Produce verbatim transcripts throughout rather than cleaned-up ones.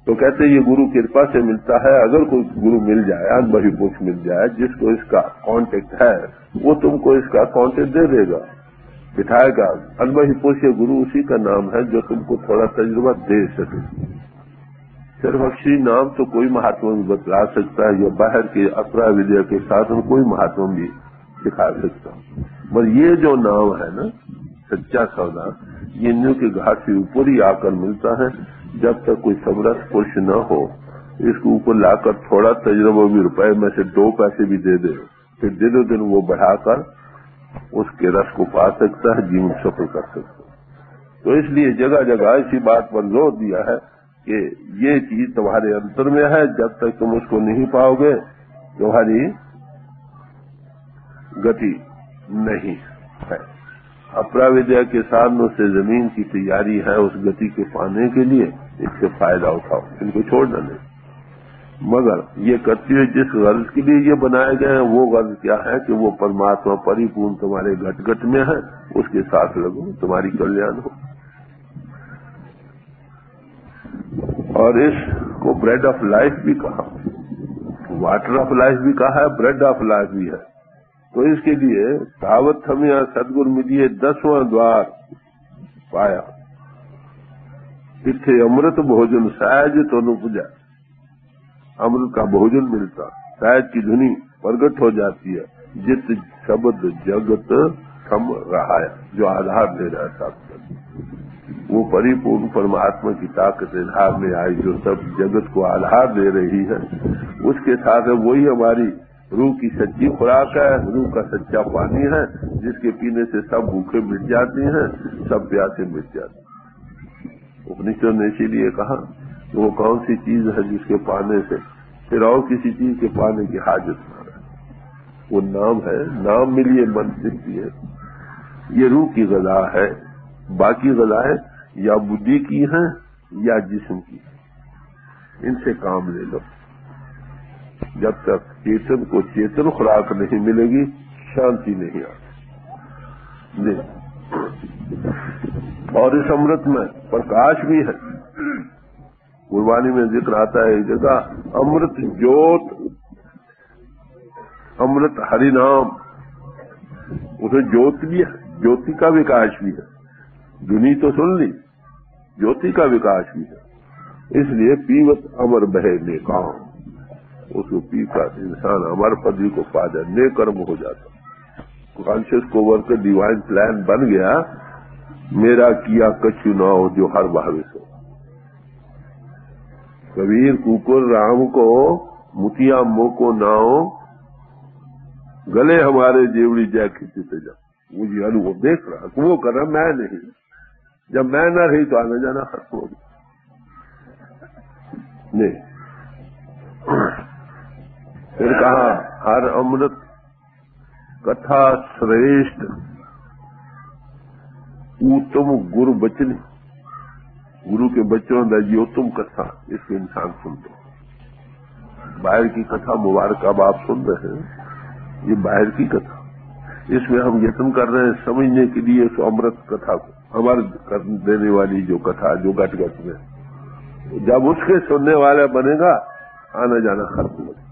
تو کہتے یہ گرو کرپا سے ملتا ہے. اگر کوئی گرو مل جائے, انبہی پوچھ مل جائے جس کو اس کا کانٹیکٹ ہے, وہ تم کو اس کا کانٹیکٹ دے دے گا, بٹھائے گا. انبہی پوچھ گرو اسی کا نام ہے جو تم کو تھوڑا تجربہ دے سکے. صرف اکشری نام تو کوئی مہاتما بھی بتلا سکتا ہے, یا باہر کے اپرا ودیا کے ساتھ میں کوئی مہاتما بھی دکھا سکتا. مگر یہ جو نام ہے نا سچا سودا, یہ نیو کے گھاٹ سے اوپر ہی آ کر ملتا ہے. جب تک کوئی سمرتھ پروش نہ ہو, اس کے اوپر لا کر تھوڑا تجربہ بھی روپے میں سے دو پیسے بھی دے دے, پھر دنوں دن وہ بڑھا کر اس کے رس کو پا سکتا ہے, جیون سفل کر سکتا ہے. تو اس لیے جگہ جگہ اسی بات پر زور دیا ہے کہ یہ چیز تمہارے انتر میں ہے. جب تک تم اس کو نہیں پاؤ گے تمہاری گتی نہیں ہے. اپرا ودیا کے سامنے سے زمین کی تیاری ہے اس گتی کے پانے کے لیے. اس سے فائدہ اٹھاؤ, ان کو چھوڑنا نہیں. مگر یہ کرتے ہوئے جس غرض کے لیے یہ بنائے گئے ہیں وہ غرض کیا ہے کہ وہ پرماتما پری پورن تمہارے گھٹ گھٹ میں ہے, اس کے ساتھ لگو, تمہاری کلیان ہو. اور اس کو بریڈ آف لائف بھی کہا, واٹر آف لائف بھی کہا ہے, بریڈ آف لائف بھی ہے. تو اس کے لیے دعوت ہمیں سدگر ملیے دسواں دوار پایا. اتنے امرت بھوجن سہج تو نپجا, امرت کا بھوجن ملتا, سہج کی دھنی پرگٹ ہو جاتی ہے. جت شبد جگت سم رہا ہے, جو آدھار دے رہا ہے سب وہ پری پورن پرماتما کی طاقت اظہار میں آئی, جو سب جگت کو آدھار دے رہی ہے. اس کے ساتھ وہی ہماری روح کی سچی خوراک ہے, روح کا سچا پانی ہے, جس کے پینے سے سب بھوکے مٹ جاتے ہیں, سب پیاسے مٹ جاتے ہیں. اپنشد نے اسی لیے کہا کہ وہ کون سی چیز ہے جس کے پانے سے پھر اور کسی چیز کے پانے کی حاجت نہ رہے. وہ نام ہے. نام ملیے من سکتی ہے. یہ روح کی غذا ہے. باقی غذائیں یا بدھی کی ہیں یا جسم کی. ان سے کام لے لو. جب تک چیتن کو چیتن خوراک نہیں ملے گی شانتی نہیں آتی. اور اس امرت میں پرکاش بھی ہے. قربانی میں ذکر آتا ہے ایک جگہ امرت جوت, امرت ہری نام, اسے جوت بھی ہے, جوتی کا وکاس بھی ہے. دنی تو سن لی, جوتی کا وکاس بھی ہے. اس لیے پیوت امر بہے نیکام, اس کو پی کر انسان امر پدی کو پا جائے, نیک کرم ہو جاتا. کانشیس کو ورک ڈیوائن پلان بن گیا. میرا کیا کچھ نہ ہو جو ہر بھاوت ہو. کبیر کوکر رام کو متیا مو کو نہ ہو, گلے ہمارے جیوڑی جے کھچتے جا. وہ جی انو وہ دیکھ رہا, وہ کر رہا, میں نہیں. جب میں نہ رہی تو آنے جانا ختم ہو گیا. نہیں. پھر کہا ہر امرت کتھا شریشٹھ اتم گرو بچنی. گرو کے بچوں نے یہ اتم کتھا, اس کو انسان سنتے. باہر کی کتھا مبارک اب آپ سن رہے ہیں, یہ باہر کی کتھا. اس میں ہم یتن کر رہے ہیں سمجھنے کے لیے اس امرت کتھا کو, ہمارے دینے والی جو کتھا جو گٹ گٹ میں. جب اس کے سننے والا بنے گا آنا جانا ختم ہو.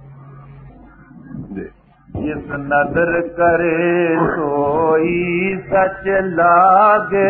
جس نظر کرے سوئی سچ لاگے,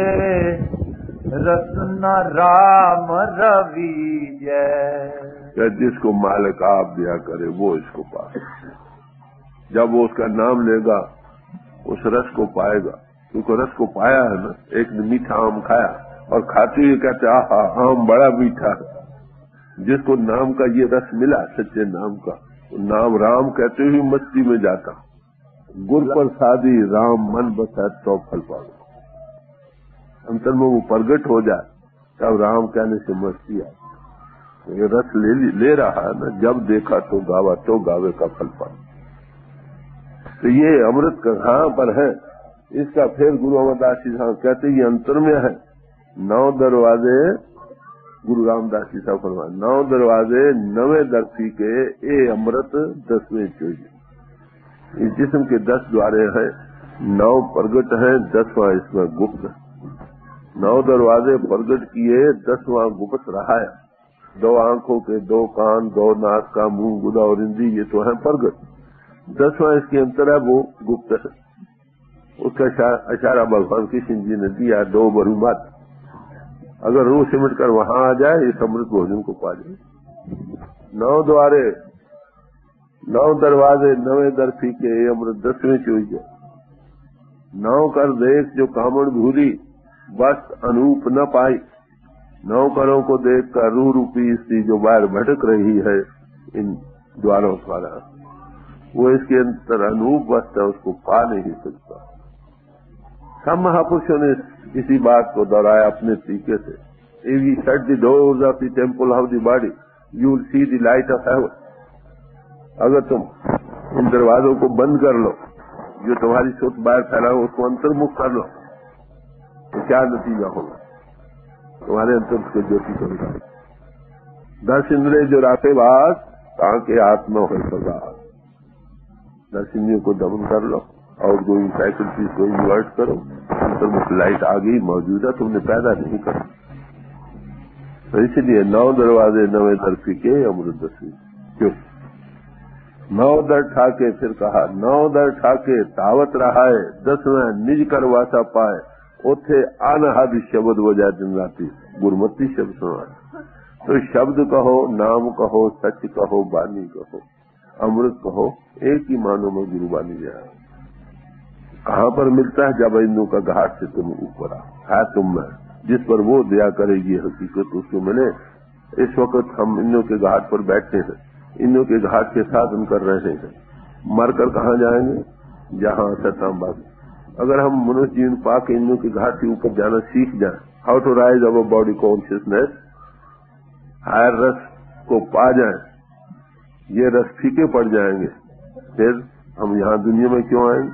رسنا رام روی جے. جس کو مالک آپ دیا کرے وہ اس کو پائے. جب وہ اس کا نام لے گا اس رس کو پائے گا, کیونکہ رس کو پایا ہے نا. ایک نے میٹھا آم کھایا اور کھاتے ہوئے کہتے آہا آم بڑا میٹھا. جس کو نام کا یہ رس ملا, سچے نام کا, نام رام کہتے ہوئے مستی میں جاتا. گر پر سادی رام من بسا تو پھل پاؤ. انتر میں وہ پرگٹ ہو جائے تب رام کہنے سے مستی آئی. یہ رس لے, لے رہا ہے نا, جب دیکھا تو گاوا تو گاوے کا پھل پاؤ. تو یہ امرت کہاں پر ہے اس کا پھر گرو امر داس جی صاحب کہتے یہ انتر میں ہے. نو دروازے گرو رام داس جی صاحب فرمائے, نو دروازے نویں درسی کے اے امرت دسویں چوجے. اس جسم کے دس دوارے ہیں, نو پرگٹ ہیں, دسواں اس میں گپت. نو دروازے پرگٹ کیے, دسواں گپت رہا ہے. दो आंखों के दो कान, दो नाक का मुंह, गुदा और इंद्री, ये तो है प्रगट। दसवां इसके अंतर है वो गुप्त है, उसका इशारा भगवान कृष्ण जी ने दिया, दो बहुमत। अगर रूह सिमट कर वहां आ जाए, इस अमृत भोजन को पा जाए। नौ द्वारे, नौ दरवाजे, नवे दर फीके, ये अमृत दसवें चोई। नौ कर देख जो कामड़ भूली, बस अनूप न पाई। नौ करों को देख कर रूह रूपी स्त्री जो बाहर भटक रही है इन द्वारों द्वारा, वो इसके अंतर अनूप वस्तु है, उसको पा नहीं सकता। सब महापुरुषों ने इसी बात को दोहराया अपने तरीके से। If you shut the doors of the temple of the body, you will see the light of heaven. अगर तुम इन दरवाजों को बंद कर लो, जो तुम्हारी सोच बाहर फैला हो, उसको अंतर्मुख कर लो, तो क्या नतीजा होगा? तुम्हारे अंतर को ज्योति करेगा। दस इंद्रिय जो राते बास, ताकि आत्मा हो सका। दस इंद्रियों को दमन कर लो और गोइंग फैकल्टीज को इन्वर्ट करो, अंतर्मुख लाइट आ गई, मौजूद है, तुमने पैदा नहीं करा। तो इसलिए नौ दरवाजे नवे दर फीके, अमृत दसवीं। क्यों? नौ दर ठाके, फिर कहा नौ दर ठाके तावत रहाए, दसवें निज कर वासा पाए, ओथे अनहद शब्द बजाय दिन राती, गुरमती शब्द सुनाए। तो शब्द कहो, नाम कहो, सच कहो, बानी कहो, अमृत कहो, एक ही मानो में गुरु बानी जाए। कहाँ पर मिलता है? जब इंद्रों का घाट से तुम ऊपर आ है तुम में, जिस पर वो दया करेगी हकीकत उसको मिले। इस वक्त हम इंद्रों के घाट पर बैठे हैं, इंद्रों के घाट के साधन कर रहे हैं। मरकर कहाँ जाएंगे? जहाँ सताम्बाग। अगर हम मनुष्य जीवन पा के इंद्रों के घाट के ऊपर जाना सीख जाए, how to rise our body consciousness, higher रस को पा जाए, ये रस फीके पड़ जाएंगे, फिर हम यहाँ दुनिया में क्यों आएंगे?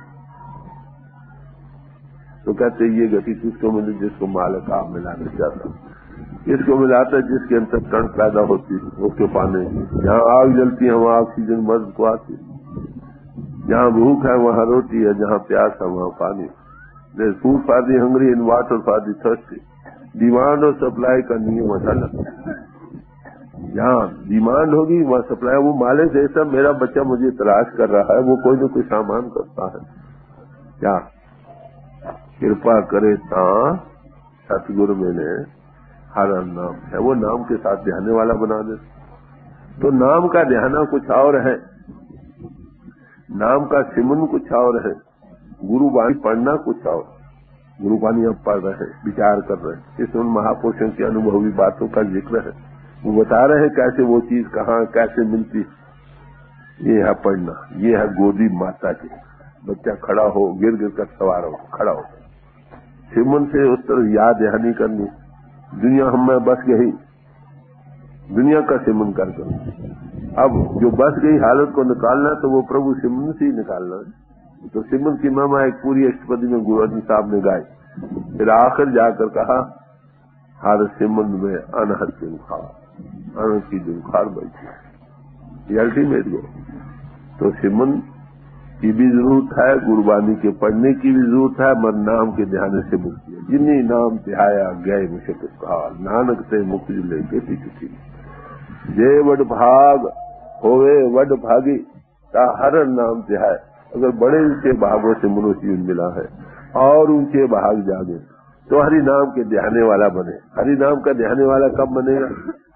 तो कहते ये गति किसको मिली? जिसको मालिक आप मिलाना चाहता, इसको मिलाता है जिसके अंदर कण पैदा होती है, उसके पाने की। जहाँ आग जलती है वहाँ ऑक्सीजन मर्द को आती है, जहाँ भूख है वहाँ रोटी है, जहाँ प्यास है वहाँ पानी। There's food for the hungry and water for the thirsty. Demand और सप्लाई का नियम अलग। जहाँ डिमांड होगी वहाँ सप्लाई। वो मालिक जैसा मेरा बच्चा मुझे तलाश कर रहा है, वो कोई न कोई सामान करता है। क्या कृपा करे ता सतगुरु मैंने हर नाम है, वो नाम के साथ ध्याने वाला बना दे। तो नाम का ध्याना कुछ और है, नाम का सिमरन कुछ और है, गुरुबाणी पढ़ना कुछ और। गुरुबाणी अब पढ़ रहे हैं, विचार कर रहे हैं, इसमें उन महापुरुषों की अनुभवी बातों का जिक्र है। वो बता रहे हैं कैसे वो चीज कहाँ कैसे मिलती। ये है पढ़ना, ये है गोदी माता की। बच्चा खड़ा हो, गिर गिर कर सवार हो, खड़ा हो, सिमरन से उस तरह याद दहानी करनी। दुनिया हम में बस गई, दुनिया का सिमरन कर दो। अब जो बस गई हालत को निकालना है तो वो प्रभु सिमरन से ही निकालना है। तो सिमरन की महिमा एक पूरी अष्टपदी में गुरु अर्जन साहब ने गाई। फिर आखिर जाकर कहा हर सिमरन में अनहद जुनखार, अनहद की जुनखार बैठी, ये अल्टीमेट गो। तो सिमरन की भी जरूरत है, गुरबानी के पढ़ने की भी जरूरत है, मर नाम के ध्यान से मुक्ति है। जिन्हीं नाम ध्याया गए मुझे काल, नानक से मुक्ति लेके किसी जे वड भाग होवे वड भागी ता हर नाम ध्याय। अगर बड़े ऊंचे भागों से मनुष्य मिला है और ऊंचे भाग जागे तो हरि नाम के ध्याने वाला बने। हरि नाम का ध्याने वाला कब बनेगा?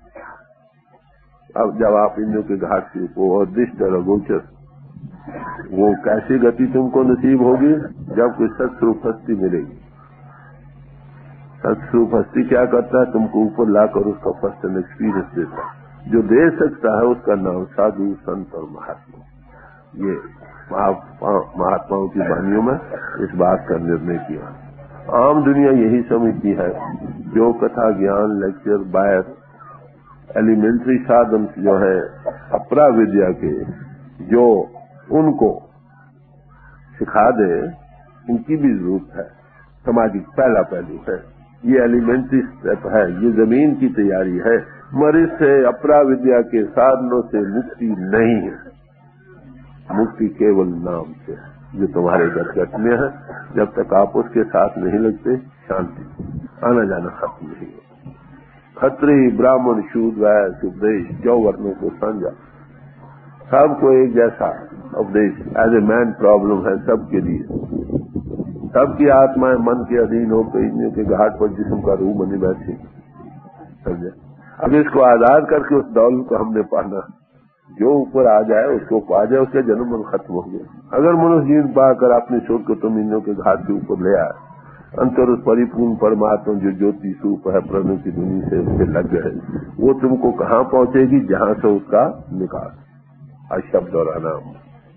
अब जब आप इंद्रों के घाट के ऊपर दिष्ट और गोचर, वो कैसी गति तुमको नसीब होगी? जब कोई सत्स्वरूप हस्ती मिलेगी। सत्स्वरूप हस्ती क्या करता है? तुमको ऊपर लाकर उसका फर्स्ट एंड एक्सपीरियंस देता है। जो दे सकता है उसका नाम साधु, संत और महात्मा। ये महात्माओं की वाणियों में इस बात का निर्णय किया। आम दुनिया यही समझती है, जो कथा ज्ञान लेक्चर बायर एलिमेंट्री साधन जो है अपरा विद्या के, जो उनको सिखा दे, इनकी भी जरूरत है। सामाजिक पहला पहलू है, ये एलिमेंट्री स्टेप है, ये जमीन की तैयारी है। मगर इससे अपरा विद्या के साधनों से मुक्ति नहीं है। मुक्ति केवल नाम से, जो तुम्हारे गटगट में है। जब तक आप उसके साथ नहीं लगते, शांति आना जाना खत्म नहीं होता। खत्री, ब्राह्मण, शूद्र, वैश्य, उपदेश, जो वर्णों को समझा, सबको एक जैसा उपदेश एज ए मैन प्रॉब्लम है सबके लिए। सबकी आत्माएं मन के अधीन होकर इंद्रियों के घाट पर जिस्म का रूह बनी बैठी, समझे। अब इसको आजाद करके उस दौलत को हमने पाना, जो ऊपर आ जाए उसको पा जाए, उसका जन्म मन खत्म हो गया। अगर मनुष्य जीवन पाकर अपने शोध को तुम इंद्रियों के घाट के ऊपर ले आए, अंतर उस परिपूर्ण परमात्मा जो ज्योति स्वरूप है प्रणव की धुनी से उससे लग गए, वो तुमको कहाँ पहुंचेगी, जहां से उसका निकाल अशब्द और अनाम।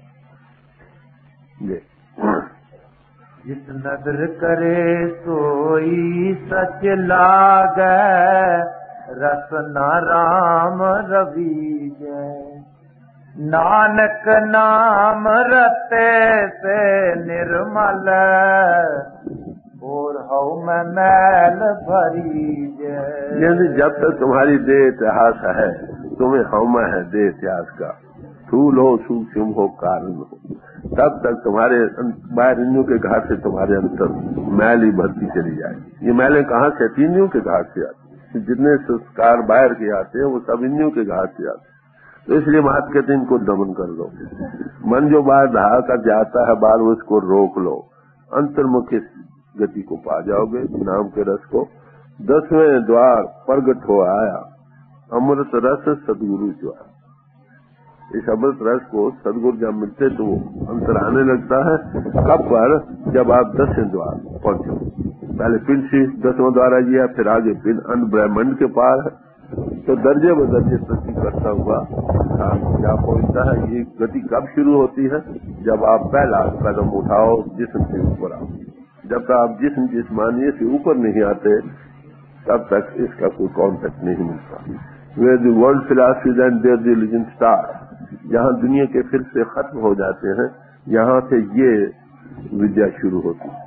जिस नदर करे सोई सच लागे, रसना राम रवीजे। नानक नाम रते से निर्मल, और हऊ में मैल भरीजे। यदि जब तक तुम्हारी देह इतिहास है, तुम्हें हौमा है देह इतिहास का, स्थूल हो सूक्ष्म हो कारण हो, तब तक तुम्हारे बाहर इंद्रियों के घाट से तुम्हारे अंतर मैल ही भरती चली जाएगी। ये मैलें कहाँ से? इंद्रियों के घाट से आती। जितने संस्कार बाहर के आते हैं वो सब इंद्रियों के घाट से आते हैं। तो इसलिए महात्मा कहते हैं इनको दमन कर लो। मन जो बाहर दहा कर जाता है बाहर, उसको रोक लो, अंतर्मुखी गति को पा जाओगे, नाम के रस को। दसवें द्वार प्रगट हो आया, अमृत रस सदगुरु जो है। इस अमृत रस को सदगुरु जब मिलते तो अंतर आने लगता है। कब पर? जब आप दसवें द्वार पहुंचो। पहले पिंड से दसवां द्वार आ गया, फिर आगे पिंड अन्न ब्रह्मांड के पार है, तो दर्जे ब दर्जे तरक्की करता हुआ क्या पहुंचता है। ये गति कब शुरू होती है? जब आप पहला कदम उठाओ जिस्म से ऊपर आओ। जब तक आप जिस्म जिस्मानिये से ऊपर नहीं आते तब तक इसका कोई कॉन्टेक्ट नहीं मिलता। Where the world philosophy and there the religion start, जहां दुनिया के फिर से खत्म हो जाते हैं, यहां से ये विद्या शुरू होती है।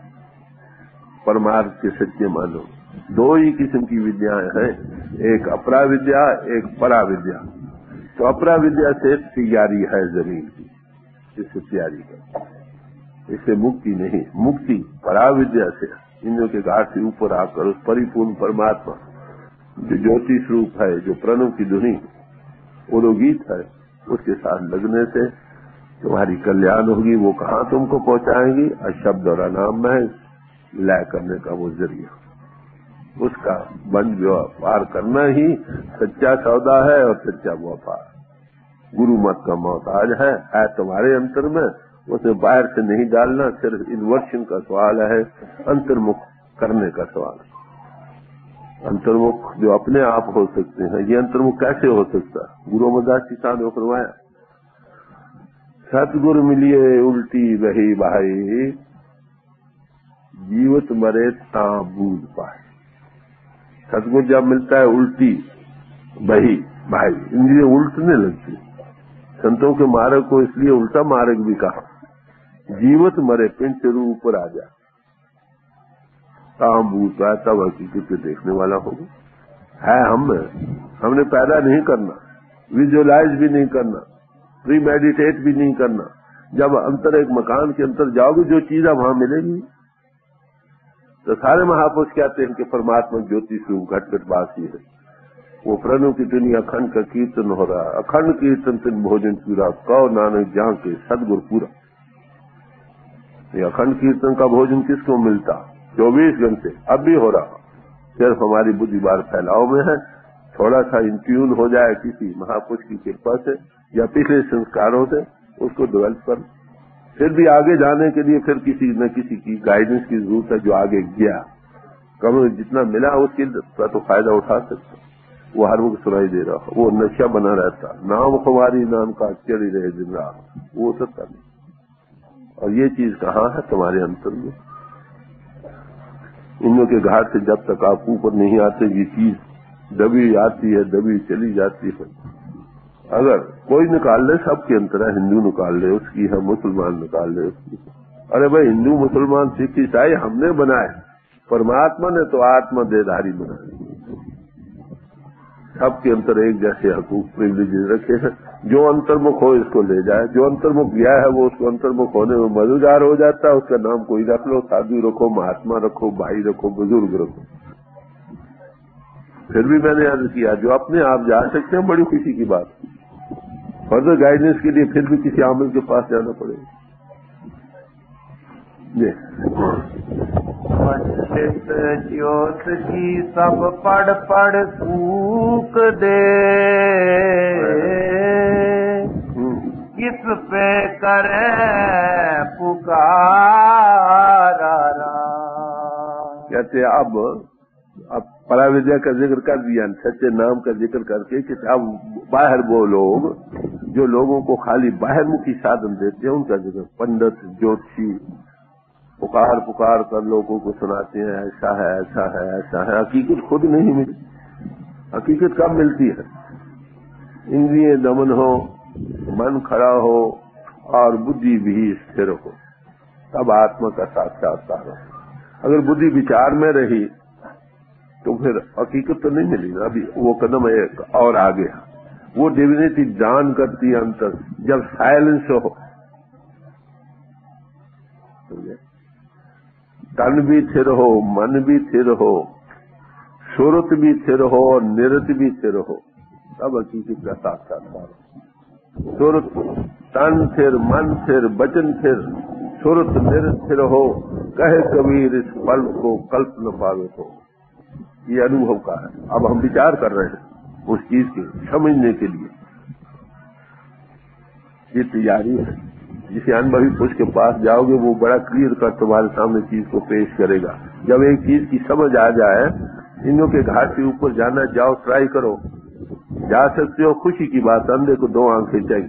परमार्थ के सच्चे मानो दो ही किस्म की विद्याएं हैं, एक अपरा विद्या, एक परा विद्या। तो अपरा विद्या से तैयारी है जमीन की, इससे तैयारी है, इससे मुक्ति नहीं। मुक्ति परा विद्या से, इंद्रियों के घाट से ऊपर आकर उस परिपूर्ण परमात्मा जो ज्योति स्वरूप है, जो प्रणव की धुनी उलोगीत है, उसके साथ लगने से तुम्हारी कल्याण होगी। वो कहाँ तुमको पहुंचाएंगी? अशब्द और अनाम में लय करने का वो जरिया, उसका बंद व्यापार करना ही सच्चा सौदा है और सच्चा व्यापार। गुरु मत का मोहताज है, है तुम्हारे अंतर में, उसे बाहर से नहीं डालना। सिर्फ इन्वर्शन का सवाल है, अंतर्मुख करने का सवाल। अंतर्मुख जो अपने आप हो सकते हैं, ये अंतर्मुख कैसे हो सकता है? गुरु अमरदास जी साहब ने फरमाया, सतगुरु मिलिए उल्टी बही भाई, जीवत मरे ताबूद पाए। सतगुरु जब मिलता है उल्टी बही भाई, इंद्रिय उल्टने लगती। संतों के मार्ग को इसलिए उल्टा मार्ग भी कहा। जीवत मरे पिंड से रूह ऊपर आ जाए, ताबूद पाए, तब हकीकत को देखने वाला होगा। है हम हमने पैदा नहीं करना, विजुअलाइज भी नहीं करना, प्री मेडिटेट भी नहीं करना। जब अंतर एक मकान के अंदर जाओगे, जो चीज वहां मिलेगी, तो सारे महापुरुष कहते हैं कि परमात्मा ज्योति स्वरूप घट घट वासी है। वो प्रणव की दुनिया अखंड का कीर्तन हो रहा, अखंड कीर्तन तिन भोजन पूरा, कौ नानक जहां के सदगुरु पूरा। ये अखंड कीर्तन का भोजन किसको मिलता? चौबीस घंटे अब भी हो रहा, सिर्फ हमारी बुद्धि बार फैलाव में है। थोड़ा सा इंट्यून हो जाए किसी महापुरुष की कृपा से या पिछले संस्कारों से, उसको डेवलप कर, फिर भी आगे जाने के लिए फिर किसी न किसी की गाइडेंस की जरूरत है। जो आगे गया, कम जितना मिला उसकी तो फायदा उठा सकता। वो हर वक्त सुनाई दे रहा, वो नशा बना रहता, नाम कुमारी नाम का चढ़ी रहे दिन रात, वो सकता नहीं। और ये चीज कहाँ है? तुम्हारे अंतर में। इंद्रियों के घाट से जब तक आप ऊपर नहीं आते, ये चीज दबी आती है, दबी चली जाती है। अगर कोई निकाल ले, सबके अंतर है, हिंदू निकाल ले उसकी है, मुसलमान निकाल ले उसकी। अरे भाई, हिंदू मुसलमान सिख ईसाई हमने बनाए, परमात्मा ने तो आत्मा देहधारी बनाए। सबके अंतर एक जैसे हकूक प्रिविलेज रखे हैं। जो अंतर्मुख हो इसको ले जाए, जो अंतर्मुख गया है वो उसको अंतर्मुख होने में मददगार हो जाता है। उसका नाम कोई रख लो, साधु रखो, महात्मा रखो, भाई रखो, बुजुर्ग रखो। پھر بھی میں نے عرض کیا جو اپنے آپ جا سکتے ہیں بڑی خوشی کی بات، فردر گائیڈنس کے لیے پھر بھی کسی عامل کے پاس جانا پڑے گا۔ جی پنڈت جوت کی سب پڑھ پڑھ کوک دے، کس پہ کرے پکار رام۔ کہتے اب اب پراودیا کا ذکر کر دیا، سچے نام کا ذکر کر کے کہ اب باہر وہ لوگ جو لوگوں کو خالی باہر مکھی سادھن دیتے ہیں ان کا ذکر، پنڈت جوتشی پکار پکار کر لوگوں کو سناتے ہیں ایسا ہے ایسا ہے ایسا ہے، حقیقت خود نہیں ملی۔ حقیقت کب ملتی ہے؟ اندریاں دمن ہو، من کھڑا ہو اور بدھی بھی استھر ہو، تب آتما کا ساکشاتکار ہو۔ اگر بدھی وچار میں رہی تو پھر حقیقت تو نہیں ملی نا۔ ابھی وہ قدم ایک اور آگے، وہ ڈیوینٹی جان کرتی ہے انتر جب سائلنس ہو، تن بھی تھر ہو، من بھی تھر ہو، صورت بھی تھر ہو اور نرت بھی تھر ہو، تب حقیقت کا ساکشاتکار ہو۔ صورت تن تھر، من تھر، بچن تھر، صورت نرت تھر ہو، کہے کبیر اس پل کو کلپ نہ پاوے ہو۔ یہ انوبھو کا ہے۔ اب ہم وچار کر رہے ہیں اس چیز کے سمجھنے کے لیے، یہ تیاری ہے۔ جسے انبھوی پوش کے پاس جاؤ گے وہ بڑا کلیئر کر تمہارے سامنے چیز کو پیش کرے گا۔ جب ایک چیز کی سمجھ آ جائے، انوں کے گھاٹ کے اوپر جانا جاؤ، ٹرائی کرو، جا سکتے ہو، خوشی کی بات، اندھے کو دو آنکھیں چاہیے۔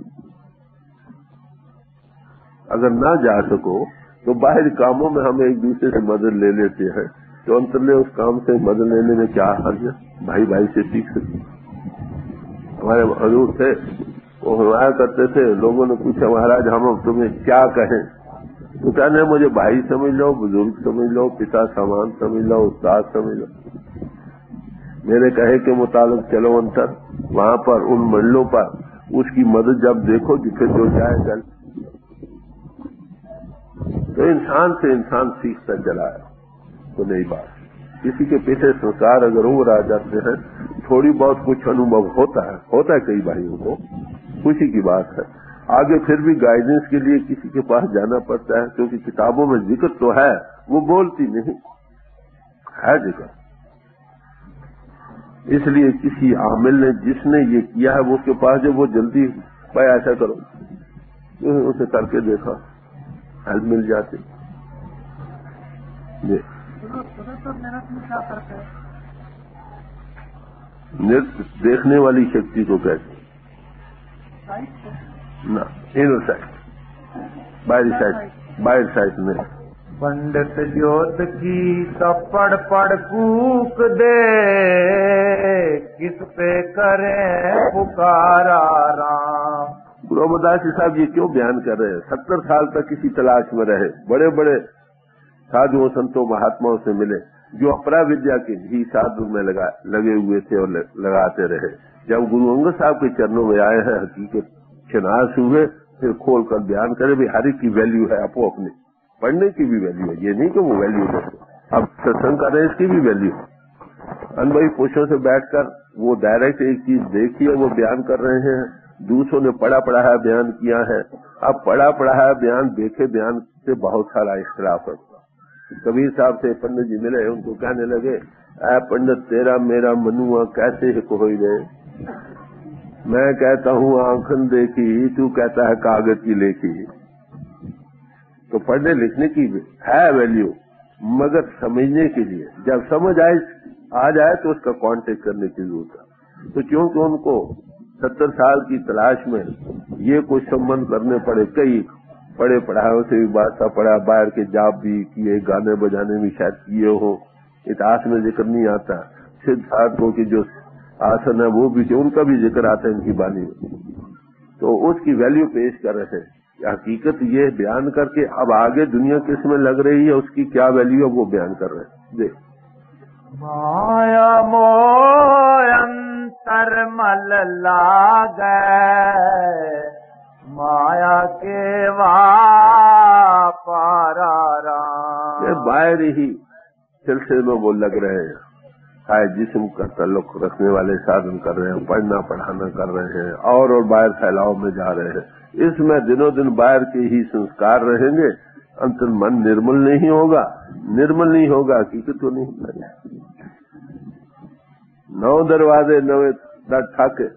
اگر نہ جا سکو تو باہر کاموں میں ہم ایک دوسرے سے مدد لے لیتے ہیں، تو انترلے اس کام سے مدد لینے میں کیا حرج ہے؟ بھائی بھائی سے سیکھ سکتے۔ ہمارے حضور تھے، وہ ہمایا کرتے تھے، لوگوں نے پوچھا مہاراج ہم تمہیں کیا کہیں؟ تو کہنے مجھے بھائی سمجھ لو، بزرگ سمجھ لو، پتا سامان سمجھ لو، استاد سمجھ لو۔ میرے کہے کے مطابق چلو انتر، وہاں پر ان منڈلوں پر اس کی مدد جب دیکھو کہ پھر جو جائے چل، تو انسان سے انسان سیکھتا چلا ہے۔ تو نئی بات، کسی کے پیچھے سنسار اگر عمر آ جاتے ہیں، تھوڑی بہت کچھ انوبھو ہوتا ہے ہوتا ہے کئی بھائیوں کو، خوشی کی بات ہے۔ آگے پھر بھی گائیڈنس کے لیے کسی کے پاس جانا پڑتا ہے، کیونکہ کتابوں میں ذکر تو ہے، وہ بولتی نہیں ہے ذکر۔ اس لیے کسی عامل نے جس نے یہ کیا ہے وہ اس کے پاس جو وہ جلدی بھائی ایسا کرو، اسے کر کے دیکھا، ہیلپ مل جاتی۔ جی نرت دیکھنے والی شکتی کو کہتے نہ انر سائڈ، باہر سائڈ، باہر سائڈ میں۔ پنڈت جوت کی سب پڑھ پڑھ کوک دے، کس پہ کرے پکارا رام۔ گرو امرداس جی صاحب یہ کیوں بیان کر رہے ہیں؟ ستر سال تک کسی تلاش میں رہے، بڑے بڑے سادھوؤں سنتوں مہاتماؤں سے ملے، جو اپرا ودیا کے بھی سادھو میں لگا لگے ہوئے تھے اور لگاتے رہے۔ جب گرو انگد صاحب کے چرنوں میں آئے ہیں، حقیقت شناس ہوئے، پھر کھول کر بیان کرے بھی ہر ایک کی ویلیو ہے، اپو اپنی پڑھنے کی بھی ویلیو ہے، یہ نہیں کہ وہ ویلیو ہے، اب ستسنگ کر رہے ہیں اس کی بھی ویلیو ہے۔ انبھوی پوشوں سے بیٹھ کر وہ ڈائریکٹ ایک چیز دیکھی ہے، وہ بیان کر رہے ہیں، دوسروں نے پڑھا پڑھایا بیان کیا ہے۔ اب پڑھا پڑھایا بیان دیکھے بیان سے بہت سارا اختلاف ہے۔ کبیر صاحب سے پنڈت جی ملے، ان کو کہنے لگے اے پنڈت تیرا میرا منوا کیسے ایک ہوئی رہے؟ میں کہتا ہوں آنکھن دیکھی، تو کہتا ہے کاغذ کی لیکھی۔ تو پڑھنے لکھنے کی ہے ویلیو، مگر سمجھنے کے لیے جب سمجھ آئے آ جائے تو اس کا کانٹیکٹ کرنے کی ضرورت ہے۔ تو کیونکہ ان کو ستر سال کی تلاش میں یہ کچھ سمبند کرنے پڑے، کئی پڑھے پڑھاؤں سے بھی بادشاہ پڑھا، باہر کے جاب بھی کیے، گانے بجانے بھی شاید کیے ہو، اتہاس میں ذکر نہیں آتا۔ سدھارتھوں کی جو آسن ہے وہ بھی ان کا بھی ذکر آتا ہے ان کی بانی میں، تو اس کی ویلیو پیش کر رہے ہیں۔ حقیقت یہ بیان کر کے اب آگے دنیا کس میں لگ رہی ہے، اس کی کیا ویلیو ہے وہ بیان کر رہے ہیں۔ دیکھ مایا موہ انتر مل لاگے، مایا کے وا پارا رام۔ باہر ہی سلسلے میں وہ لگ رہے ہیں، शायद जिस्म का ताल्लुक रखने वाले साधन कर रहे हैं, पढ़ना पढ़ाना कर रहे हैं, और और बाहर फैलाव में जा रहे हैं। इसमें दिनों दिन बाहर के ही संस्कार रहेंगे, अंतर मन निर्मल नहीं होगा। निर्मल नहीं होगा, हकीकत तो नहीं मिलेगी। नौ दरवाजे नवे ठाके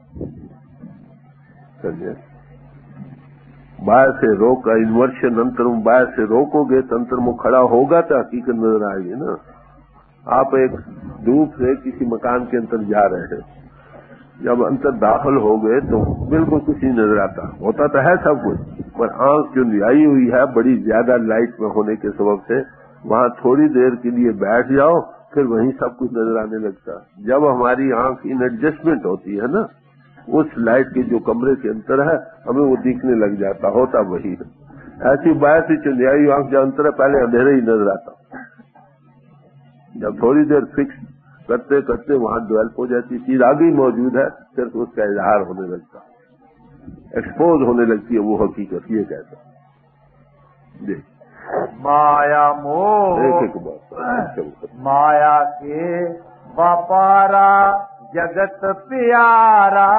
बाहर से रोक इन्वर्शन अंतर बाहर से रोकोगे तो अंतर मुंह खड़ा होगा तो हकीकत नजर आएगी ना। आप एक धूप से किसी मकान के अंदर जा रहे हैं, जब अंतर दाखिल हो गए तो बिल्कुल कुछ नहीं नजर आता, होता तो है सब कुछ, पर आंख जो आई हुई है बड़ी ज्यादा लाइट में होने के सबब से वहां थोड़ी देर के लिए बैठ जाओ, फिर वहीं सब कुछ नजर आने लगता। जब हमारी आंख इन एडजस्टमेंट होती है ना, उस लाइट के जो कमरे के अंतर है हमें वो दिखने लग जाता, होता वही है। ऐसी बात से चुंदियाई आंख जो अंतर है पहले अंधेरे ही नजर आता, जब थोड़ी देर फिक्स करते करते वहां डेवलप हो जाती चीज आगे मौजूद है, सिर्फ उसका इजहार होने लगता, एक्सपोज होने लगती है वो हकीकत। ये कहता देख माया मोह एक एक बात माया के व्यापारा जगत प्यारा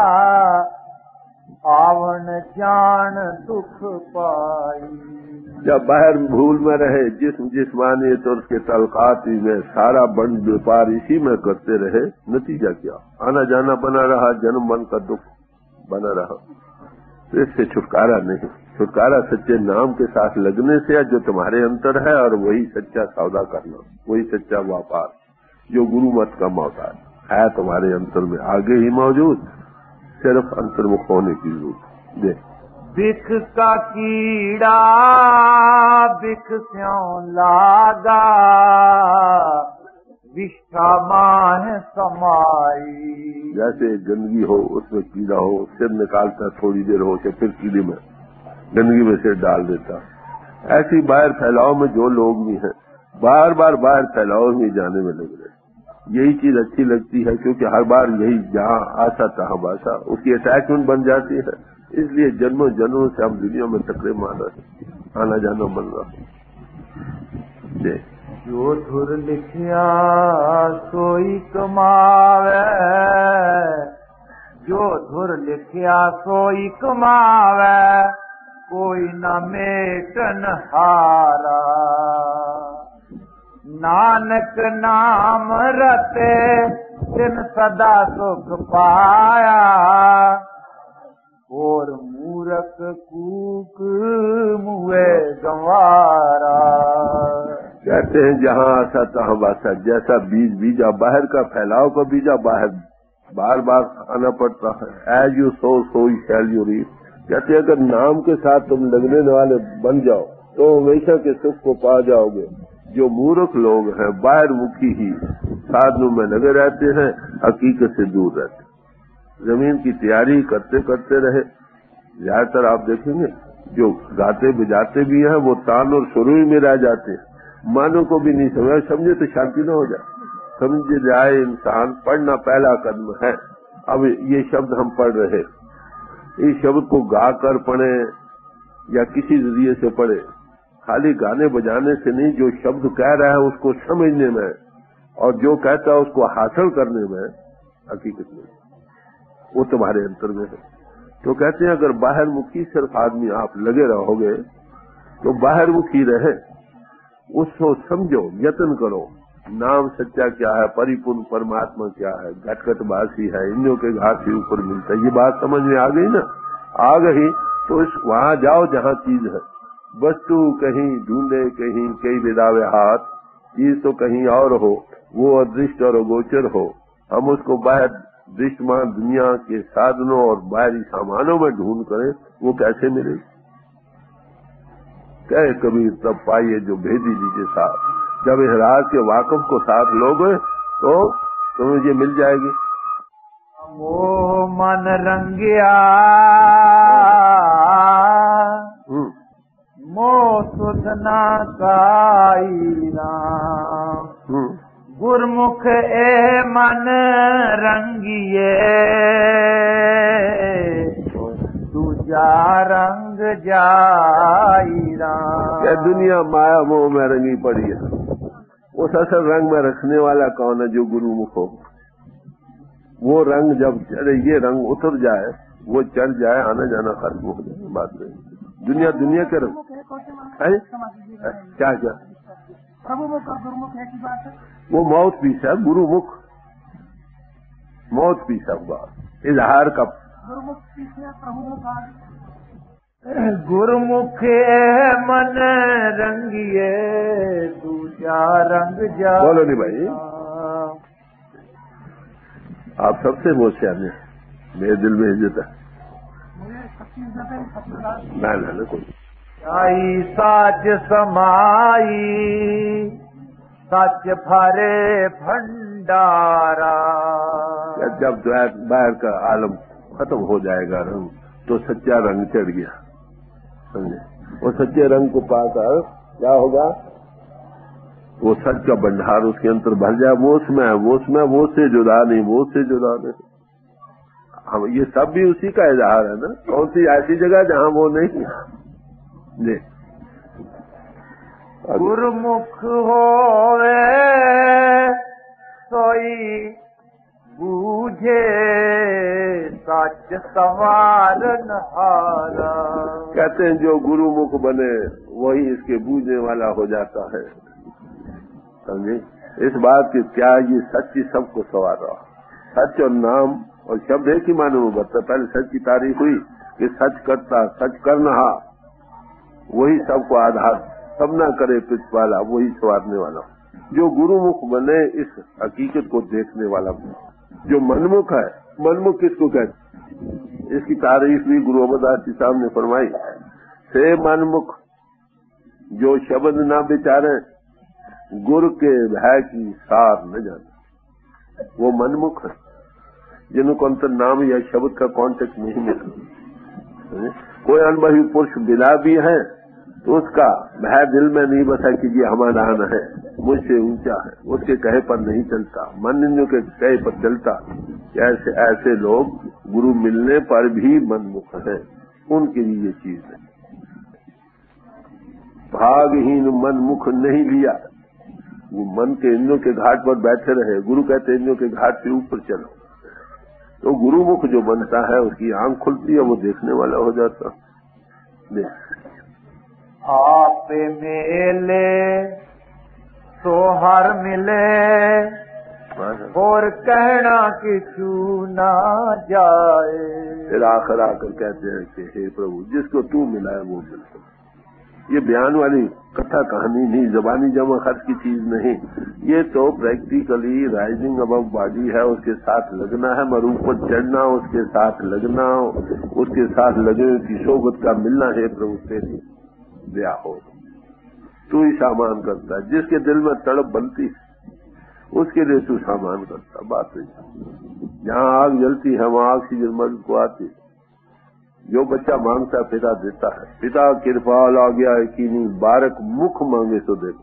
आवन जान दुख पाई। जब बाहर भूल में रहे जिस्म जिस्मानी तो उसके तलकात में सारा बन व्यापार इसी में करते रहे, नतीजा क्या? आना जाना बना रहा, जन्म मन का दुख बना रहा। तो इससे छुटकारा नहीं, छुटकारा सच्चे नाम के साथ लगने से जो तुम्हारे अंतर है, और वही सच्चा सौदा करना, वही सच्चा व्यापार जो गुरु मत का मोहताज है तुम्हारे अंतर में आगे ही मौजूद, सिर्फ अंतर्मुख होने की जरूरत। देख बिख का कीड़ा बिख स्यों लागा विष्ठा माह समाई। जैसे गंदगी हो उसमें कीड़ा हो, सिर निकालता थोड़ी देर हो के फिर कीड़े में गंदगी में सिर डाल देता। ऐसी बाहर फैलाव में जो लोग भी हैं बार बार बाहर फैलाव में जाने में लग रहे, यही चीज अच्छी लगती है क्योंकि हर बार यही जहाँ आशा तहाँ बासा उसकी अटैचमेंट बन जाती है। इसलिए जन्मों जन्मों से हम दुनिया में टकरे मार रहे, आना जाना बन रहा। जो धुर लिखिया सोई कमावे, जो धुर लिखिया सोई कमावे, कोई न मेटन हारा। नानक नाम रते तिन सदा सुख पाया, और मूरख कूक मुए गंवारा। कहते हैं जहाँ आशा तहाँ बासा, जैसा बीज बीजा बाहर का फैलाव का बीजा बाहर बार बार आना पड़ता है। As you sow so shall you reap. कहते हैं अगर नाम के साथ तुम लगने वाले बन जाओ तो हमेशा के सुख को पा जाओगे। जो मूर्ख लोग हैं बाहर मुखी ही साधनों में लगे रहते हैं, हकीकत से दूर रहते हैं। जमीन की तैयारी करते करते रहे, ज्यादातर आप देखेंगे जो गाते बजाते भी हैं वो तान और सुरूई में रह जाते हैं, मानों को भी नहीं समझ समझे तो शांति न हो जाए। समझ जाए इंसान पढ़ना पहला कदम है। अब ये शब्द हम पढ़ रहे, इस शब्द को गा कर पढ़े या किसी जरिए से पढ़े, खाली गाने बजाने से नहीं, जो शब्द कह रहा है उसको समझने में और जो कहता है उसको हासिल करने में हकीकत में वो तुम्हारे अंतर में है। तो कहते हैं अगर बाहर मुखी सिर्फ आदमी आप लगे रहोगे तो बाहर मुखी रहे, उसको समझो, यत्न करो, नाम सच्चा क्या है, परिपूर्ण परमात्मा क्या है, घटघट बासी है, इंद्रियों के घाट से ऊपर मिलता है। ये बात समझ में आ गई ना? आ गई तो इस वहां जाओ जहाँ चीज है। वस्तु कहीं ढूंढे कहीं कई विदावे हाथ, चीज तो कहीं और हो, वो अदृष्ट और अगोचर हो। हम उसको बाहर दृष्टमान दुनिया के साधनों और बाहरी सामानों में ढूंढ करें, वो कैसे मिले? कहे कबीर तब पाइए जो भेदी लीजिए साथ। जब इहराज के वाकफ को साथ लोगे तो तुम्हें ये मिल जाएगी। मोह मन रंगिया मोह सुधना काई राम, गुरमुख ए मन रंगिए दूजा रंग जाई राम। क्या दुनिया माया मोह में रंगी पड़ी है, उस असल रंग में रखने वाला कौन है? जो गुरुमुख हो। वो रंग जब चढ़े, ये रंग उतर जाए, वो चढ़ जाए, आना जाना खत्म हो जाए, बात नहीं। दुनिया दुनिया के रंग है क्या क्या प्रभुमुख और गुरुमुख है की बात है। वो माउथ पीस है, गुरुमुख माउथ पीस है, इजहार का गुरुमुख पीस है, प्रभुमुख आगे। गुरुमुख मन रंगिए दूजा रंग जा। बोलो नहीं भाई, आप सबसे होशियार हैं, मेरे दिल में इज्जत है। ना ना ना कोई आई साज समाई सच भरे भंडारा। जब बाहर का आलम खत्म हो जाएगा रंग, तो सच्चा रंग चढ़ गया, समझे? वो सच्चे रंग को पाकर क्या होगा? वो सच का भंडार उसके अंदर भर जाए। वो उसमें है, वो उसमें, वो से जुदा नहीं, वो से जुदा नहीं। हम ये सब भी उसी का इजहार है ना। कौन सी ऐसी जगह जहाँ वो नहीं है? जी गुरुमुख होवे सोई बूझे सच संवारन हारा। कहते हैं जो गुरुमुख बने वही इसके बूझने वाला हो जाता है, समझे? इस बात की क्या ये सच ही सबको सवार रहा। सच और नाम और शब्द एक ही माने में बढ़ता। पहले सच की तारीफ हुई कि सच करता, सच करना, वही सबको आधार, सब ना करे पिछ वाला, वही संवारने वाला। जो गुरुमुख बने इस हकीकत को देखने वाला। जो मनमुख है, मनमुख किसको कहते? इसकी तारीफ भी गुरु अमरदास जी साहब ने फरमाई। से मनमुख जो शब्द ना विचारे, गुरु के भय की सार न जाने, वो मनमुख है। जिनको अंतर नाम या शब्द का कॉन्टेक्ट नहीं मिला। कोई अनुभवी पुरुष बिना भी है तो उसका भय दिल में नहीं बसा कि ये हमारा है, मुझसे ऊंचा है, उसके कहे पर नहीं चलता, मन के कहे पर चलता। ऐसे ऐसे लोग गुरु मिलने पर भी मनमुख हैं, उनके लिए ये चीज है। भागहीन मनमुख नहीं लिया, वो मन के इंद्रियों के घाट पर बैठे रहे। गुरु कहते इंद्रियों के घाट से ऊपर चलो। तो गुरुमुख जो बनता है उसकी आंख खुलती है, वो देखने वाला हो जाता। आप मेले तो हर मिले और कहना किछु ना जाए। फिर आखिर आकर कहते हैं कि हे प्रभु, जिसको तू मिला है वो मिलता। ये बयान वाली कथा कहानी नहीं, जबानी जमा खर्च की चीज नहीं। ये तो प्रैक्टिकली राइजिंग अबव बॉडी है, उसके साथ लगना है, मर ऊपर चढ़ना, उसके साथ लगना, उसके साथ लगे की सोबत का मिलना है। प्रभु तेरी दया हो, तू ही सामान करता है। जिसके दिल में तड़प बनती है उसके लिए तू सामान करता। बात है, जहाँ आग जलती है वहाँ ऑक्सीजन मर्द को आती। जो बच्चा मांगता पिता देता है। पिता कृपाल आ गया है कि नहीं, बारक मुख मांगे तो दे।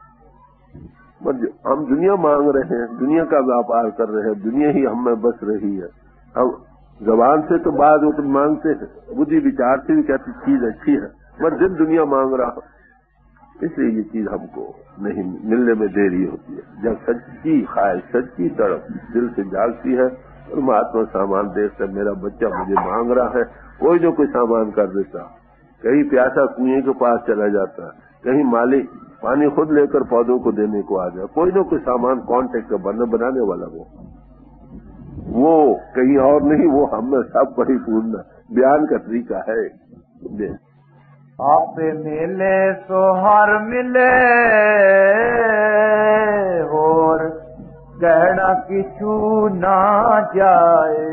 हम दुनिया मांग रहे हैं, दुनिया का व्यापार कर रहे हैं, दुनिया ही हम में बस रही है। हम जबान से तो बाद ऊपर मांगते हैं, बुद्धि विचार से भी कहती चीज अच्छी है, पर दिल दुनिया मांग रहा। इसलिए ये चीज हमको नहीं मिलने में देरी होती है। जब सच्ची ख्वाहिश, सच्ची तड़प दिल से जागती है, परमात्मा सामान देखकर मेरा बच्चा मुझे मांग रहा है, कोई न कोई सामान कर देता। कहीं प्यासा कुएं के पास चला जाता, कहीं मालिक पानी खुद लेकर पौधों को देने को आ जाए। कोई न कोई सामान कॉन्टेक्ट का बना बनाने वाला वो वो कहीं और नहीं, वो हमें सब परिपूर्ण बयान का तरीका है। आप मिले सो हर मिले और कहना किछु ना जाए।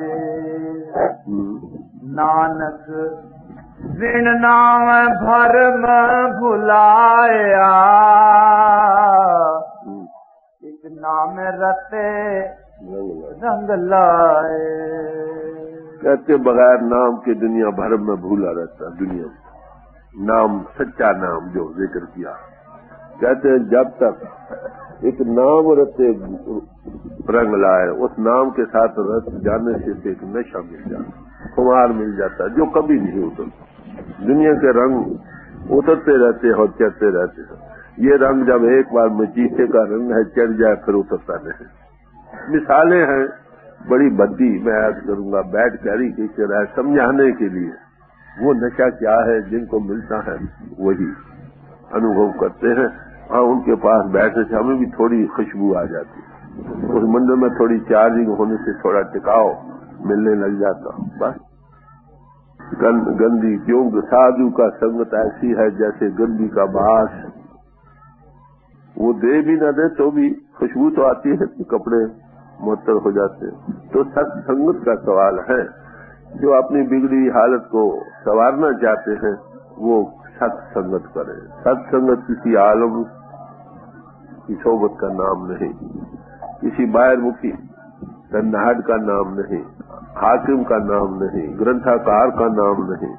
नानक बिन नाम भरम भुलाया, एक नाम रते रंग लाए। कहते बगैर नाम के दुनिया भर में भूला रहता। दुनिया में नाम, सच्चा नाम जो जिक्र किया, कहते हैं जब तक एक नाम रते रंग लाए, उस नाम के साथ रस जाने से एक नशा मिल जाता, खुमार मिल जाता जो कभी नहीं उतरता। दुनिया के रंग उतरते रहते हैं और चढ़ते रहते हैं, ये रंग जब एक बार मजीठे का रंग है चढ़ जाए फिर उतरता नहीं। मिसालें हैं बड़ी बद्दी, मैं याद करूंगा, बैड कैरिकेचर है समझाने के लिए। वो नशा क्या है, जिनको मिलता है वही अनुभव करते हैं, और उनके पास बैठने से हमें भी थोड़ी खुशबू आ जाती है। उस मंदिर में थोड़ी चार्जिंग होने से थोड़ा टिकाव मिलने लग जाता। बस गं, गंदी क्यों साधु का संगत ऐसी है जैसे गंदी का बास, वो दे भी न दे तो भी खुशबू तो आती है कि कपड़े मुअत्तर हो जाते हैं। तो सत्संगत का सवाल है। जो अपनी बिगड़ी हालत को संवारना चाहते हैं वो सत्संगत करें। सत्संगत किसी आलम की सोबत का नाम नहीं, किसी बाहरमुखी कन्नाहट का नाम नहीं, हाकिम का नाम नहीं, ग्रंथाकार का नाम नहीं।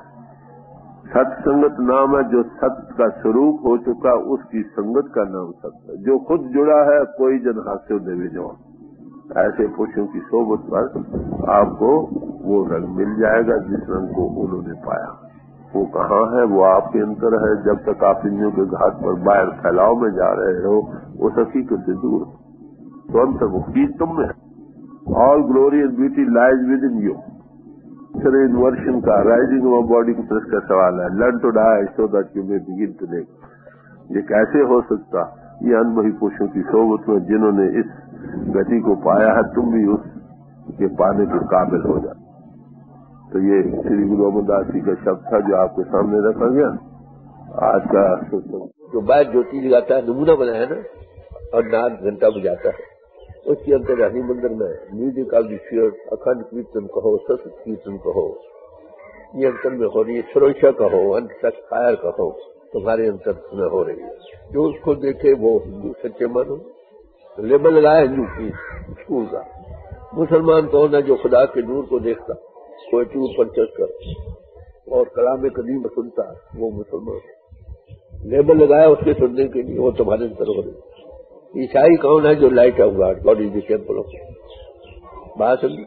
सत्संगत नाम है जो सत्य का स्वरूप हो चुका, उसकी संगत का नाम सत्य है। जो खुद जुड़ा है कोई जन हास्यो देवे जो, ऐसे पुरुषों की सोबत पर आपको वो रंग मिल जाएगा जिस रंग को उन्होंने पाया। वो कहाँ है, वो आपके अंदर है। जब तक आप इंद्रियों के घाट पर बाहर फैलाव में जा रहे हो वो हकीकत से दूर, तो अंतर्मुखी तुम में है। All glory and beauty lies within you. Inversion का राइजिंग ऑफ बॉडी की तरफ का सवाल है। Learn to die so that you may begin to live. ये कैसे हो सकता? ये अनुभवी पुरुषों की सोबत में जिन्होंने इस गति को पाया है, तुम भी उसके पाने के काबिल हो जाते। तो ये श्री गुरु अमरदास जी का शब्द था जो आपके सामने रखा गया आज का। जो बाहर ज्योति लगाता है, नमूना बनाया ना, और नाद घंटा बजाता है, उसके अंतर्यामी मंदिर में म्यूजिक ऑफ द स्पिरिट, अखंड कीर्तन कहो, सतत कीर्तन कहो, ये अंतर में हो रही है। सरोषा कहो, अंत तक फायर कहो, तुम्हारे अंतर में हो रही है। जो उसको देखे वो हिंदू सच्चे मानो। लेबल लगाया हिंदू की स्कूल का। मुसलमान कौन है? जो खुदा के नूर को देखता, कोई चूर पर चढ़कर और कलाम कदीम सुनता, वो मुसलमान। लेबल लगाया उसके सुनने के लिए, वो तुम्हारे अंतर हो रही। ईसाई कौन है? जो light of God, God is the temple of. बात समझी?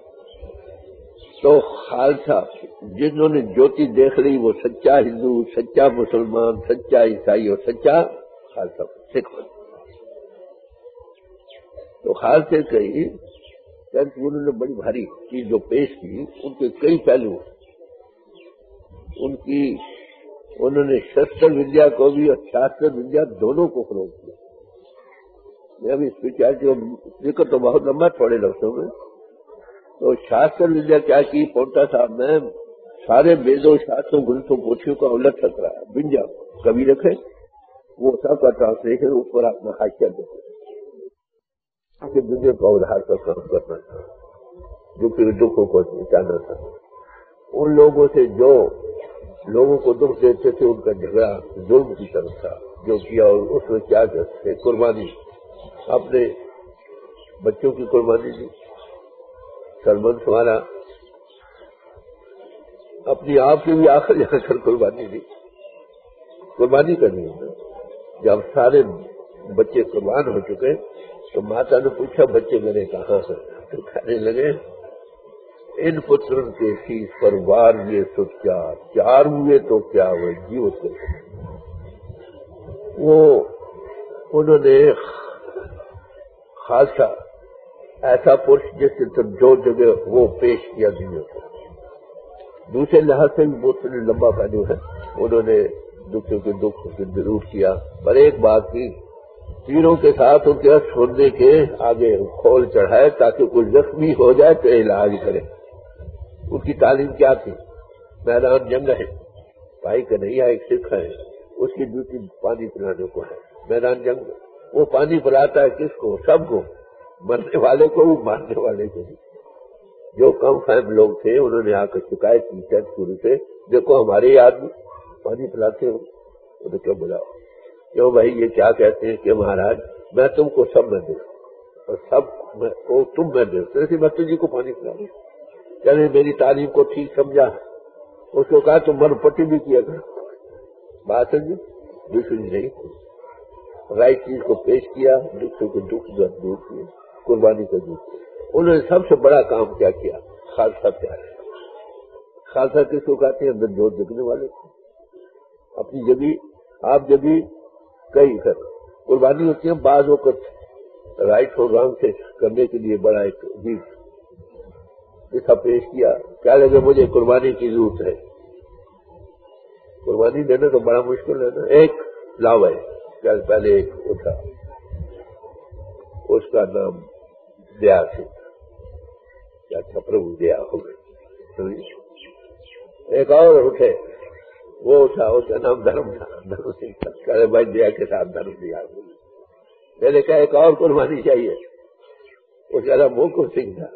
तो खालसा जिन्होंने ज्योति देख ली वो सच्चा हिंदू, सच्चा मुसलमान, सच्चा ईसाई और सच्चा खालसा सिख। तो खालसे कही उन्होंने बड़ी भारी चीज जो पेश की, उनके कई पहलू, उनकी उन्होंने शस्त्र विद्या को भी और शास्त्र विद्या दोनों को फरोग किया। मैं अभी स्पिरिचुअलिटी जिक्र तो बहुत लंबा थोड़े लफ्जों में। तो शास्त्र विद्या क्या की? पोंटा साहब में सारे वेदों, शास्त्रों, ग्रंथों, पोथियों का उल्लेख कर रहा है। बिंजा कभी रखे, वो सबका ट्रांसलेशन उस पर अपना हाशिया देते कि दुनिया का उद्धार का काम करना था, दुख दुखों को मिटाना था। उन लोगों से जो लोगों को दुख देते थे उनका झगड़ा जुल्म की तरफ था, जो किया। और उसमें क्या करते? कुर्बानी, अपने बच्चों की कुर्बानी दी। सलमान तुम्हारा अपनी आप की भी आखिर जाकर कुर्बानी दी। कुर्बानी करनी है। जब सारे बच्चे कुर्बान हो चुके तो माता ने पूछा, बच्चे मेरे कहाँ हैं? तो कहने लगे, इन पुत्रों के शीश पर वार हुए तो क्या, चार हुए तो क्या हुए, जीव से। वो उन्होंने खालसा ऐसा पुरुष जिससे तो जो जगह वो पेश किया दुनिया को। दूसरे लिहाज से भी बहुत लंबा पहलू है। उन्होंने दुखों के दुख जरूर किया, पर एक बात की, तीरों के साथ उनके छोड़ने के आगे खोल चढ़ाए ताकि कुछ जख्मी हो जाए तो इलाज करे। उसकी तालीम क्या थी? मैदान जंग है, भाई कन्हैया एक सिख है, उसकी ड्यूटी पानी पिलाने को है। मैदान जंग, वो पानी पिलाता है किसको? सबको, मरने वाले को भी, मारने वाले को भी। जो कम फैम लोग थे उन्होंने आकर शिकायत की शुरू से, देखो हमारे आदमी पानी पिलाते हो। तो क्यों बुलाओ? क्यों भाई ये क्या कहते हैं कि महाराज मैं तुमको सब में दे और सब मैं, वो तुम में दे, तो मैं तुझी को पानी पिला दूं। चले मेरी तालीम को ठीक समझा, उसको कहा तुम मर पट्टी भी किया कर। बात समझी? दूसरी नहीं, राइट चीज को पेश किया, दूसरे को दुख दूर किया, कुर्बानी को दूर किया। उन्होंने सबसे बड़ा काम क्या किया? खालसा प्यार। खालसा किसको कहते हैं? अंदर जोर जगने वाले को। अपनी जगह आप जगी کئی پھر قربانی ہوتی ہے بعض وقت رائٹ اور رانگ سے کرنے کے لیے بڑا ایک عجیب ایسا پیش کیا، کیا لگے مجھے قربانی کی ضرورت ہے. قربانی دینا تو بڑا مشکل ہے نا. ایک لاوا ہے، کل پہلے ایک اٹھا، اس کا نام دیا سنگھ، کیا چھپرو دیا ہو گئے. ایک اور اٹھے، وہ اٹھا، اس کا نام دھرم تھا، دھرم سنگھ تھا. کہے بھائی دیا کے ساتھ دھرم دیا. میں نے کہا ایک اور قربانی چاہیے، اس کا نام موکم سنگھ تھا.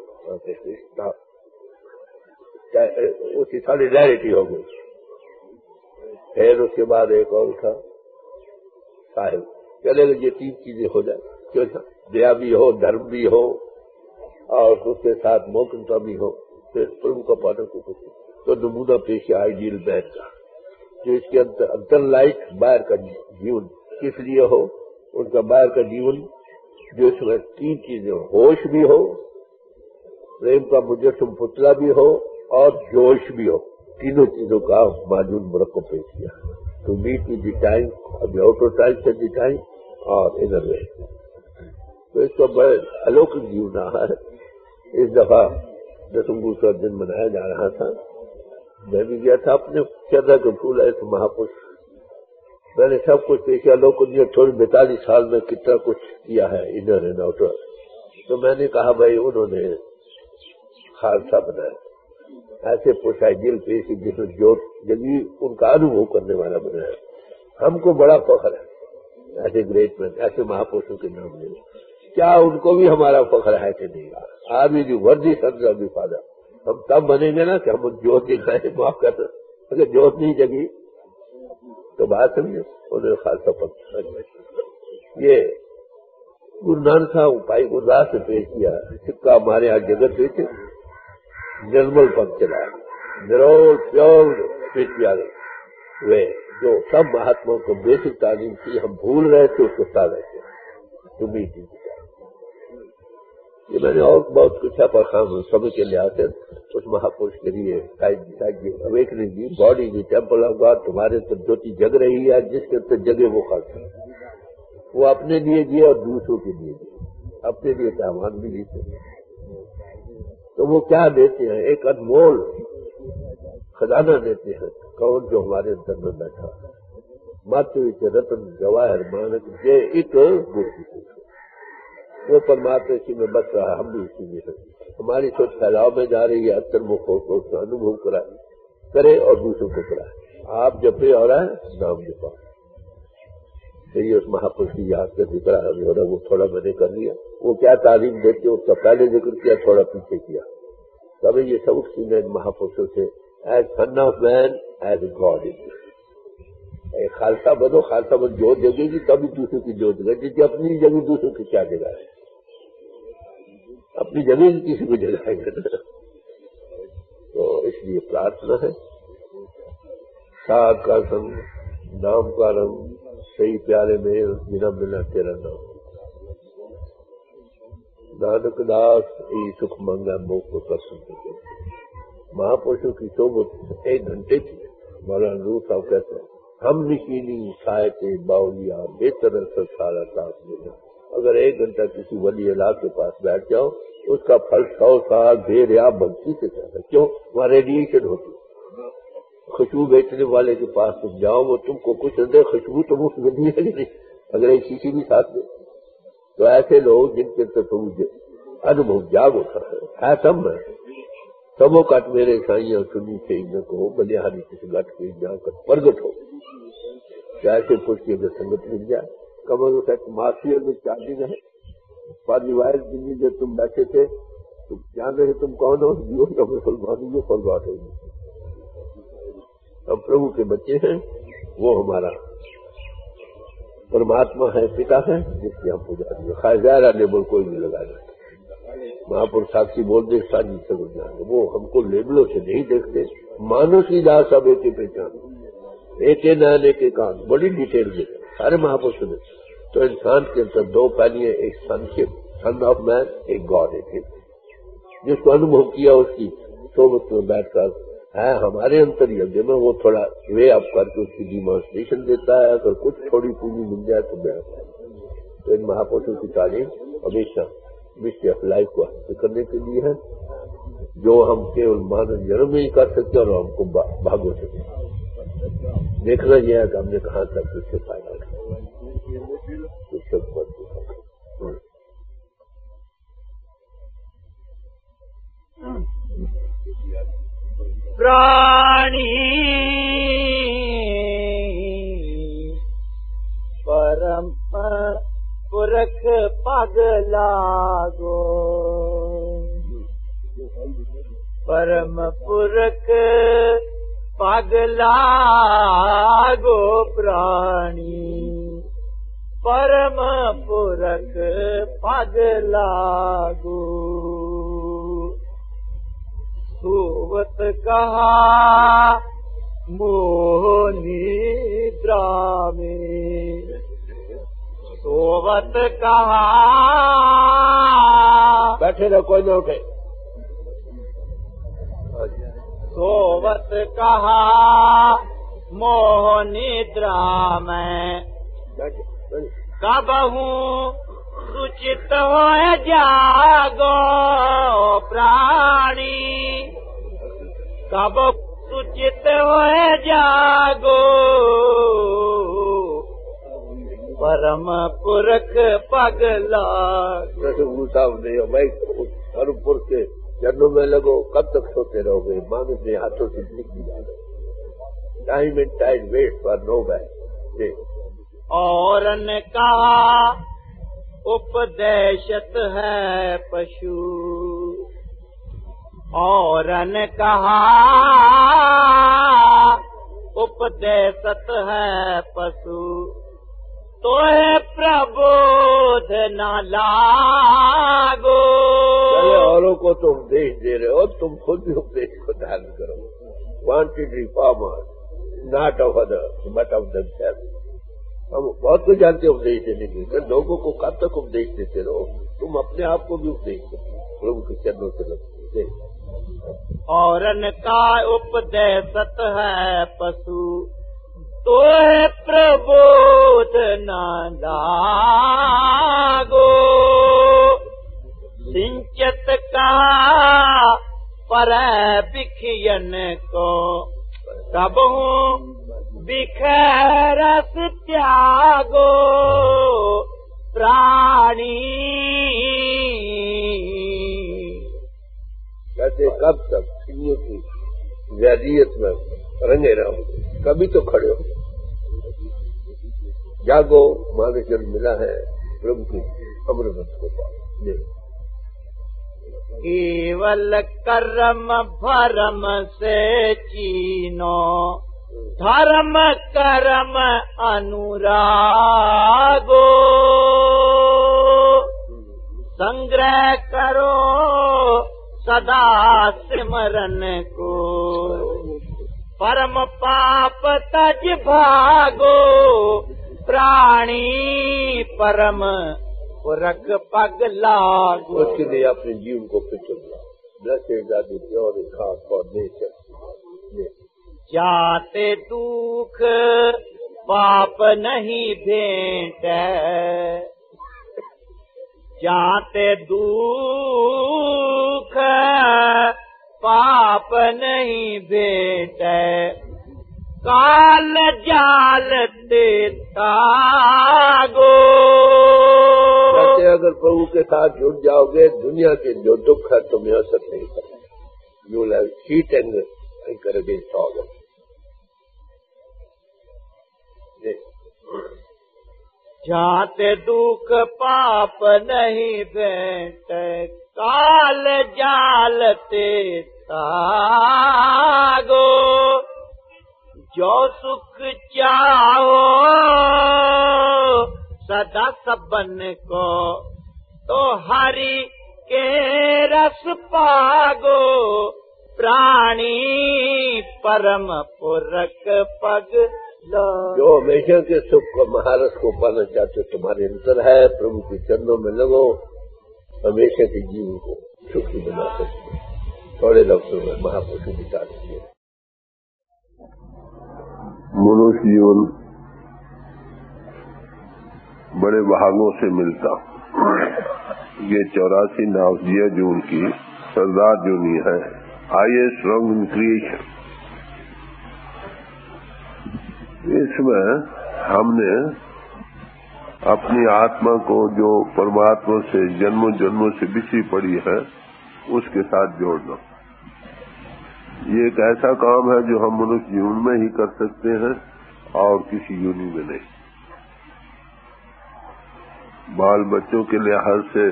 اس کی سالیڈیرٹی ہو گئی. پھر اس کے بعد ایک اور اٹھا صاحب، چلے گا یہ تین چیزیں ہو جائیں، کیوں تھا دیا بھی ہو، دھرم بھی ہو، اور اس کے ساتھ موکم کا بھی ہو. پھر پربھو کا پاٹن کو کچھ تو نمونہ پیش ہے آئیڈیل مین کا، جو اس کے اندر اندر لائٹ باہر کا جیون کس لیے ہو. ان کا باہر کا جیون جو اس میں تین چیزیں ہو، ہوش بھی ہو، پریم کا مجسم پتلا بھی ہو، اور جوش بھی ہو. تینوں چیزوں کا موجود مرکب پیش کیا. To meet with the time, ابھی آؤٹر ٹائم سے دی ٹائم اور انر وے. تو اس کا بڑا الوکک جیون رہا ہے. اس دفعہ دسمبر کا دن منایا جا رہا تھا، میں بھی گیا تھا. اپنے چندہ کے پھول ہے تو مہاپرش میں نے سب کچھ پیش کیا. لوگوں نے تھوڑی بیتالیس سال میں کتنا کچھ کیا ہے انر اینڈ آؤٹر. تو میں نے کہا بھائی انہوں نے خالصہ بنایا، ایسے پوچھائی دل پیش جس میں جو جگی ان کا انوبھو کرنے والا بنایا. ہم کو بڑا فخر ہے ایسے گریٹ مین، ایسے مہاپرشوں کے نام لے. کیا ان کو بھی ہمارا فخر ہے کہ نہیں؟ آدمی جو وردی سمجھا بھی فادر، ہم تب بنیں گے نا کہ ہم جوت دکھائیں. معاف کر دیں اگر جوت نہیں جگی تو بات سمجھے. انہیں خالصہ پک یہ گرو نانک صاحب بھائی گرداس سے پیش کیا. سکہ ہمارے یہاں جگت میں نرمل پنکھ چلا، نرول پیور اسپرچوئل وے، جو سب مہاتما کو بیسک تعلیم کی ہم بھول رہے تھے اس کو تا رہے تھے. تم ہی یہ میں نے اور بہت کچھ ہے پر خان سمے کے لحاظ سے اس مہاپرش کے لیے awakening the body the temple of God. تمہارے تو جوتی جگ رہی ہے، جس کے اندر جگے وہ خرچ ہے. وہ اپنے لیے دیے اور دوسروں کے لیے دیے، اپنے لیے سامان بھی دیتے. تو وہ کیا دیتے ہیں؟ ایک انمول خزانہ دیتے ہیں. کون؟ جو ہمارے اندر میں بیٹھا مات رتن جواہر مانک جے ایک گوشت، وہ پرماتما اسی میں بس رہا. ہم بھی اسی میں ہیں. ہماری سوچ پھیلاؤ میں جا رہی ہے. اتر مکھ کو اس کا انوبھو کرائے کرے اور دوسروں کو کرائے. آپ جپے اور آئے نام جپا. یہ اس مہاپرش کی یاد سے ذکر ہو رہا، وہ تھوڑا میں نے کر لیا. وہ کیا تعلیم دیتے اس کا پہلے ذکر کیا، تھوڑا پیچھے کیا. تبھی یہ سب سینے مہاپرشوں سے as son of man as a God. Khalsa بنو، خالصہ بن جوت جگے گی تبھی دوسروں کی جوت جگہ. جس کی اپنی جگہ دوسروں کی کیا جگہ ہے؟ اپنی جگہ کی کسی کو جگائیں گے نا. تو اس لیے پرارتھنا ہے ساگ کا سنگ نام کا رنگ صحیح پیارے میں بنا ملا تیرا نام. نانک داس ای سکھ منگا موک کو کر سکتے. مہاپرشوں کی صحبت ایک گھنٹے کی. مولانا روح صاحب کہتے ہیں ہم نشینی سائے باولیا بہتر اثر سارا ساتھ لینا. اگر ایک گھنٹہ کسی ولی اللہ کے پاس بیٹھ جاؤ اس کا پھل سو سال دیر یا بھکتی سے کرتا. کیوں؟ وہاں ریڈیشن ہوتی. خوشبو بیچنے والے کے پاس تم جاؤ وہ تم کو کچھ دے، خوشبو تو مفت میں دی ہے نہیں، اگر ایک شیشی بھی ساتھ دے. تو ایسے لوگ جن کے تم انوبھو جاگ اٹھا ہے سب میں سبوں کٹ میرے سائیاں سنی سے ان کو بلیہاری کسی گٹ کے جا کر پرگٹ ہو. ایسے کچھ کی اگر سنگت مل جائے کمر تک معافی میں چار دن ہے. پادری وائر جن سے تم بیٹھے تھے تم جان رہے تم کون ہو؟ جیو کا مسلمان یہ فربات ہے. ہم پربھو کے بچے ہیں، وہ ہمارا پرماتما ہے، پتا ہے جس کی ہم پوجا کریں. خیر لیبل کوئی بھی لگا نہیں. وہاں پر ساکشی بول دے ساجی سمجھ جائیں. وہ ہم کو لیبلوں سے نہیں دیکھتے. مانوسی داس سب ایک پہچان، ایک نانے کے کام بڑی ڈیٹیل دیتے سارے مہاپرشوں نے. تو انسان کے اندر دو پہلی ہیں، ایک سنشپ سن آف مین، ایک گاڈ. ایک جس کو انوبھو کیا اس کی صحبت میں بیٹھ کر ہے ہمارے انتریہ میں، وہ تھوڑا وے اپ کر کے اس کی ڈیمانسٹریشن دیتا ہے. اگر کچھ تھوڑی پونجی مل جائے تو بہتر ہے. تو ان مہاپرشوں کی تعلیم ہمیشہ مسٹری آف لائف کو حاصل کرنے کے لیے ہے، جو ہم کیول مانو جنم میں ہی کر سکتے اور ہم کو بھاگو سکتے. دیکھنا یہ ہے کہ ہم نے کہاں تک اس سے فائدہ प्राणी परम पुरख पग लागो, परम पुरख पग लागो प्राणी, परम पुरख पग लागो. सोवत कहा मोह निद्रा में, सोवत कहा. بیٹھے رہو کوئی نہ اٹھے. सोवत कहा मोह निद्रा में, कबहू सुचित हो जागो प्राणी, कब सुचित हो जागो परम पुरख पगला. جیسے گرو صاحب نے بھائی دھرم پور کے چرنوں میں لگو، کب تک سوتے رہو گے؟ مانو نے ہاتھوں سے لکھ دیا. Time and time wait for no been. اور نے کہا اپدیشت ہے پشو، اور نے کہا اپدیشت ہے پشو، تو ہے پربودھ نہ لاگو. اوروں کو تو اپدیش دے رہے ہو، تم خود بھی اپدیش کو دھیان کرو. Wanted reformer not of other but of them self. ہم بہت کچھ جانتے ہیں اپدیش دینے کے لیے، لوگوں کو کب تک اپدیش دیتے رہو؟ تم اپنے آپ کو بھی اپدیش کرو، پربھو کے چرنوں سے لگتے. اور ان کا اپدیشت ہے پشو، تو ہے پربودھ نہ لاگو. سنچت کا پر بکھین کو، کب ہوں بکھرس تیاگو پرانی. کہتے کب تک سنیوں کی ویدیت میں رنگے رہو، کبھی تو کھڑے ہو. جاگو مانے جن ملا ہے پربھو کی امرت کو پاؤ. کیول کرم بھرم سے چینو، دھرم کرم انوراگو. سنگرہ کرو سدا سمرن کو، پرم پاپ تج بھاگو پرانی، پرم پرک پگ لاگو. اس کے لیے اپنے جیون کو پھر چلنا. Blessed are the pure in heart for nature. جاتے دکھ پاپ نہیں بھیٹ، جاتے دکھ پاپ نہیں بھیٹ، کال جال دیتا گو. اگر پربھو کے ساتھ جڑ جاؤ گے، دنیا کے جو دکھ ہے تمہیں اثر نہیں کرے. You will have hate and anger against all. جاتے دکھ پاپ نہیں بھیٹ، کال جال دیتا گو. جو سکھ چاہو سدا سبن کو، تو ہری کے رس پاگو پرانی، پرم پورک پگ. جو ہمیشہ کے سکھ کو مہارت کو پانا چاہتے تمہارے اندر ہے، پربھو کے چرنوں میں لگو، ہمیشہ کے جیون کو سکھی بنا سکتے. تھوڑے لفظوں میں مہاپرشوں کی تعریف. मनुष्य जीवन बड़े भागों से मिलता। ये चौरासी नावजिया जून की सरदार जूनी है, हाईएस्ट रंग इन क्रिएशन। इसमें हमने अपनी आत्मा को जो परमात्मा से जन्मों जन्मों से बिछड़ी पड़ी है उसके साथ जोड़ना, ये एक ऐसा काम है जो हम मनुष्य जीवन में ही कर सकते हैं और किसी यूनि में नहीं। बाल बच्चों के लिहाज से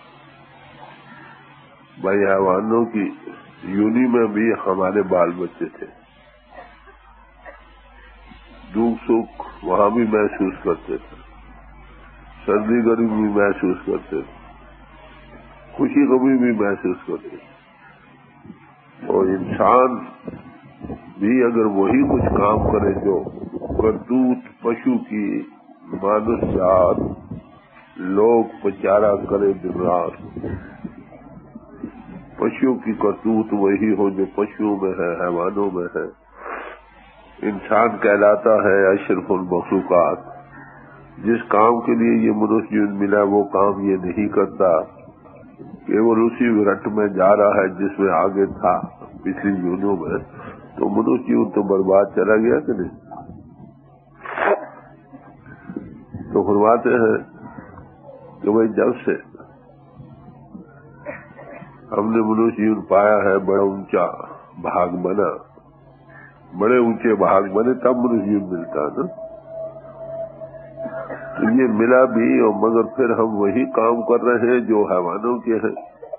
भाई हैवानों की यूनि में भी हमारे बाल बच्चे थे, दुख सुख वहां भी महसूस करते थे, सर्दी गर्मी भी महसूस करते थे, खुशी कभी भी महसूस करते थे। और इंसान भी अगर वही कुछ काम करे जो करतूत पशु की मानुष जात लोग पचारा करे दिन रात, पशुओं की करतूत वही हो जो पशुओं में है, हैवानों में है। इंसान कहलाता है अशरफुल मखलूकात। जिस काम के लिए ये मनुष्य जीवन मिला वो काम ये नहीं करता, केवल उसी विरट में जा रहा है जिसमें आगे था पिछली यूनियों में, तो मनुष्य जीवन तो बर्बाद चला गया कि नहीं। तो फरमाते हैं कि भाई जब से हमने मनुष्य जीवन पाया है, बड़ा ऊंचा भाग बना, बड़े ऊंचे भाग बने, तब मनुष्य जीवन मिलता है ना। तो ये मिला भी, और मगर फिर हम वही काम कर रहे हैं जो हैवानों के हैं।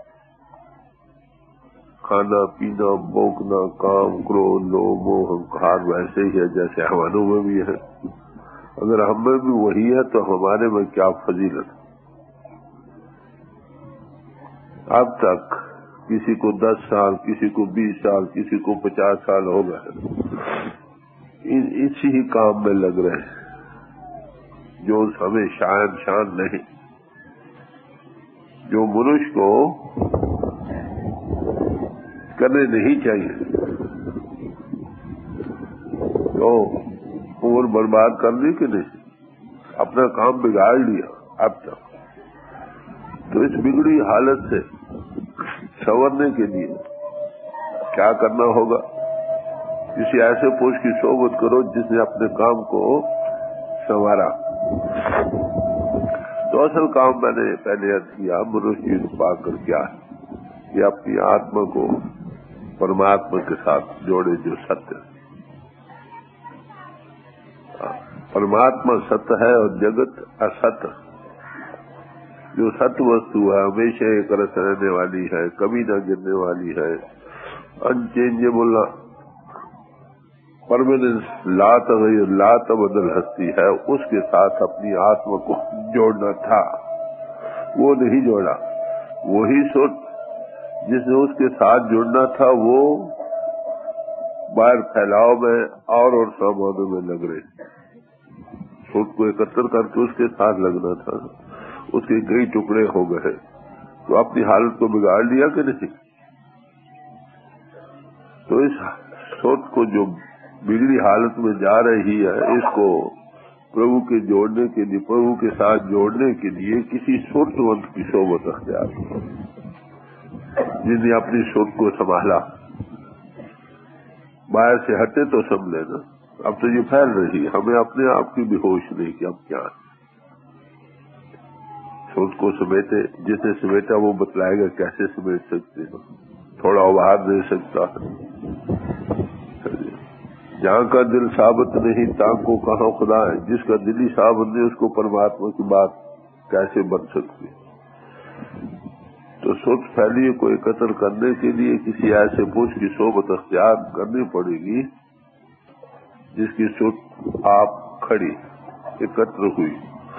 खाना पीना भोंकना काम क्रोध लोभ मोह अहंकार वैसे ही है जैसे हैवानों में भी है। अगर हम में भी वही है तो हमारे में क्या फजीलत। अब तक किसी को दस साल, किसी को बीस साल, किसी को पचास साल हो गए, इसी ही काम में लग रहे हैं जो हमें शान शान नहीं। जो मनुष्य को करने नहीं चाहिए तो उम्र बर्बाद कर दी कि नहीं, अपना काम बिगाड़ लिया अब तक। तो इस बिगड़ी हालत से संवरने के लिए क्या करना होगा? किसी ऐसे पुरुष की सोबत करो जिसने अपने काम को संवारा। तो असल काम मैंने पहले अर्ज किया, मनुष्य पाकर क्या है कि अपनी आत्मा को परमात्मा के साथ जोड़े जो सत्य। परमात्मा सत्य है और जगत असत्य। जो सत्य वस्तु है हमेशा एक रस रहने वाली है, कभी न गिरने वाली है, अनचेंजेबल परमानेंस लात लात बदल हस्ती है, उसके साथ अपनी आत्मा को जोड़ना था, वो नहीं जोड़ा। वही सोच जिसने उसके साथ जुड़ना था वो बाहर फैलाव में और और सामानों में लग रहे। सोच को एकत्र करके उसके साथ लगना था, उसके कई टुकड़े हो गए, तो अपनी हालत को बिगाड़ लिया कि नहीं। तो इस सोच को जो बिगड़ी हालत में जा रही है, इसको प्रभु के जोड़ने के लिए, प्रभु के साथ जोड़ने के लिए किसी सोचवंत की सोबत अख्तियार, जिन्हें अपनी सोच को संभाला। बाहर से हटे तो समझ लेना, अब तो ये फैल रही, हमें अपने आप की भी होश नहीं कि अब क्या है। सोच को समेटे, जिसने समेटा वो बतलाएगा कैसे समेट सकते हो, थोड़ा उभार दे सकता है। जहाँ का दिल साबित नहीं ताक को कहाँ खुदा है। जिसका दिल ही साबित नहीं उसको परमात्मा की बात कैसे बन सकती। तो सोच फैलिए को एकत्र करने के लिए किसी ऐसे पुरुष की सोबत अख्तियार करनी पड़ेगी जिसकी सोच आप खड़ी एकत्र हुई।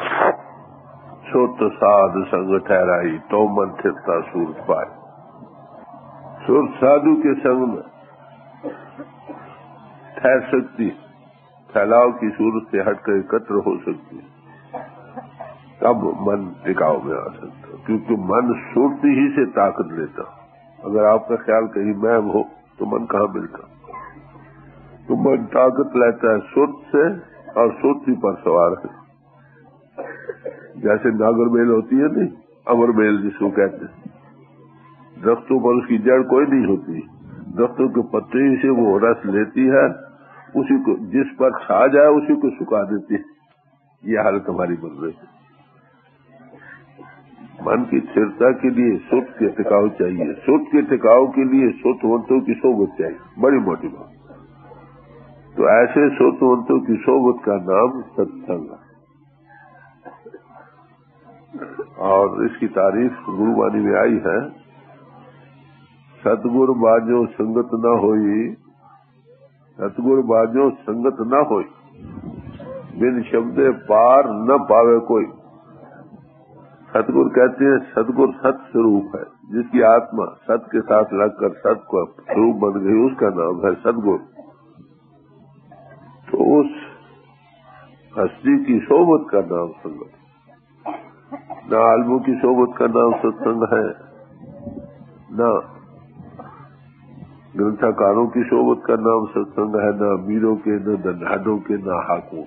सोत साध संग ठहराई तो मन थिरता सूरत पाए। सोच साधु के संग में ठहर सकती, फैलाव की सूरत से हटकर एकत्र हो सकती, तब मन टिकाव में आ सकता, क्योंकि मन सुरती ही से ताकत लेता। अगर आपका ख्याल कहीं मैं हो तो मन कहाँ मिलता। تو من طاقت لیتا ہے سرت سے اور سرتی پر سوار ہے. جیسے ناگر بیل ہوتی ہے نہیں، امر بیل جس کو کہتے ہیں. درختوں پر اس کی جڑ کوئی نہیں ہوتی، درختوں کے پتے سے وہ رس لیتی ہے، اسی کو جس پر چھا جائے اسی کو سکھا دیتی ہے. یہ حالت ہماری بن رہی ہے. من کی استھرتا کے لیے سرت کے ٹکاؤ چاہیے. سرت کے ٹکاؤ کے لیے سرتونتوں کی صحبت چاہیے، بڑی موٹی بات. تو ایسے سرتونتوں کی صحبت کا نام ستسنگ ہے. اور اس کی تعریف گرو بانی میں آئی ہے، ستگر باجو سنگت نہ ہوئی، ستگر باجو سنگت نہ ہوئی، بن شبد پار نہ پاوے کوئی. ستگر کہتے ہیں ستگر ست سوروپ ہے، جس کی آتما ست کے ساتھ لگ کر ست کو سوروپ بن گئی، اس کا نام ہے ستگر. تو اس ہستی کی صحبت کا نام سنگت. نہ عالموں کی صحبت کا نام ستسنگ ہے، نہ گرنتھاکاروں کی صحبت کا نام ستسنگ ہے، نہ امیروں کے، نہ دنہادوں کے، نہ حاکموں.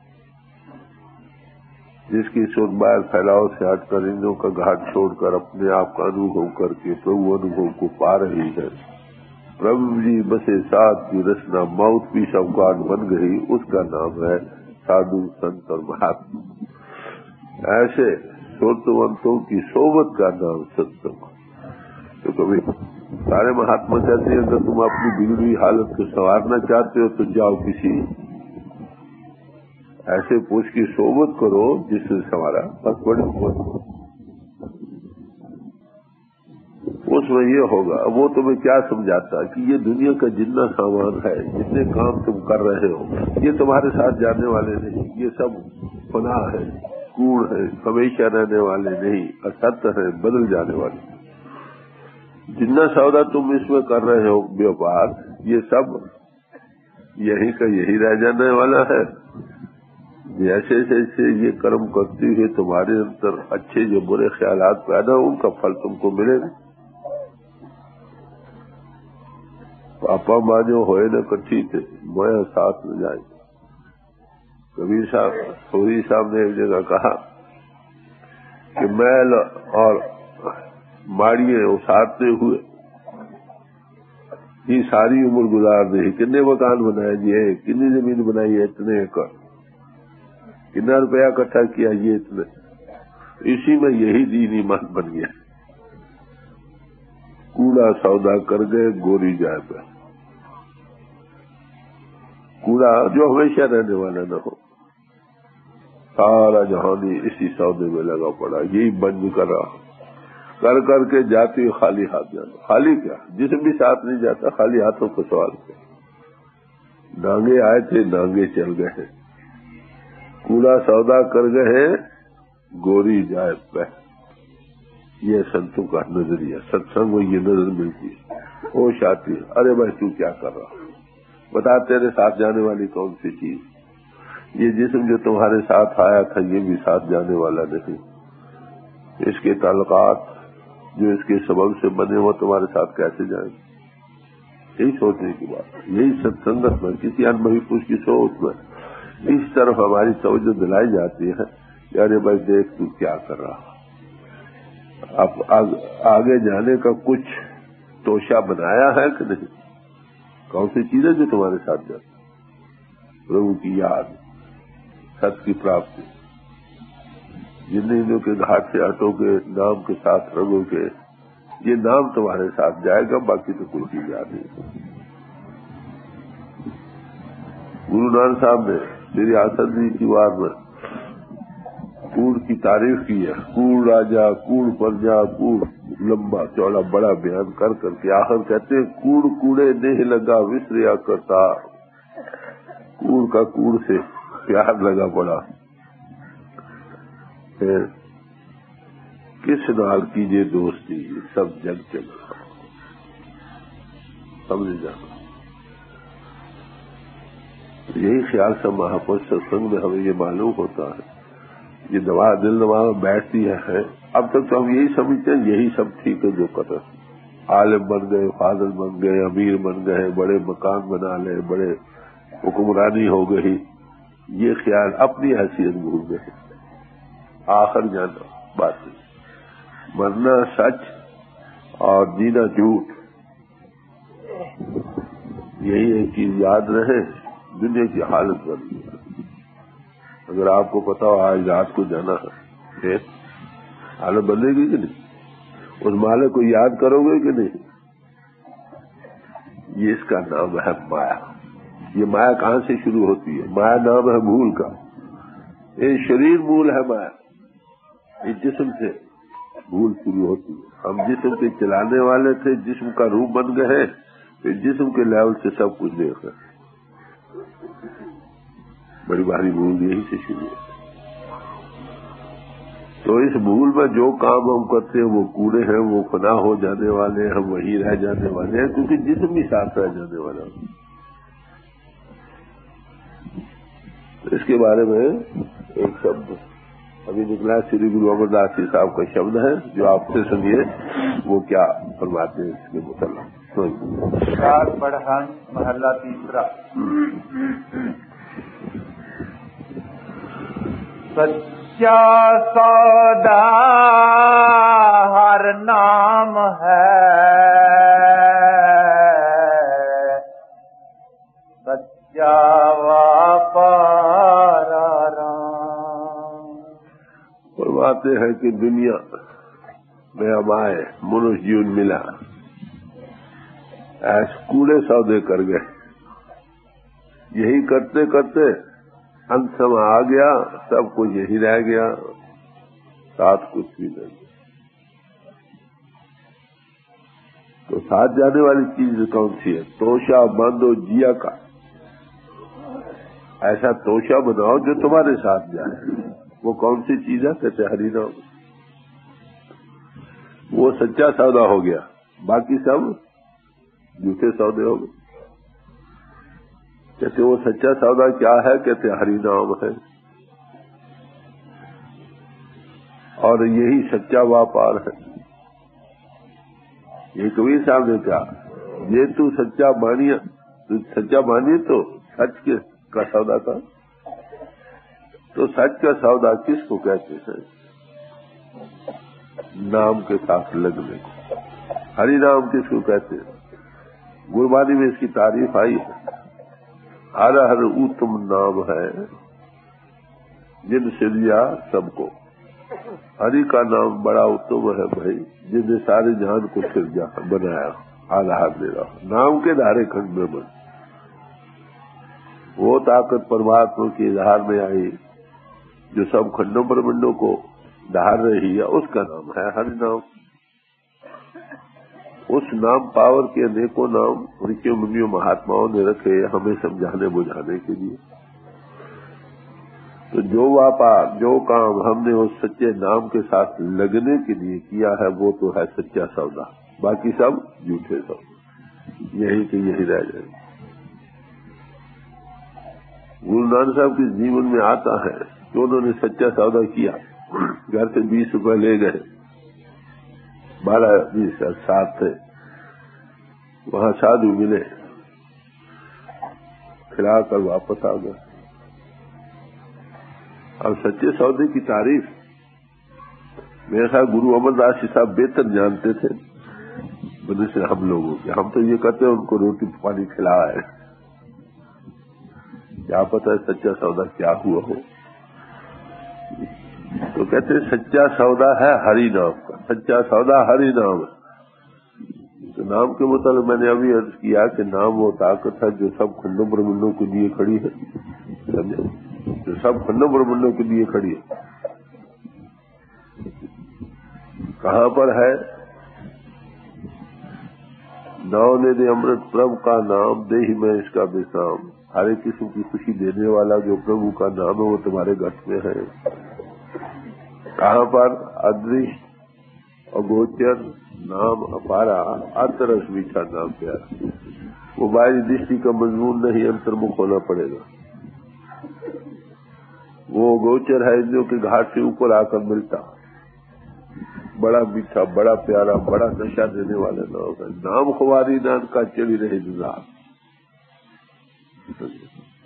جس کی سر باہر پھیلاؤ سے ہٹ کر انوں کا گھاٹ چھوڑ کر اپنے آپ کا انوبھو کر کے پربھو انوبھو کو پا رہی ہے. پربھو جی بسے ساتھ کی رچنا موت بھی شوکاٹ بن گئی، اس کا نام ہے سادھو سنت اور مہاتما. ایسے سورتونتوں کی صحبت کا نام ستسنگ. تو کبھی سارے مہاتما کہتے ہیں اگر تم اپنی بگڑی حالت کو سنوارنا چاہتے ہو تو جاؤ کسی ایسے پوچھ کی صحبت کرو جس سے سنوارا. بس بڑی اس میں یہ ہوگا. وہ تمہیں کیا سمجھاتا کہ یہ دنیا کا جتنا سامان ہے، جتنے کام تم کر رہے ہو، یہ تمہارے ساتھ جانے والے نہیں، یہ سب فنا ہے، کوڑ ہے، ہمیشہ رہنے والے نہیں، است ہے، بدل جانے والے. جتنا سودا تم اس میں کر رہے ہو بیوپار، یہ سب یہی کا یہی رہ جانے والا ہے. جیسے جیسے یہ کرم کرتی ہوئے تمہارے اندر اچھے جو برے خیالات پیدا ہو، ان کا پھل تم کو ملے گا. پاپا ماں جو ہوئے نہ کٹھی تھے، میں ساتھ میں جائیں. کبیر صاحب سوری صاحب نے ایک جگہ کہا کہ میل اور ماڑیے اسارتے ہوئے یہ ساری عمر گزار رہی. کتنے مکان بنائے جی، کتنی زمین بنائی ہے، اتنے ایکڑ، کتنا روپیہ اکٹھا کیا، یہ اتنے. اسی میں یہی دین ایمان بن گیا. کوڑا سودا کر گئے گوری جائے پہ. کوڑا جو ہمیشہ رہنے والا نہ ہو، سارا جہانی اسی سودے میں لگا پڑا. یہی بن کر رہا کر کر کے جاتی خالی ہاتھ جانا. خالی کیا، جسم بھی ساتھ نہیں جاتا، خالی ہاتھوں کو سوال کر. نانگے آئے تھے، نانگے چل گئے. کوڑا سودا کر گئے گوری جائے پہ. یہ سنتوں کا نظریہ. ستسنگ میں یہ نظر ملتی ہے، ہوش آتی ہے. ارے بھائی تو کیا کر رہا، بتا تیرے ساتھ جانے والی کون سی چیز. یہ جسم جو تمہارے ساتھ آیا تھا یہ بھی ساتھ جانے والا نہیں. اس کے تعلقات جو اس کے سبب سے بنے وہ تمہارے ساتھ کیسے جائیں. یہی سوچنے کی بات. یہی ستسنگت میں کسی انبھوی پوچھ کی سوچ میں اس طرف ہماری توجہ دلائی جاتی ہے کہ ارے بھائی دیکھ تو کیا کر رہا. اب آگے جانے کا کچھ توشہ بنایا ہے کہ نہیں. کون سی چیزیں جو تمہارے ساتھ جاتی. پربھو کی یاد، ست کی پراپتی. جن دنوں کے گھاٹ سے ہٹو گے، نام کے ساتھ رگو گے، یہ نام تمہارے ساتھ جائے گا. باقی تو کچھ کی یاد نہیں. گرو نانک صاحب نے میری آسد جی کی بات میں کوڑ کی تعریف کی ہے. کوڑ راجا، کوڑ پرجا، کوڑ لمبا چوڑا بڑا بیان کر کر کے آخر کہتے ہیں کوڑ کوڑے نہیں لگا وسریا کرتا. کوڑ کا کوڑ سے پیار لگا پڑا. کس نال کیجیے دوستی، سب جگ چلا. سمجھ جانا. یہی خیال سے مہاپرش ستسنگ میں ہمیں یہ معلوم ہوتا ہے. یہ دوا دل دماغ میں بیٹھتی ہے. اب تک تو ہم یہی سمجھتے ہیں یہی سب ٹھیک ہے جو قدر. عالم بن گئے، فاضل بن گئے، امیر بن گئے، بڑے مکان بنا لے، بڑے حکمرانی ہو گئی، یہ خیال اپنی حیثیت بھول گئے، آخر جانا بات نہیں، مرنا سچ اور جینا جھوٹ، یہی ایک چیز یاد رہے، دنیا کی حالت بن گئی۔ اگر آپ کو پتا ہو آج رات کو جانا ہے، پھر حالت بدلے گی کہ نہیں؟ اس مالک کو یاد کرو گے کہ نہیں؟ یہ اس کا نام ہے مایا۔ یہ مایا کہاں سے شروع ہوتی ہے؟ مایا نام ہے بھول کا، یہ شریر مول ہے مایا، یہ جسم سے بھول شروع ہوتی ہے۔ ہم جسم کے چلانے والے تھے، جسم کا روح بن گئے، پھر جسم کے لیول سے سب کچھ دیکھ رہے، بڑی بھاری بھول یہی سے شروع ہوتی۔ تو اس بھول میں جو کام ہم کرتے ہیں وہ کوڑے ہیں، وہ فنا ہو جانے والے ہیں، ہم وہیں رہ جانے والے ہیں، کیونکہ جسم بھی ساتھ رہ جانے والا ہے۔ اس کے بارے میں ایک شبد ابھی نکلا، سری گرو امر داس جی صاحب کا شبد ہے، جو آپ سے سنیے وہ کیا فرماتے ہیں اس کے متعلق۔ چار پڑھن محلہ تیسرا۔ سچا سودا ہر نام ہے، سچا واپار رام۔ فرماتے ہیں کہ دنیا میں ہم آئے، منش جیون ملا، ایسے کوڑے سودے کر گئے، یہی کرتے کرتے انت میں آ گیا، سب کچھ یہی رہ گیا، ساتھ کچھ بھی نہیں۔ تو ساتھ جانے والی چیز کون سی ہے؟ توشا باندھو جیا کا، ایسا توشا بناؤ جو تمہارے ساتھ جائے۔ وہ کون سی چیز ہے؟ کہتے ہری نام۔ وہ سچا سودا ہو گیا، باقی سب جھوٹے سودے ہو گئے۔ کہتے وہ سچا سودا کیا ہے؟ کہتے ہری نام ہے، اور یہی سچا واپار ہے۔ یہ کبیر صاحب نے کہا، یہ تو سچا مانیہ، تو سچا مانیے تو سچ کے کا سودا تھا۔ تو سچ کا سودا کس کو کہتے ہیں؟ نام کے ساتھ لگنے کو۔ ہری نام کس کو کہتے ہیں؟ گربانی میں اس کی تعریف آئی ہے، ہر ہر اتم نام ہے جن سے لیا سب کو۔ ہری کا نام بڑا اتم ہے بھائی، جن نے سارے جہان کو سرجا بنایا، آدھار دے رہا۔ نام کے دھارے کھنڈ میں بن، وہ طاقت پرماتما کے اظہار میں آئی جو سب کھنڈوں برمنڈوں کو دھار رہی ہے، اس کا نام ہے ہری نام۔ اس نام پاور کے انیکوں نام رشی منیوں مہاتماؤں نے رکھے ہمیں سمجھانے بجھانے کے لیے۔ تو جو واپار، جو کام ہم نے اس سچے نام کے ساتھ لگنے کے لیے کیا ہے، وہ تو ہے سچا سودا، باقی سب جھوٹے سودا، یہی کہ یہی رہ جائے۔ گرو نانک صاحب کے جیون میں آتا ہے کہ انہوں نے سچا سودا کیا، گھر سے بیس روپے لے گئے، بارہ بیس ساتھ تھے، وہاں سادھو ملے، کھلا کر واپس آ گئے۔ اب سچے سودے کی تعریف میرے خیال گرو امر داس جی صاحب بہتر جانتے تھے بدل سے ہم لوگوں کے۔ ہم تو یہ کہتے ہیں ان کو روٹی پانی کھلا ہے، کیا پتہ ہے سچا سودا کیا ہوا ہو۔ تو کہتے ہیں سچا سودا ہے ہری نام کا، سچا سودا ہری نام ہے۔ تو نام کے متعلق میں نے ابھی عرض کیا کہ نام وہ طاقت ہے جو سب کھنڈوں برمنڈوں کے لیے کھڑی ہے، سمجھے، جو سب کھنڈوں برمنڈوں کے لیے کھڑی ہے۔ کہاں پر ہے؟ نو نے دے امرت پربھ کا نام، دے ہی میں اس کا وسام۔ ہر ایک قسم کی خوشی دینے والا جو پربھو کا نام ہے وہ تمہارے گھٹ میں ہے۔ کہاں پر؟ ادرش اگوچر نام اپارا، اترس میٹھا نام پیارا۔ وہ باہری دشتی کا مضمون نہیں، انترمکھ ہونا پڑے گا۔ وہ گوچر ہے جو کہ گھاٹ سے اوپر آ کر ملتا، بڑا میٹھا، بڑا پیارا، بڑا نشہ دینے والا نام ہے۔ نام خواری نان کا چڑی رہے نظام۔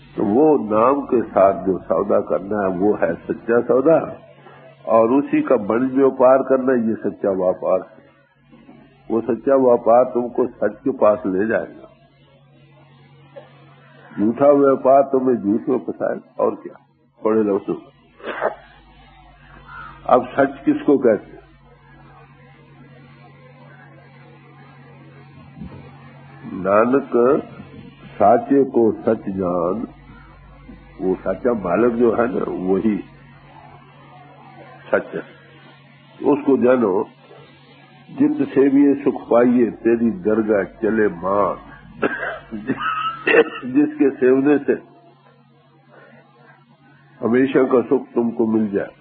تو وہ نام کے ساتھ جو سودا کرنا ہے وہ ہے سچا سودا، اور اسی کا بڑھ ویوپار کرنا یہ سچا ویاپار ہے۔ وہ سچا ویاپار تم کو سچ کے پاس لے جائے گا، جھوٹا ویاپار تمہیں جھوٹ میں پھنسائے گا، اور کیا بڑے لفظوں۔ اب سچ کس کو کہتے ہیں؟ نانک ساچے کو سچ جان، وہ سچا مالک جو ہے نا وہی سچ ہے، اس کو جانو۔ جت سے بھی سکھ پائیے تیری درگاہ چلے ماں، جس کے سیونے سے ہمیشہ کا سکھ تم کو مل جائے،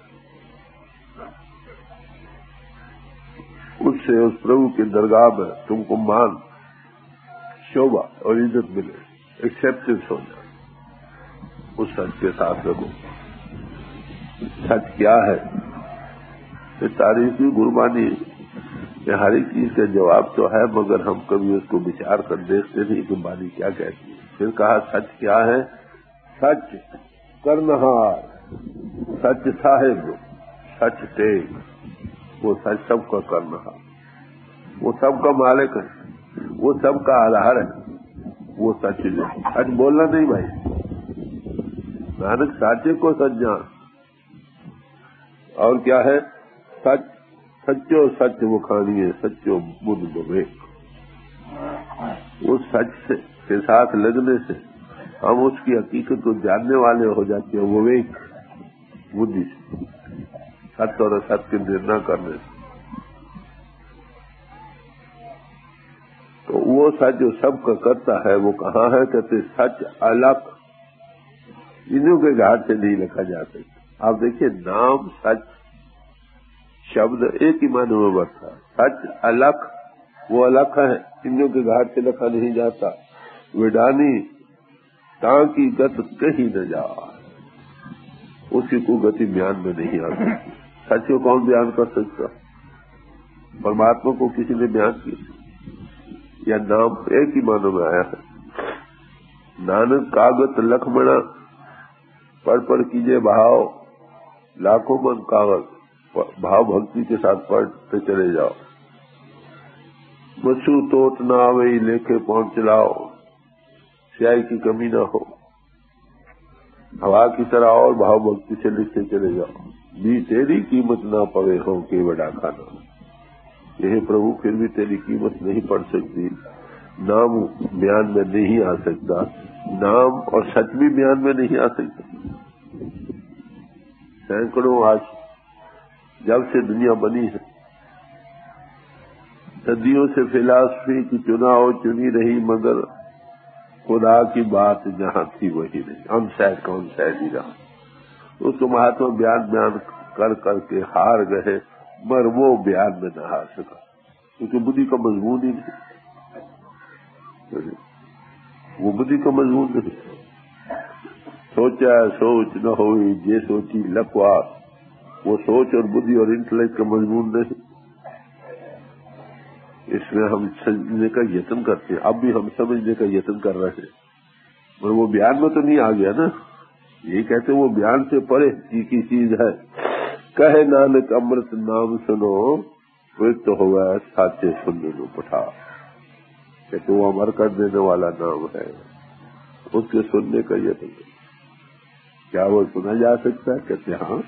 اس سے اس پربھو کی درگاہ میں تم کو مان، شوبہ اور عزت ملے، ایکسپٹنس ہو جائے، اس سچ کے ساتھ رکھو۔ سچ کیا ہے؟ یہ تاریخی قربانی، یہ ہر ایک چیز کا جواب تو ہے، مگر ہم کبھی اس کو بچار کر دیکھتے نہیں کہ بانی کیا کہتی ہے۔ پھر کہا سچ کیا ہے؟ سچ کرنہار، سچ صاحب، سچ ٹیک، وہ سچ سب کا کرنہار، وہ سب کا مالک ہے، وہ سب کا آدھار ہے، وہ سچ ہے۔ سچ بولنا نہیں بھائی، نانک ساچے کو سچ جان۔ اور کیا ہے؟ سچ، سچو سچ وکھانیے، سچو بدھ بویک۔ اس سچ سے کے ساتھ لگنے سے ہم اس کی حقیقت کو جاننے والے ہو جاتے ہیں، وویک بدھی سے، سچ اور اسچ کے نرنا کرنے سے۔ تو وہ سچ جو سب کا کرتا ہے وہ کہاں ہے؟ کہتے سچ الگ، انہوں کے گھاٹ سے نہیں لکھا جا سکتا۔ آپ دیکھیے نام سچ شبد ایک ہی معنی میں بڑھتا ہے، سچ الگ، وہ الگ ہے، انہوں کے گھاٹ سے لکھا نہیں جاتا۔ وڈانی تاں کی گت کہیں نہ جا، اس کی کوئی گتی بیان میں نہیں آ سکتی۔ سچ کو کون بیان کر سکتا؟ پرماتما کو کسی نے بیان کیا؟ یا نام ایک ہی معنی میں آیا ہے۔ نانک کاغت لکھ بڑا، پڑھ پڑھ کیجئے بہاؤ، لاکھوں من کاغذ بھاؤ بھکتی کے ساتھ پڑھتے چلے جاؤ۔ مچھو توٹ نہ آوئی لیکھے پہنچ چلاؤ، سیاہی کی کمی نہ ہو، ہوا کی طرح اور بھاؤ بھکتی سے لکھتے چلے جاؤ۔ بھی تیری قیمت نہ پڑے ہو کہ بڑا کھانا، یہ پربھو پھر بھی تیری قیمت نہیں پڑ سکتی، نام بیان میں نہیں آ سکتا، نام اور سچ بھی بیان میں نہیں آ سکتا۔ سینکڑوں آج جب سے دنیا بنی ہے، صدیوں سے فلاسفی کی چناؤ چنی رہی، مگر خدا کی بات جہاں تھی وہی نہیں، ان سیڈ کون سیڈ ہی رہا۔ اس کو مہاتما بیان بیان کر کر کے ہار گئے، مگر وہ بیان میں نہ ہار سکا، کیونکہ بدھی کا مضمون ہی نہیں، وہ بدھی کا مضمون نہیں۔ سوچا سوچ نہ ہوئی یہ سوچی لکوا، وہ سوچ اور بدھی اور انٹلیکٹ کا مضمون نہیں۔ اس میں ہم سمجھنے کا یتن کرتے ہیں، اب بھی ہم سمجھنے کا یتن کر رہے ہیں، مگر وہ بیان میں تو نہیں آ گیا نا۔ یہی کہتے وہ بیان سے پرے کی چیز ہے۔ کہے نانک امرت نام سنو، تو ہوا ساچے سننے کو پٹھا، کہ تو امر کر دینے والا نام ہے، اس کے سننے کا یتن۔ کیا وہ سنا جا سکتا ہے؟ کہتے ہاں،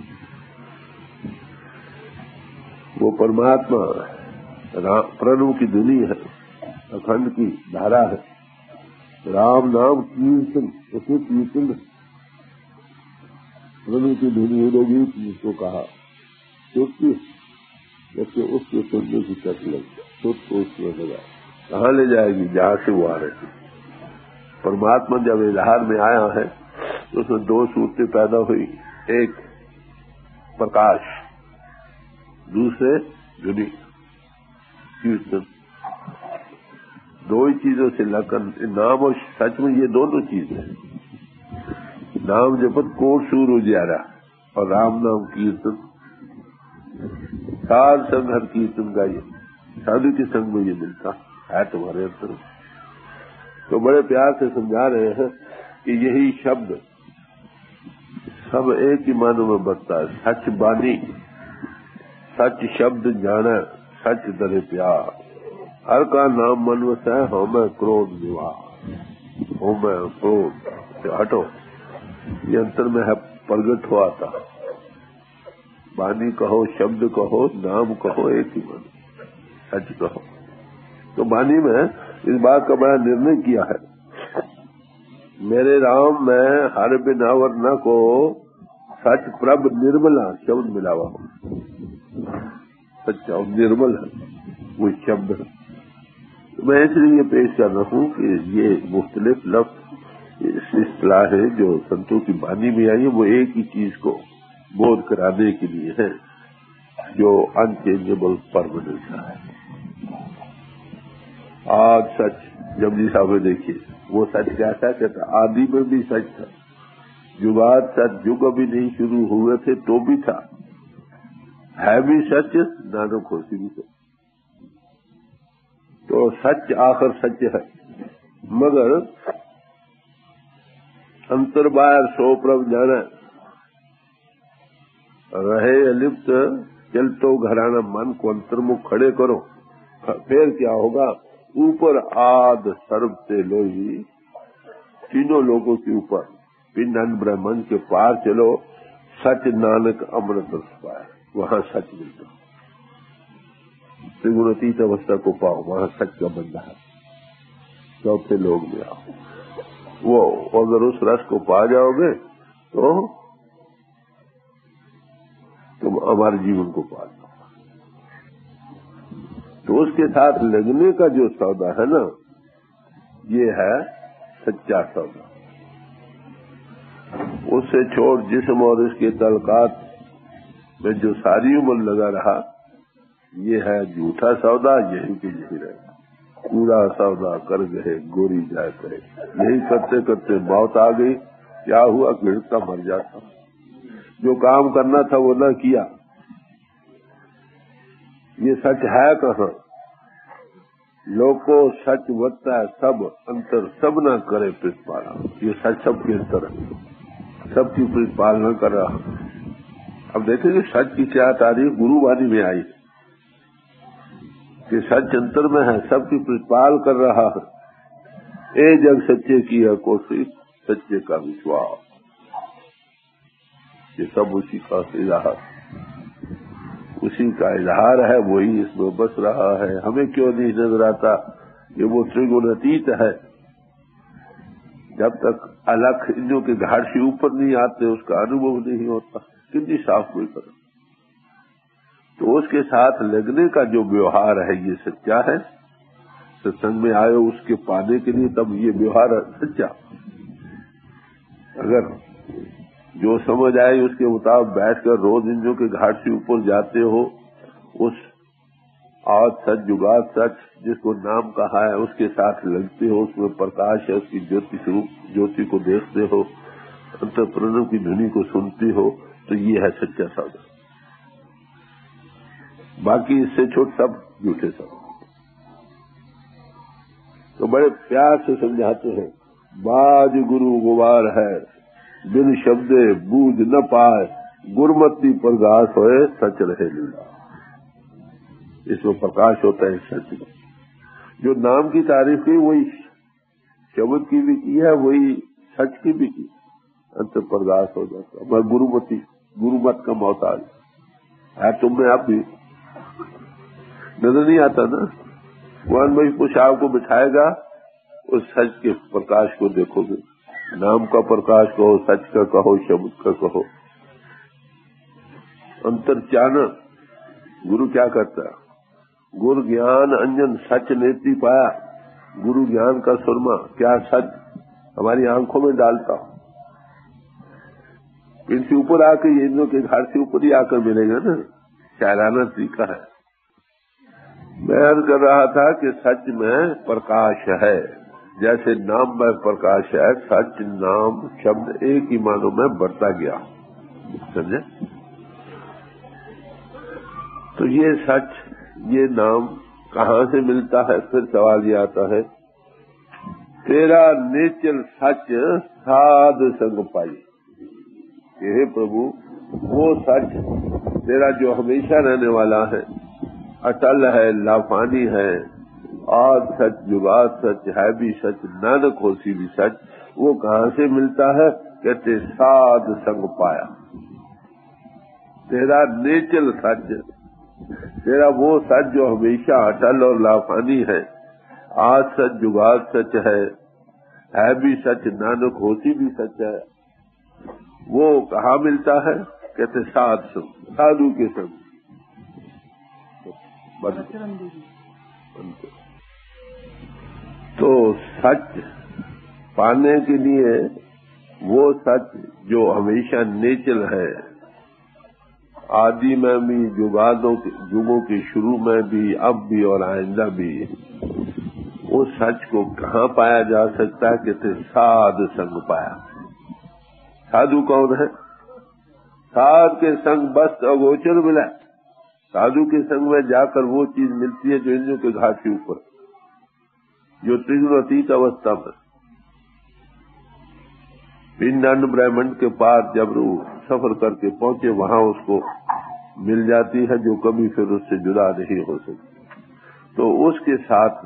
وہ پرماتما پرنو کی دھنی ہے، اکھنڈ کی دھارا ہے، رام نام کیرتن، اسے کیرتن پرنو کی دھنی ہوگی جس کو کہا، کیونکہ جبکہ اس کے سننے کی کٹ لگ خود کو اس میں لگا، کہاں لے جائے گی؟ جہاں سے وہ آ رہے تھے۔ پرماتما جب اظہار میں آیا ہے تو اس میں دو صورتیں پیدا ہوئی، ایک پرکاش، دوسرے دھنی کیرتن، دو ہی چیزوں سے لکن نام اور سچ میں یہ دونوں چیزیں، نام جپت کوٹ سور اجیارا اور رام نام کیرتن، سال سنگ ہر کیرتن کا یہ سادھو کے سنگ میں یہ ملتا ہے تمہارے اندر۔ تو بڑے پیار سے سمجھا رہے ہیں کہ یہی شبد سب ایک ہی معنوں میں بستا ہے. سچ بانی، سچ شبد جانا، سچ در پیار. ہر کا نام منوس ہے، ہو میں کرودھ نوا، ہو میں کرودھ ہٹو. یہ انتر میں ہے پرگٹ ہوا تھا. بانی کہو، شبد کہو، نام کہو، ایک ہی من، سچ کہو. تو بانی میں اس بات کا بڑا نرنے کیا ہے. میرے رام میں ہر بناور نہ کو سچ پرب نرملا شبد ملا ہوا ہوں. سچا اور نرمل ہے وہ شبد ہے. میں اس لیے یہ پیش کر رہا ہوں کہ یہ مختلف لفظ اس اصطلاح ہے جو سنتوں کی بانی میں آئی ہے، وہ ایک ہی چیز کو بودھ کرانے کے لیے ہے جو انچینجبل پرماننٹ ہے. آج سچ جمجی صاحب دیکھیے وہ سچ کیسا کہتا، آدی میں بھی سچ تھا. جگات سچ جگ ابھی نہیں شروع ہوئے تھے تو بھی تھا. ہے بھی سچ، نانک ہوتی بھی سچ. تو سچ آخر سچ ہے، مگر انتر باہر سو پرب جانا رہے الپت چلتو گھرانا. من کو انترمکھ کھڑے کرو، پھر کیا ہوگا؟ اوپر آد سرب سے لوہی، تینوں لوگوں کے اوپر پنڈ برہمن کے پار چلو. سچ نانک امرت رس پائے، وہاں سچ ملتا. ترگناتیت اوستھا کو پاؤ، وہاں سچ کا بندہ ہے. چوتھے لوگ میں آؤ، وہ اگر اس رس کو پا جاؤ گے تو تم ہمارے جیون کو پا جاؤ. تو اس کے ساتھ لگنے کا جو سودا ہے نا، یہ ہے سچا سودا. اس سے چھوڑ جسم اور اس کے تعلقات میں جو ساری عمر لگا رہا، یہ ہے جھوٹا سودا. یہی کہ یہی رہے. کوڑا سودا کر گئے گوری جائے کرے. یہی کرتے کرتے موت آ گئی. کیا ہوا؟ گھڑتا مر جاتا. جو کام کرنا تھا وہ نہ کیا. یہ سچ ہے کہاں؟ لوگ کو سچ بتتا ہے سب انتر سب نہ کرے پرت پالا. یہ سچ سب کے انتر ہے، سب کی پرت پال نہ کر رہا. اب دیکھیں گے سچ کی کیا تعریف گرو بانی میں آئی کہ سچ انتر میں ہے، سب کی پرت پال کر رہا ہے. اے جگ سچے کی ہے کوشش، سچے کا وشواس. یہ سب اسی کا اظہار اسی کا اظہار ہے، وہی اس میں بس رہا ہے. ہمیں کیوں نہیں نظر آتا کہ وہ ترگناتیت ہے؟ جب تک الکھ انجوں کے گھاٹ سے اوپر نہیں آتے اس کا انوبھو نہیں ہوتا. کتنی صاف کوئی کرو. تو اس کے ساتھ لگنے کا جو ویوہار ہے یہ سچا ہے. ستسنگ میں آئے اس کے پانے کے لیے، تب یہ ویوہار سچا. اگر جو سمجھ آئے اس کے مطابق بیٹھ کر روز انجوں کے گھاٹ سے اوپر جاتے ہو، اس آج سچ جگات سچ جس کو نام کہا ہے اس کے ساتھ لگتے ہو، اس میں پرکاش ہے، اس کی جوتی سوروپ جوتی کو دیکھتے ہو، انتر پرنو کی دھنی کو سنتے ہو، تو یہ ہے سچا سودا. باقی اس سے چھوٹ سب جھوٹے سودا. تو بڑے پیار سے سمجھاتے ہیں، باج گرو گوار ہے بن شبدے بوجھ نہ پائے، گرمتی پرگاس ہوئے سچ رہے لیلا. اس میں پرکاش ہوتا ہے سچ میں. جو نام کی تعریف کی وہی شبد کی بھی کی ہے، وہی سچ کی بھی کی. انت پرگاس ہو جاتا. میں گرومتی گرومت کا محتاج ہے. تم میں اب بھی نظر نہیں آتا نا. وان بھائی کچھ آپ کو بٹھائے گا، اس سچ کے پرکاش کو دیکھو گے. نام کا پرکاش کہو، سچ کا کہو، شبد کا کہو. انتر چانا گرو کیا کرتا ہے؟ گر گیان انجن سچ نیتی پایا. گرو گیان کا سرما کیا سچ ہماری آنکھوں میں ڈالتا ہوں. ان سے اوپر آ کے یہ کے گھر سے اوپر ہی آ کر ملے گا نا. شاعرانہ طریقہ ہے. میں عرض کر رہا تھا کہ سچ میں پرکاش ہے، جیسے نام میں پرکاش ہے. سچ نام شبد ایک ہی معنوں میں بڑھتا گیا. سمجھے؟ تو یہ سچ یہ نام کہاں سے ملتا ہے؟ پھر سوال یہ آتا ہے तेरा नेचल सच साध संग पाई। हे प्रभु, वो सच तेरा जो हमेशा रहने वाला है, अटल है, लाफानी है, आज सच, जुगात सच, है भी सच, नानक होसी भी सच, वो कहाँ से मिलता है? कहते साध संग पाया। तेरा नेचल सच, तेरा वो सच जो हमेशा अटल और लाफानी है, आज सच, जुगात सच है, है भी सच, नानक होसी भी सच है, वो कहाँ मिलता है? कहते साध संग, साधु के संग। तो सच पाने के लिए वो सच जो हमेशा नेचल है, आदि में भी, जुगादों युगों के शुरू में भी, अब भी और आइंदा भी, उस सच को कहाँ पाया जा सकता है? कहते साध संग पाया। साधु कौन है? साध के संग बस अगोचर मिला। साधु के संग में जाकर वो चीज मिलती है जो इंद्रियों के घाट के ऊपर, जो त्रिगुणातीत अवस्था में, पिंडांड ब्रह्मांड के पार जब वो सफर करके पहुंचे, वहां उसको मिल जाती है, जो कभी फिर उससे जुदा नहीं हो सकती। तो उसके साथ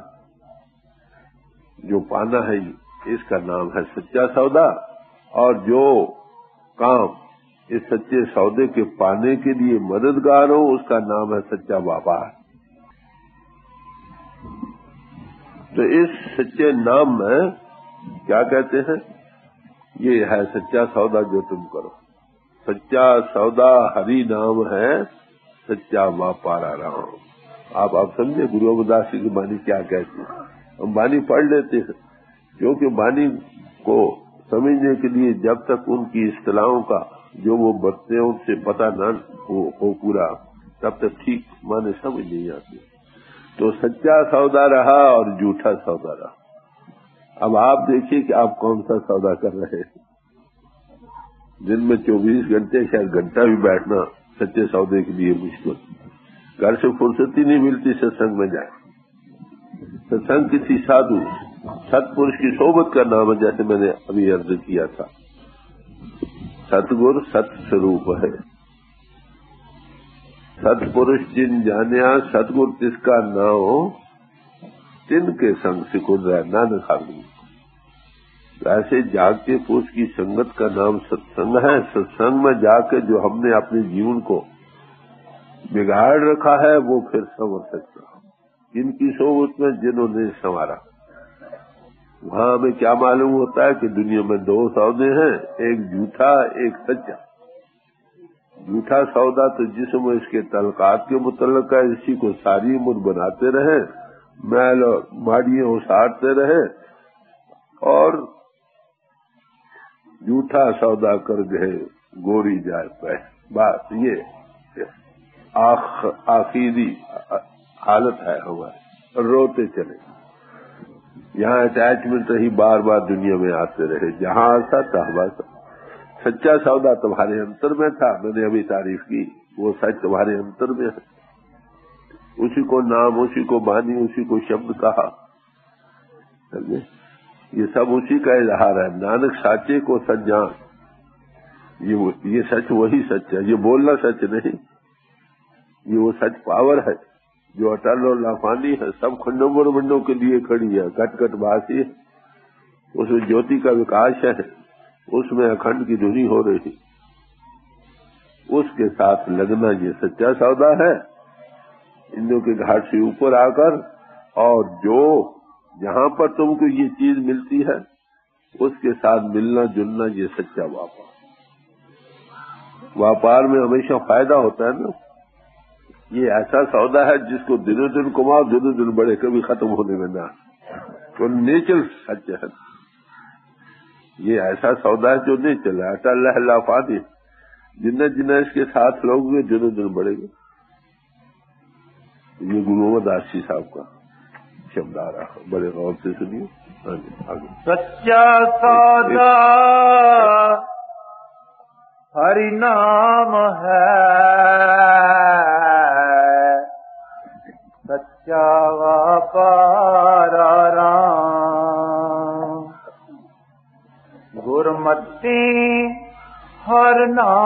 जो पाना है, इसका नाम है सच्चा सौदा। और जो काम इस सच्चे सौदे के पाने के लिए मददगार हो, उसका नाम है सच्चा व्यापार। तो इस सच्चे नाम में क्या कहते हैं? ये है सच्चा सौदा जो तुम करो। सच्चा सौदा हरि नाम है, सच्चा व्यापार राम। आप आप समझे गुरु अमरदास जी की वाणी क्या कहती है? हम वाणी पढ़ लेते हैं, क्योंकि वाणी को समझने के लिए जब तक उनकी इस्तिलाहों का जो वो बरतते हैं उनसे पता न हो, हो पूरा, तब तक ठीक माने समझ नहीं आती। तो सच्चा सौदा रहा और झूठा सौदा रहा। अब आप देखिए कि आप कौन सा सौदा कर रहे हैं। दिन में चौबीस घंटे शायद घंटा भी बैठना सच्चे सौदे के लिए मुश्किल। घर से फुर्सत ही नहीं मिलती सत्संग में जाए। सत्संग किसी साधु सत्पुरुष की सोबत का नाम है, जैसे मैंने अभी अर्ज किया था। सतगुर सत स्वरूप है, सतपुरुष जिन जानिया, सतगुर तिसका नाम, तिनके संग सिकुड़ रहा नानक हावी। ऐसे जागते पुरुष की संगत का नाम सत्संग है। सत्संग में जाकर जो हमने अपने जीवन को बिगाड़ रखा है, वो फिर संवर सकता। इनकी सोबत में जिन्होंने संवारा, वहां हमें क्या मालूम होता है कि दुनिया में दो सौदे हैं, एक झूठा एक सच्चा। झूठा सौदा तो जिसमें इसके तलकात के मुतल्लक है, इसी को सारी उम्र बनाते रहे, मैल और माड़ियां उसारते रहे, और झूठा सौदा कर गए गोरी जाए पे। बस ये आख, आखिरी हालत है हमारी। रोते चले, यहाँ अटैचमेंट रही, बार बार दुनिया में आते रहे, जहाँ आसा तहाँ सा। सच्चा सौदा तुम्हारे अंतर में था, मैंने अभी तारीफ की, वो सच तुम्हारे अंतर में है। उसी को नाम, उसी को बानी, उसी को शब्द कहा, समझे? ये सब उसी का इजहार है। नानक साचे को सच जान, ये ये सच वही सच है। ये बोलना सच नहीं, ये वो सच पावर है जो अटल और लाफानी है, सब खंडों ब्रह्मंडों के लिए खड़ी है, घट घट भासी है। उसमें ज्योति का विकास है, उसमें अखंड की धुनी हो रही, उसके साथ लगना ये सच्चा सौदा है। इंद्रियों के घाट से ऊपर आकर, और जो जहां पर तुमको ये चीज मिलती है उसके साथ मिलना जुलना, ये सच्चा व्यापार। व्यापार में हमेशा फायदा होता है ना। ये ऐसा सौदा है जिसको दिनों दिन कमाओ, दिनों दिन बढ़े, कभी खत्म होने में ना। तो नेचर सच है। ये ऐसा सौदा है जो नहीं चला, अटल है, लाफानी। जिन्हें जिन्हें इसके साथ लोगे दिनों दिन बढ़ेगा। ये गुरु अमरदास जी साहब का शब्द आ रहा, बड़े गौर से सुनिए। आगे सच्चा सौदा हरि नाम है, सच्चा व्यापार राम। बसी हर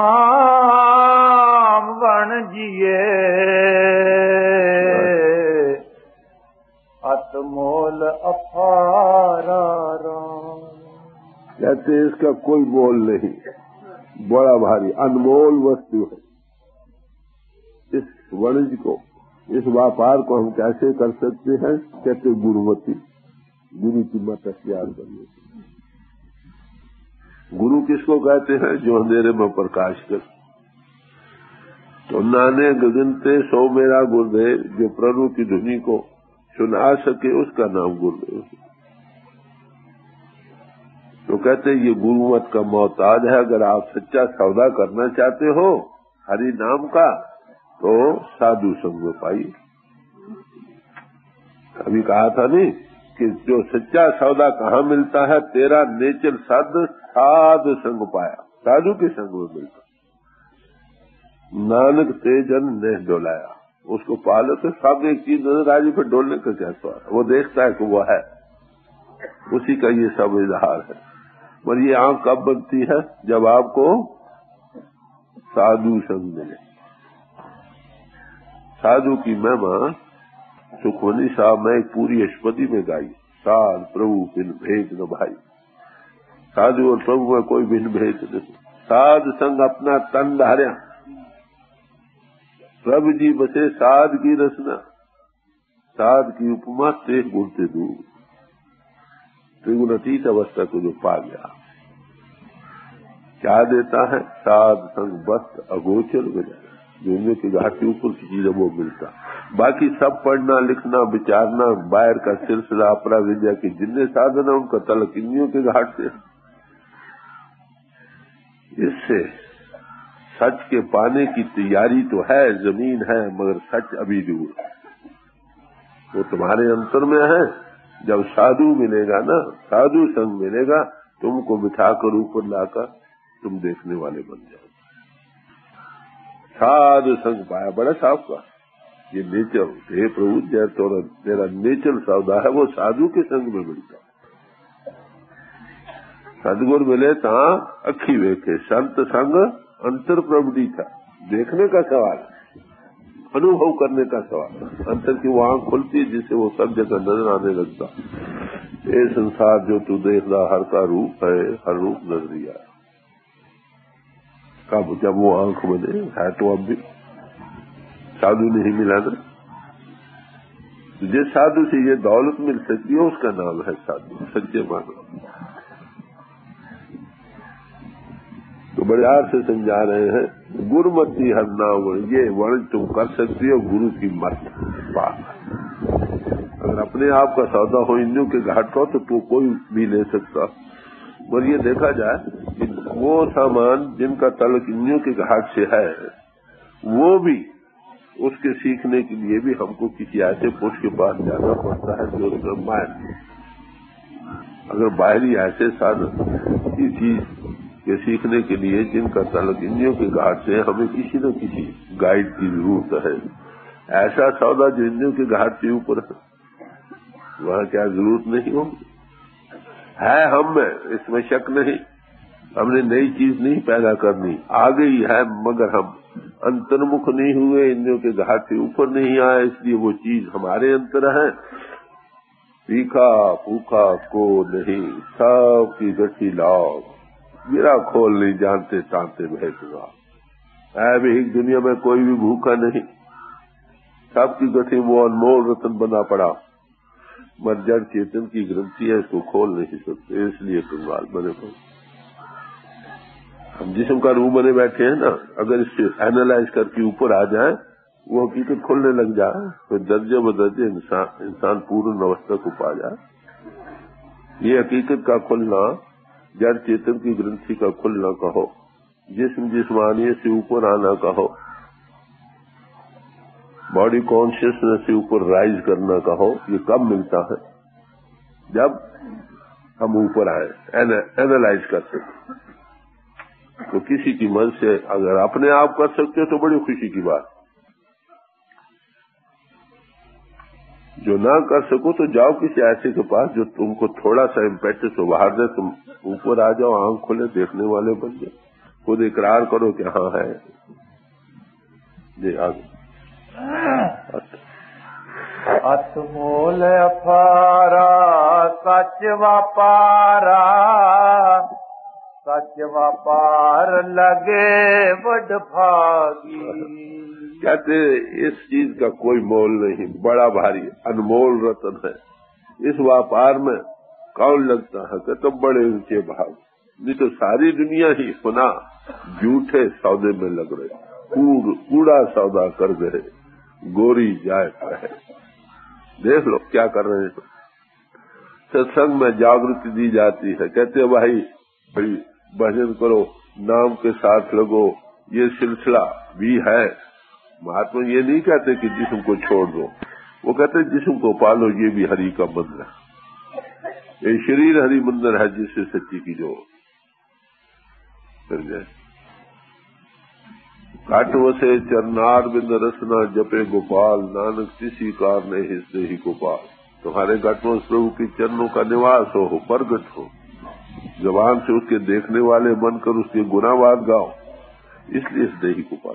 नाम बन जिए अतमोल अपारा राम। कहते इसका कोई मोल नहीं, बड़ा भारी अनमोल वस्तु है। इस वाणिज्य को, इस व्यापार को हम कैसे कर सकते हैं? कहते गुरुमति, गुरु की मत अख्तियार करने। गुरु किसको कहते हैं? जो अंधेरे में प्रकाश कर। तो नाने गगनते सो मेरा गुरुदेव, जो प्रभु की धुनी को सुना सके उसका नाम गुरुदेव। तो कहते ये गुरुमत का मोहताज है। अगर आप सच्चा सौदा करना चाहते हो हरि नाम का, तो साधु संग में पाइए। अभी कहा था नहीं कि जो सच्चा सौदा कहाँ मिलता है? तेरा नेचर साध साधु संग पाया, साधु के संग में मिलता। नानक तेजन ने डोलाया, उसको पालो तो सब एक चीज नजर आ जाए, फिर डोलने का क्या सवाल? वो देखता है कि वो है, उसी का ये सब इजहार है। पर ये आंख कब बनती है? जब आपको साधु संग मिले। साधु की महिमा सुखमनी साहब में एक पूरी अष्टपदी में गाई। साध प्रभु बिन भेद न भाई, साधु और प्रभु में कोई बिन भेद नहीं। साध संग अपना तन धार्या, प्रभु जी बसे साध की रचना। साध की उपमा तेज गुणते दूर, त्रिगुणातीत अवस्था को जो पा गया। क्या देता है? साध संग वस्त अगोचर मिला, जो की घाटी ऊपर की चीज वो मिलता। बाकी सब पढ़ना लिखना विचारना बाहर का सिलसिला अपरा विद्या की जितने साधन है उनका तलक इंद्रियों के घाट से। इससे सच के पाने की तैयारी तो है, जमीन है, मगर सच अभी दूर है। वो तुम्हारे अंतर में है। जब साधु मिलेगा ना, साधु संग मिलेगा, तुमको बिठाकर ऊपर लाकर तुम देखने वाले बन जाओ। साधु संग पाया, बड़ा साफ का ये नेचर। हे प्रभु, जय तोरा तेरा नेचर सौदा है, वो साधु के संग में मिलता। सदगुरु मिले ता अखी वेखे, संत संग अंतर प्रबुदी था। देखने का सवाल, अनुभव करने का सवाल। अंतर की वो आंख खुलती है जिससे वो सब जगह नजर आने लगता। ये संसार जो तू देख रहा हर का रूप है, हर रूप नजरिया है। कब जब वो आंख बने है तो अब भी साधु नहीं मिला ना। जिस साधु से ये दौलत मिल सकती है उसका नाम है साधु, सच्चे मानो। तो बड़ियार से समझा रहे हैं, गुरुमति हर नाम, ये वर्ण तुम कर सकती हो गुरु की मत पास। अगर अपने आप का सौदा हो इंद्रियों के घाट का तो, तो कोई भी ले सकता। और ये देखा जाए कि वो सामान जिनका तलक इंद्रियों के घाट से है, वो भी उसके सीखने के लिए भी हमको किसी ऐसे पुरुष के पास जाना पड़ता है जो ब्रह्मांड। अगर बाहरी ऐसे साधन की चीज के सीखने के लिए जिनका तलक इंद्रियों के घाट से, हमें किसी न किसी गाइड की जरूरत है। ऐसा सौदा जो इंद्रियों के घाट से ऊपर है, वहाँ क्या जरूरत नहीं हो है हम में, इसमें शक नहीं। हमने नई चीज नहीं पैदा करनी, आ गई है, मगर हम अंतर्मुख नहीं हुए, इंद्रियों के घाट से ऊपर नहीं आए, इसलिए वो चीज हमारे अंतर है। तीखा भूखा को नहीं, सब की गठी लाओ, गिरा खोल नहीं जानते तांते भेदगा। है भी एक दुनिया में कोई भी भूखा नहीं, सबकी गठी वो अनमोल रतन बना पड़ा। मर जड़ चेतन की ग्रंथि है, इसको खोल नहीं सकते, इसलिए कंगाल बने पड़े। हम जिस्म का रूह बने बैठे हैं ना, अगर इससे एनालाइज करके ऊपर आ जाए, वो हकीकत खोलने लग जाए, तो दर्जे बदर्जे इंसान इंसान पूर्ण अवस्था को पा जाए। ये हकीकत का खुलना, जड़ चेतन की ग्रंथि का खुलना कहो, जिस्म जिस्मानियत से ऊपर आना कहो, बॉडी कॉन्शियसनेस से ऊपर राइज करना कहो, ये कब मिलता है? जब हम ऊपर आए, एनालाइज कर सकते। तो किसी की मन से अगर अपने आप कर सकते हो तो बड़ी खुशी की बात। जो ना कर सको तो जाओ किसी ऐसे के पास जो तुमको थोड़ा सा इम्पेटस उभार दे, तुम ऊपर आ जाओ, आंख खोले, देखने वाले बन जाओ, खुद इकरार करो कि हाँ है। जी आगे। अतमोल अफारा सच वापारा, सच व्यापार लगे बड़ भागी। कहते इस चीज का कोई मोल नहीं, बड़ा भारी अनमोल रतन है। इस व्यापार में कौन लगता है? कहते बड़े ऊंचे भाग। नहीं तो सारी दुनिया ही पुना झूठे सौदे में लग रहे, कूड़ कूड़ा सौदा कर गए, गोरी जाए है। देख लो क्या कर रहे हैं। सत्संग में जागृति दी जाती है, कहते भाई भाई भजन करो, नाम के साथ लगो, ये सिलसिला भी है। महात्मा ये नहीं कहते कि जिस्म को छोड़ दो, वो कहते जिस्म को पालो, ये भी हरि का मंदिर है। ये शरीर हरि मंदिर है जिससे सच्ची की जो मिल जाए। काट वसे चरनार बिंद रसना जपे गोपाल, नानक किसी कार ने हिस्से ही गोपाल। तुम्हारे घटों प्रभु की चरणों का निवास हो, प्रगट हो, जबान से उसके देखने वाले बनकर उसके गुनावाद गाओ, इसलिए इस देही गोपाल।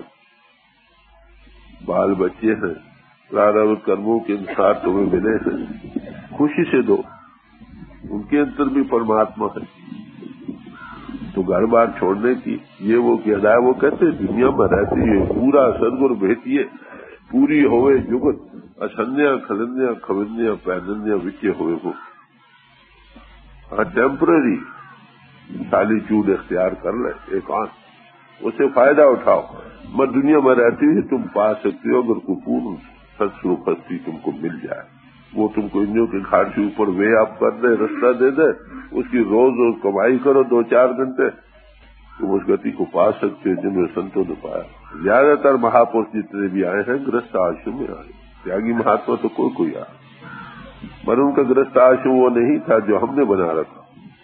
बाल बच्चे हैं, प्रारब्ध कर्मों के अनुसार तुम्हें मिले हैं, खुशी से दो, उनके अंदर भी परमात्मा है। तो घर बार छोड़ने की ये वो कहता है, वो कहते दुनिया में रहती है पूरा सदगुर भेटिए, पूरी होवे जुगत, असन्या खलन्या खवन्या पैनन्या विचे होवे हो। हाँ टेम्पररी सालीचूड इख्तियार कर ले, एकांत, उसे फायदा उठाओ। मैं दुनिया में रहती है तुम पा सकते हो अगर कोई पूर्ण सत्स्वरूप हस्ती तुमको मिल जाए। वो तुमको इंद्रियों के घाट के ऊपर वे आप कर दे, रास्ता दे दे, उसकी रोज रोज कमाई करो दो चार घंटे, तुम उस गति को पा सकते हो जिन्हें संतों ने पाया। ज्यादातर महापुरुष जितने भी आए हैं गृहस्थ आश्रम में आए, त्यागी महात्मा तो कोई कोई आया, पर उनका गृहस्थ आश्रम वो नहीं था जो हमने बना रखा।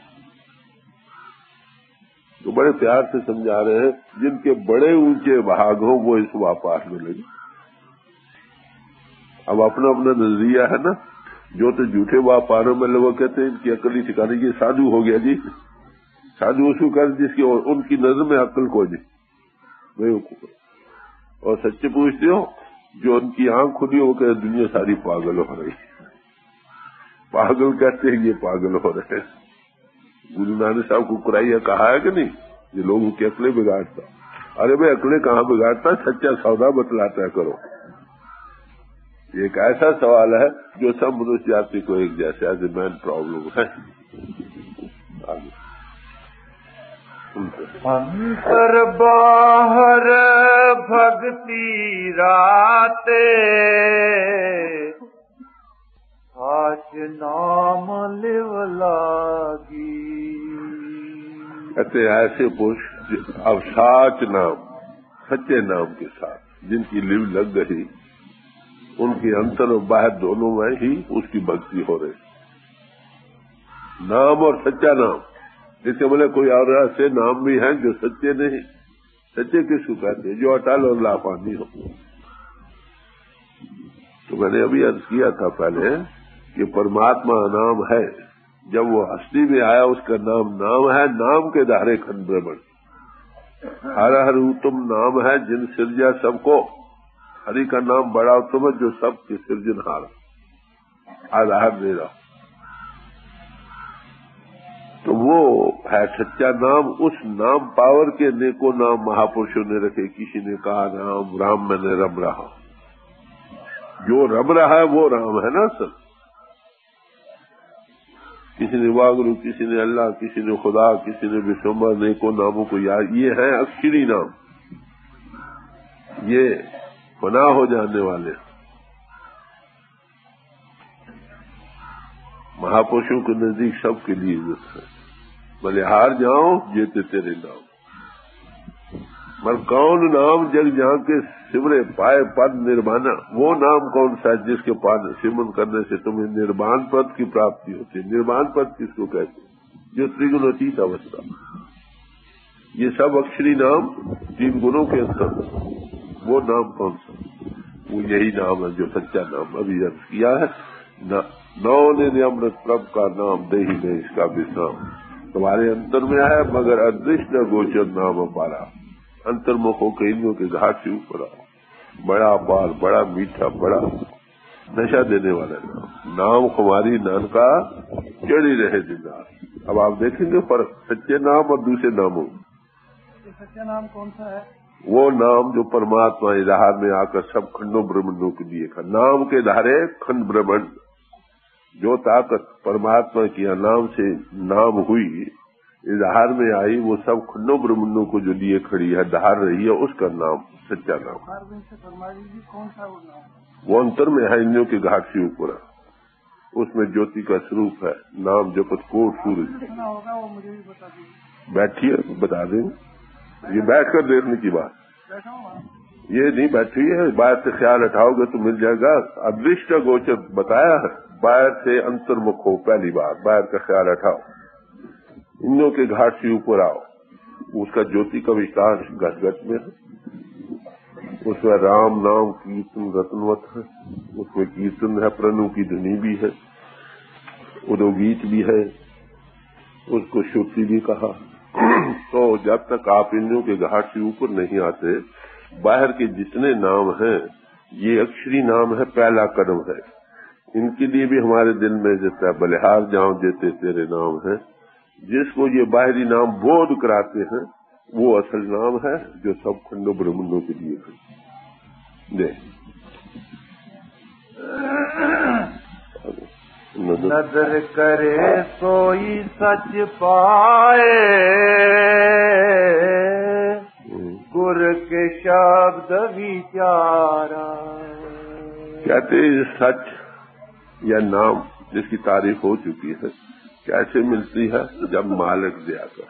तो बड़े प्यार से समझा रहे हैं, जिनके बड़े ऊंचे भाग हो वो इस व्यापार में लगे। अब अपना अपना नजरिया है ना, जो तो झूठे व्यापारों में लोग कहते हैं इनकी अकल ही ठिकाने की, साधु हो गया जी, साधु उसको कर जिसकी उनकी नजर में अकल को नहीं, बेवकूफ। और सच्चे पूछते हो जो उनकी आंख खुली हो कहते दुनिया सारी पागल हो रही, पागल कहते हैं ये पागल हो रहे हैं। गुरु नानक साहब को कुराइया कहा है कि नहीं, ये लोगों की अकलें बिगाड़ता। अरे भाई अकलें कहाँ बिगाड़ता, सच्चा सौदा बतलाता करो। एक ऐसा सवाल है जो सब मनुष्य जाति को एक जैसे एज ए मैन प्रॉब्लम है। अंतर बाहर भक्ति राते, आज नाम लिव लागी। कहते ऐसे पुरुष अब साच नाम, सच्चे नाम के साथ जिनकी लिव लग गई, उनके अंतर और बाहर दोनों में ही उसकी भक्ति हो रही। नाम और सच्चा नाम, इसके बोले कोई और ऐसे नाम भी हैं जो सच्चे नहीं। सच्चे किसको कहते हैं? जो अटल और लापानी हो। तो मैंने अभी अर्ज किया था पहले कि परमात्मा नाम है, जब वो हस्ती में आया उसका नाम नाम है, नाम के धारे खंड ब्रह्मण। हर हर उत्तम नाम है जिन सिरजा सबको, हरि का नाम बड़ा उत्तम है जो सबके सृजनहार आधार दे रहा। तो वो है सच्चा नाम। उस नाम पावर के नेको नाम महापुरुषों ने रखे। किसी ने कहा राम राम मैंने रम रहा, जो रम रहा है वो राम है ना सर। किसी ने वागुरु, किसी ने अल्लाह, किसी ने खुदा, किसी ने विश्वम्भर, नेको नामों को याद, ये है अक्षरी नाम, ये फना हो जाने वाले। महापुरुषों के नजदीक सबके लिए इज्जत है। बलिहार जाओ जेते तेरे नाम, मर कौन नाम जग जहां के सिमरे पाए पद निर्माना। वो नाम कौन सा है जिसके पाद सिमरन करने से तुम्हें निर्वाण पद की प्राप्ति होती है। निर्वाण पद किसको कहते हैं? जो त्रिगुणातीत अवस्था। ये सब अक्षरी नाम तीन गुणों के अंतर, वो नाम कौन सा? وہ یہی نام ہے جو سچا نام ابھی عرض کیا ہے. نو نے امرت پرب کا نام دے ہی دے اس کا وشرام تمہارے انتر میں ہے مگر ادرشٹ گوچر نام ہمارا. انتر مکھوں کے انوں کے گھاٹ سے اوپر آؤ. بڑا بار بڑا میٹھا بڑا نشہ دینے والا نام نام ہماری نان کا چڑھی رہے زندہ. اب آپ دیکھیں گے فرق سچے نام اور دوسرے ناموں. سچا نام کون سا ہے؟ وہ نام جو پرماتما اظہار میں آ کر سب کھنڈوں برہمنڈوں کے لیے تھا. نام کے دھارے کھنڈ برہمنڈ جو طاقت پرماتما کی نام سے نام ہوئی اظہار میں آئی وہ سب کھنڈوں برہمنڈوں کو جو لیے کھڑی ہے دھار رہی ہے اس کا نام سچا نام. کون سا وہ نام؟ وہ انتر میں ہے انوں کے گھاٹ سے اوپر ہے. اس میں جوتی کا سروپ ہے. نام جپت کوٹ سورج. ہوگا وہ مجھے بھی بتا دیجیے. بیٹھیے بتا دیں. یہ بیٹھ کر دیکھنے کی بات یہ نہیں بیٹھی ہے. باہر سے خیال ہٹاؤ گے تو مل جائے گا. ادرشٹ کا گوچر بتایا ہے. باہر سے انتر مکھ ہو. پہلی بات باہر کا خیال ہٹاؤ. انوں کے گھاٹ سے اوپر آؤ. اس کا جوتی کا وشاس گٹ گٹ میں ہے. اس میں رام نام کیرتن رتنوت ہے. اس میں کیرتن ہے پرنو کی دھنی بھی ہے ادو گیت بھی ہے. اس کو شروتی بھی کہا. تو جب تک آپ انوں کے گھاٹ سے اوپر نہیں آتے باہر کے جتنے نام ہیں یہ اکشری نام ہے. پہلا قدم ہے. ان کے لیے بھی ہمارے دل میں جیسا ہے بلہار جاؤں دیتے تیرے نام ہے. جس کو یہ باہری نام بودھ کراتے ہیں وہ اصل نام ہے جو سب کھنڈوں برہمنڈوں کے لیے ہے. نظر کرے سوئی سچ پائے گر کے شبد وچارا. کہتے ہیں سچ یا نام جس کی تعریف ہو چکی ہے کیسے ملتی ہے جب مالک دیا کر.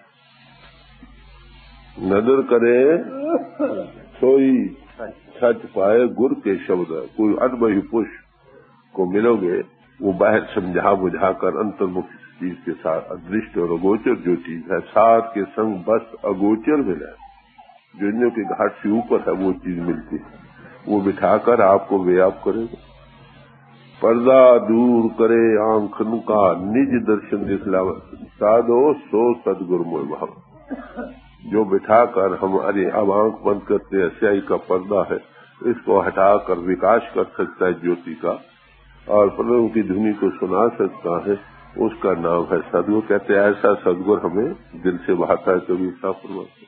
نظر کرے سوئی سچ پائے گر کے شبد. کوئی انبہی پش کو ملو گے وہ باہر سمجھا بجھا کر انترمکھ چیز کے ساتھ ادرشٹ اور اگوچر جو چیز ہے ساتھ کے سنگ بس اگوچر ملا جو انوں کے گھاٹ سے اوپر ہے وہ چیز ملتی ہے. وہ بٹھا کر آپ کو ویاپ کرے گا. پردہ دور کرے آنکھن کا نج درشن دکھلاو سادو سو سدگر موہ بھاو. جو بٹھا کر ہمارے اب آنکھ بند کرتے سیاہی کا پردہ ہے اس کو ہٹا کر وکاس کر سکتا ہے جوتی کا اور پرم کی دھنی کو سنا سکتا ہے اس کا نام ہے سدگر. کہتے ہیں ایسا سدگر ہمیں دل سے بہاتا ہے. کبھی صاف فرماتے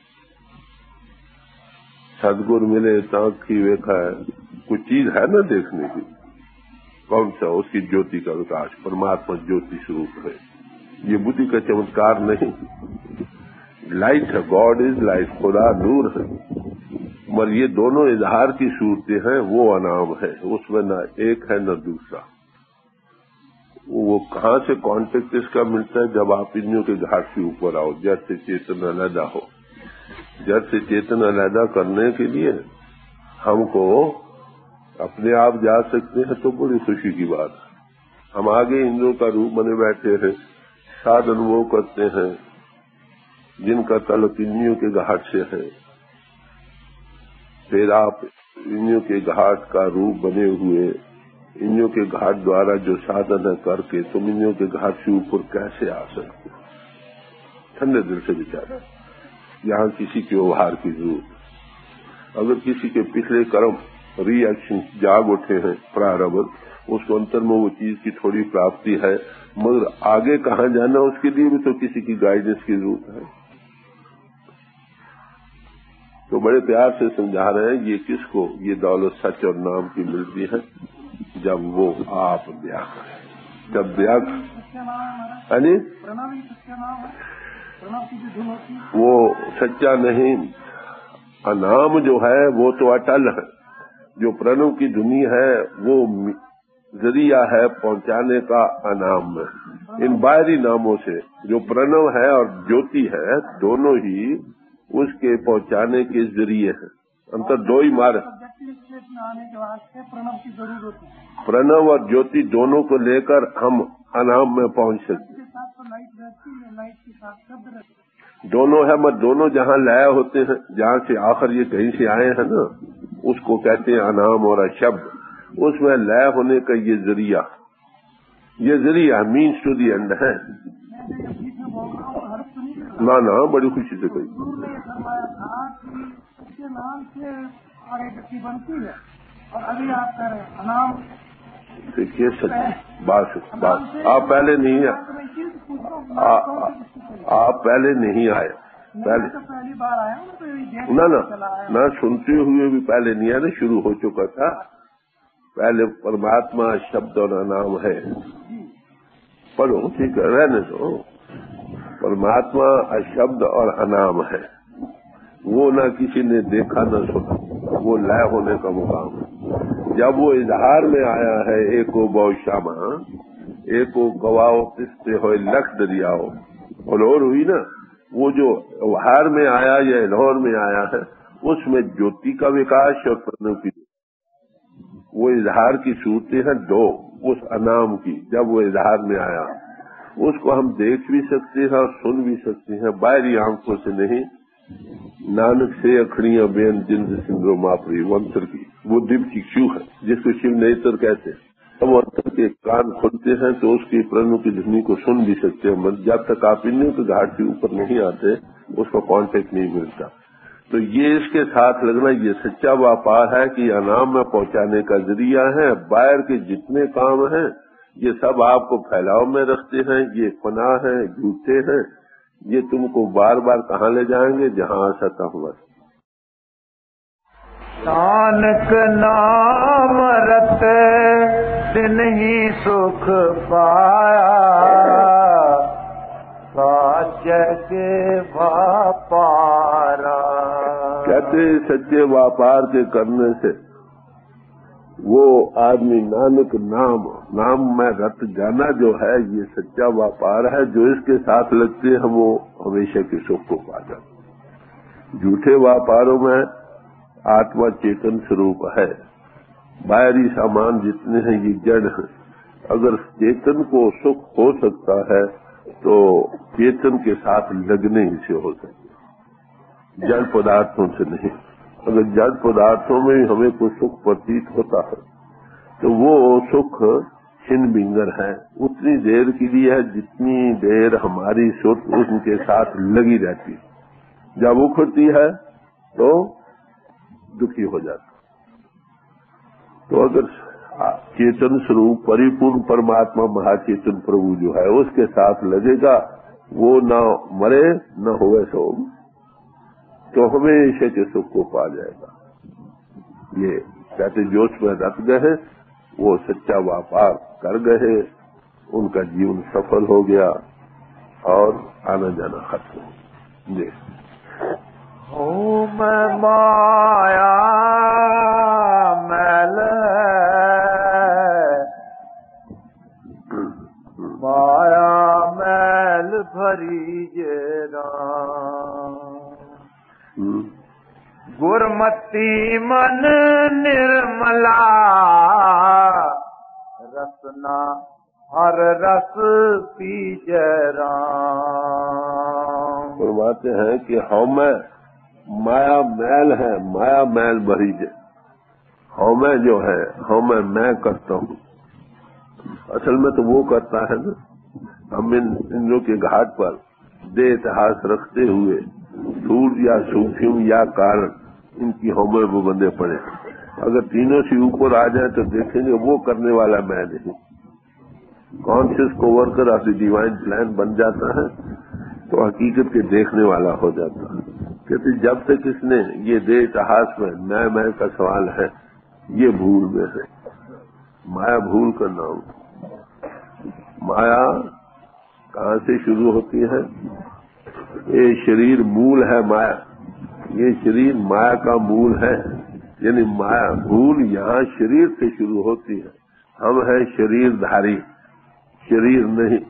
سدگر ملے تاک کی ویکھا ہے. کچھ چیز ہے نا دیکھنے کی. کون سا؟ اس کی جوتی کا وکاس. پرماتما جوتی سوروپ ہے. یہ بدھی کا چمتکار نہیں. لائٹ ہے. God is light. خدا نور ہے. مگر یہ دونوں اظہار کی صورتیں ہیں وہ انعام ہے. اس میں نہ ایک ہے نہ دوسرا. وہ کہاں سے کانٹیکٹ اس کا ملتا ہے جب آپ انوں کے گھاٹ سے اوپر آؤ. جڑ سے چیتن علیحدہ ہو. جڑ سے چیتن علیحدہ کرنے کے لیے ہم کو اپنے آپ جا سکتے ہیں تو بڑی خوشی کی بات ہے. ہم آگے انوں کا روپ بنے بیٹھے ہیں. سادھن وہ کرتے ہیں جن کا تعلق انوں کے گھاٹ سے ہے. پھر آپ انوں کے گھاٹ کا روپ بنے ہوئے انوں کے گھاٹ دوارا جو سادھن ہے کر کے تم انوں کے گھاٹ سے اوپر کیسے آ سکتے؟ ٹھنڈے دل سے بچارا. یہاں کسی کے اوہار کی ضرورت. اگر کسی کے پچھلے کرم ری ایکشن جاگ اٹھے ہیں پراربھ اس کو انتر میں وہ چیز کی تھوڑی پراپتی ہے مگر آگے کہاں جانا اس کے لیے بھی تو کسی کی گائیڈنس کی ضرورت ہے. تو بڑے پیار سے سمجھا رہے ہیں یہ کس کو یہ دولت سچ اور نام کی ملتی ہے جب وہ آپ دیا کریں. جب دیا وہ سچا نہیں. نام جو ہے وہ تو اٹل ہے. جو پرنو کی دھنی ہے وہ ذریعہ ہے پہنچانے کا انعام میں. ان باہری ناموں سے جو پرنو ہے اور جوتی ہے دونوں ہی اس کے پہنچانے کے ذریعے ہیں. انتر دو ہی مار پرنو اور جوتی دونوں کو لے کر ہم انعام میں پہنچ سکتے. دونوں ہے مت دونوں جہاں لائے ہوتے ہیں جہاں سے آخر یہ کہیں سے آئے ہیں نا اس کو کہتے ہیں انعام اور اشبد. اس میں لے ہونے کا یہ ذریعہ یہ ذریعہ مینس ٹو دی اینڈ ہے. نہ نہ بڑی خوشی سے کہی نام سے آگے گتی بنتی ہے اور ابھی آپ کہہ رہے ہیں انعام. دیکھیے سچ بات بات آپ پہلے نہیں آئے آپ پہلے نہیں آئے پہلے پہلی بار آیا نہ نہ نہ سنتے ہوئے بھی پہلے نہیں آیا. شروع ہو چکا تھا. پہلے پرماتما شبد اور انعام ہے. پڑھو ٹھیک ہے رہنے دو. پرماتما اشبد اور انعام ہے. وہ نہ کسی نے دیکھا نہ سنا. وہ لے ہونے کا مقام ہے. جب وہ اظہار میں آیا ہے ایکو بہو شامہ ایکو گواؤ قسطے ہوئے لکھ دریاؤ الہور ہوئی نا. وہ جو اظہار میں آیا یا الہور میں آیا ہے اس میں جوتی کا وکاس اور پرنو کی وہ اظہار کی صورتیں ہیں دو. اس انعام کی جب وہ اظہار میں آیا اس کو ہم دیکھ بھی سکتے ہیں اور سن بھی سکتے ہیں باہری آنکھوں سے نہیں. نانک سے اکھڑیاں بین جلد سندرو ماپری وہ انتر کی وہ دب کی کیوں ہے جس کو شیو نیتر کہتے ہیں. وہ انتر کے کان کھلتے ہیں تو اس کی پرنوں کی دھنی کو سن بھی سکتے ہیں. جب تک آپ انوں کے گھاٹ کے اوپر نہیں آتے اس کو کانٹیکٹ نہیں ملتا. تو یہ اس کے ساتھ لگنا یہ سچا واپار ہے کہ انعام میں پہنچانے کا ذریعہ ہے. باہر کے جتنے کام ہیں یہ سب آپ کو پھیلاؤ میں رکھتے ہیں. یہ فنا ہیں جھوٹے ہیں. یہ تم کو بار بار کہاں لے جائیں گے جہاں ستا ہوا. نانک نام رتے دن ہی سکھ پایا سچے کے واپارا. کہتے سچے واپار کے کرنے سے وہ آدمی نانک نام نام میں رت جانا جو ہے یہ سچا واپار ہے. جو اس کے ساتھ لگتے ہیں وہ ہمیشہ کے سکھ کو پا جاتے. جھوٹے واپاروں میں آتما چیتن سوروپ ہے. باہری سامان جتنے ہیں یہ جڑ ہیں. اگر چیتن کو سکھ ہو سکتا ہے تو چیتن کے ساتھ لگنے ہی سے ہو سکتے جڑ پدارتھوں سے نہیں. اگر جڑ پدارتھوں میں ہمیں کوئی سکھ پرتیت ہوتا ہے تو وہ سکھ چھن بنگر ہے. اتنی دیر کے لیے ہے جتنی دیر ہماری سرت ان کے ساتھ لگی رہتی ہے. جب اکھڑتی ہے تو دکھی ہو جاتا. تو اگر چیتن سوروپ پریپورن پرماتما مہا چیتن پربھو جو ہے اس کے ساتھ لگے گا وہ نہ مرے نہ ہوئے سو تو ہمیشہ کے سکھ کو پا جائے گا. یہ کہتے جوش میں رت گئے وہ سچا واپار کر گئے. ان کا جیون سفل ہو گیا اور آنا جانا ختم. جی ہوں میں مایا میل مایا میل بھری جیرا گرمتی من نرملا رسنا ہر رس پی جرا. فرماتے ہیں کہ ہم مایا میل ہے مایا میل بھری جے. ہم جو ہے ہم میں کرتا ہوں اصل میں تو وہ کرتا ہے نا. ہم ان کے گھاٹ پر دے اتہاس رکھتے ہوئے سورج یا سوفیوں یا کارن ان کی ہومے وہ بندے پڑے. اگر تینوں سے اوپر آ جائیں تو دیکھیں گے وہ کرنے والا میں نہیں. کانشیس کو worker of the divine plan بن جاتا ہے تو حقیقت کے دیکھنے والا ہو جاتا ہے. کہتے جب تک اس نے یہ دے اتہاس میں میں میں کا سوال ہے یہ بھول میں ہے. مایا بھول کا نام. مایا کہاں سے شروع ہوتی ہے؟ یہ شریر مول ہے مایا. یہ شریر مایا کا مول ہے. یعنی مایا بھول یہاں شریر سے شروع ہوتی ہے. ہم ہیں شریر دھاری شریر نہیں.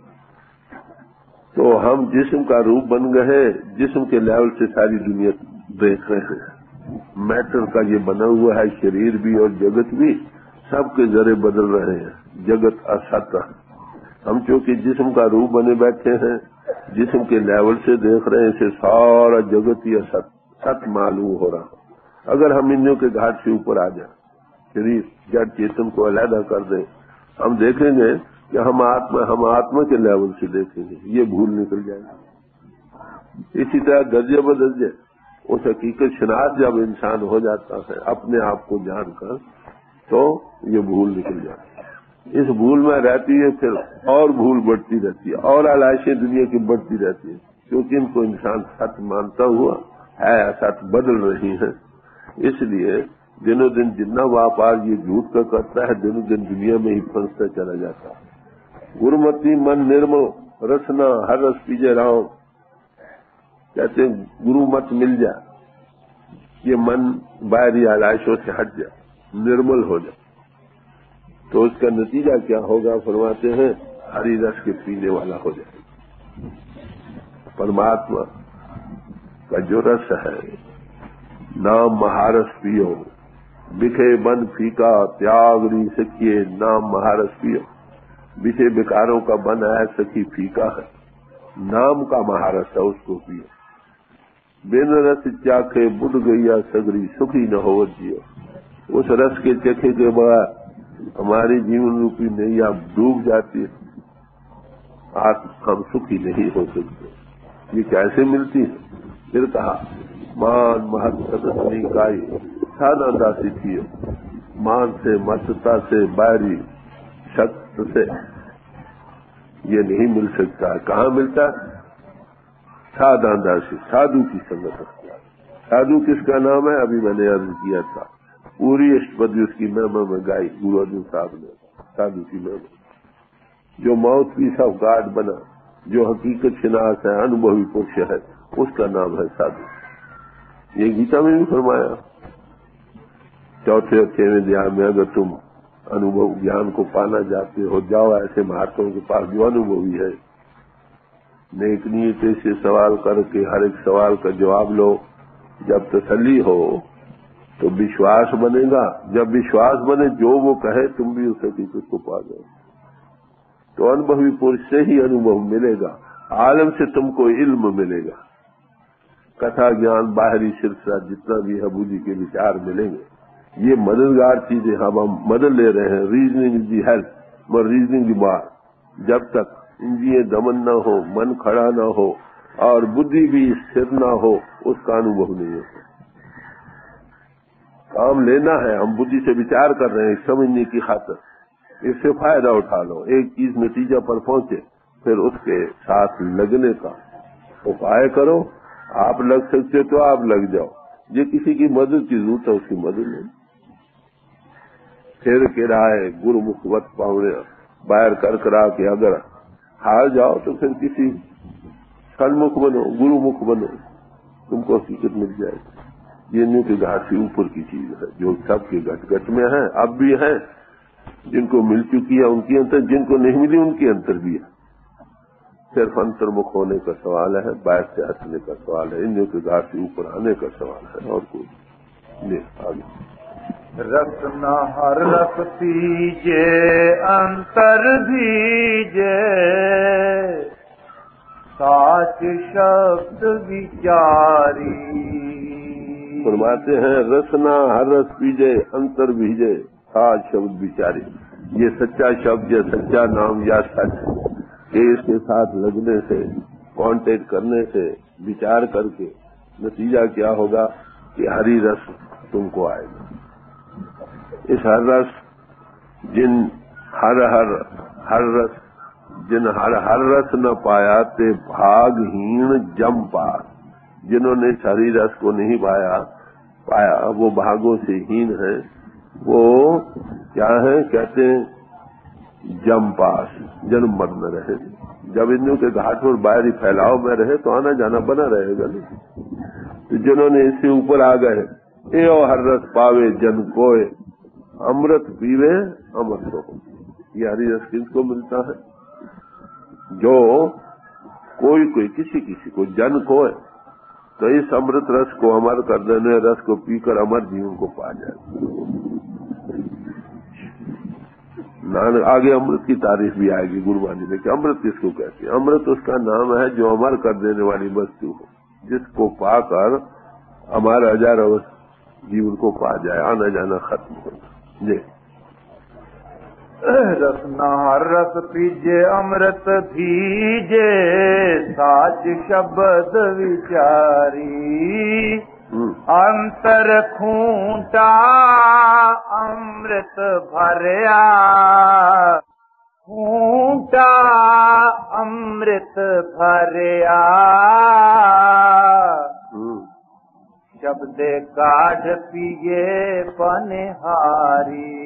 تو ہم جسم کا روپ بن گئے. جسم کے لیول سے ساری دنیا دیکھ رہے ہیں. میٹر کا یہ بنا ہوا ہے شریر بھی اور جگت بھی سب کے ذرے بدل رہے ہیں. جگت است. ہم چونکہ جسم کا روپ بنے بیٹھے ہیں جسم کے لیول سے دیکھ رہے ہیں اسے سارا جگت ہی ست ست معلوم ہو رہا. अगर हम इंद्रियों के घाट से ऊपर आ जाए, शरीर जड़ चेतन को अलहदा कर दें, हम देखेंगे कि हम आत्मा हम आत्मा के लेवल से देखेंगे, ये भूल निकल जाएगी। इसी तरह दर्जे बदर्जे उस हकीकत शनाख्त जब इंसान हो जाता है अपने आप को जानकर, तो ये भूल निकल जाती है। इस भूल में रहती है, फिर और भूल बढ़ती रहती है, और आलाइशें दुनिया की बढ़ती रहती है, क्योंकि इनको इंसान सत्य मानता हुआ है, सत्य बदल रही है। इसलिए दिनों दिन जितना व्यापार ये झूठ का करता है, दिनों दिन दुनिया में ही फंसता चला जाता है। गुरुमती मन निर्मल रसना हर रस पीजे राम, कहते गुरु मत मिल जाए, ये मन बाहरी आलाइशों से हट जाए, निर्मल हो जाए, तो उसका नतीजा क्या होगा? फरमाते हैं हरी रस के पीने वाला हो जाए। परमात्मा का जो रस है, नाम महारस पियो, बिखे बन फीका त्याग री सखिए, नाम महारस पियो। बिखे बिकारों का बन है, सखी फीका है, नाम का महारस है, उसको पियो। बिन रस चाखे बुढ़ गैया सगरी, सुखी न हो जियो। उस रस के चखे के बाद हमारी जीवन रूपी नैया डूब जाती है, आज हम सुखी नहीं हो सकते। ये कैसे मिलती है? फिर कहा मान महत सदनी काई, सादा दासी थी, मान से मत्ता से बाहरी शक्त से ये नहीं मिल सकता। कहाँ मिलता? सादा दासी, साधु की संगत रखता है। साधु किसका नाम है? अभी मैंने अर्ज किया था, पूरी अष्टपदी उसकी महिमा में गाई गुरु अर्जुन साहब ने, साधु की महिमा। जो माउथ पीस ऑफ गॉड बना, जो हकीकत शिनास है, अनुभवी पुरुष है, उसका नाम है साधु। ये गीता में भी फरमाया, चौथे और छठवें अध्याय में, अगर तुम अनुभव ज्ञान को पाना चाहते हो, जाओ ऐसे महात्माओं के पास जो अनुभवी है। नेक नीयत से सवाल करके हर एक सवाल का जवाब लो। जब तसल्ली हो तो विश्वास बनेगा, जब विश्वास बने जो वो कहे तुम भी उस हकीकत को पा जाओ। तो अनुभवी पुरुष से ही अनुभव मिलेगा, आलम से तुमको इल्म मिलेगा। कथा ज्ञान बाहरी सिलसिला जितना भी है, बुद्धि के विचार मिलेंगे। ये मददगार चीजें हम हम मदद ले रहे हैं। रीजनिंग दी हेल्प, मगर रीजनिंग दी बात, जब तक इंद्रिय दमन न हो, मन खड़ा न हो और बुद्धि भी स्थिर न हो, उसका अनुभव नहीं होता। काम लेना है, हम बुद्धि से विचार कर रहे हैं समझने की खातिर, इससे फायदा उठा लो। एक चीज नतीजा पर पहुंचे, फिर उसके साथ लगने का उपाय करो। आप लग सकते तो आप लग जाओ, जो किसी की मदद की जरूरत है उसकी मदद लो। फिर किराए गुरुमुखवत पावने बाहर कर करा के अगर हार जाओ तो फिर किसी सन्मुख बनो, गुरुमुख बनो, तुमको हकीकत मिल जाएगी। ये न्यू के घाट से ऊपर की चीज है, जो सबके घट घट में है, अब भी है। जिनको मिल चुकी है उनकी अंतर, जिनको नहीं मिली उनकी अंतर भी है। सिर्फ अंतर्मुख होने का सवाल है, बाहर से हटने का सवाल है, इंद्रियों के घाट से ऊपर आने का सवाल है, और कोई नहीं। आगे रस न हर रस पीजे अंतर भीजे, साच शब्द विचारी। फरमाते हैं रसना हर रस पीजे अंतर भीजे, साच शब्द विचारी। ये सच्चा शब्द या सच्चा नाम या सच के इसके साथ लगने से, कांटेक्ट करने से, विचार करके नतीजा क्या होगा कि हरी रस तुमको आएगा। इस हर रस जिन हर हर हर रस जिन हर हर रस न पाया ते भागहीन जम पार। जिन्होंने इस हरी रस को नहीं पाया पाया वो भागों से हीन है। वो क्या है? कहते हैं जम पास, जन्म मरना रहे। जब इंद्रियों के घाट पर बाहरी फैलाव में रहे तो आना जाना बना रहेगा नहीं। तो जिन्होंने इससे ऊपर आ गए, ए हर रस पावे जन कोय, अमृत पीवे अमृत हो। ये हरी रस किसको मिलता है? जो कोई कोई किसी किसी को जन को है, तो इस अमृत रस को अमर कर देने रस को पीकर अमर जीवन को पा जाए। नानक आगे अमृत की तारीफ भी आएगी गुरबानी में कि अमृत किसको कहते हैं। अमृत उसका नाम है जो अमर कर देने वाली वस्तु हो, जिसको पाकर हमारा हजार जीवन को पा जाए, आना जाना खत्म हो जाए। जी रसना रस पीजे अमृत भीजे, साच शब्द विचारी। अंतर खूंटा अमृत भरया, खूंटा अमृत भरया। शब्द काढ़ पिए पनिहारी।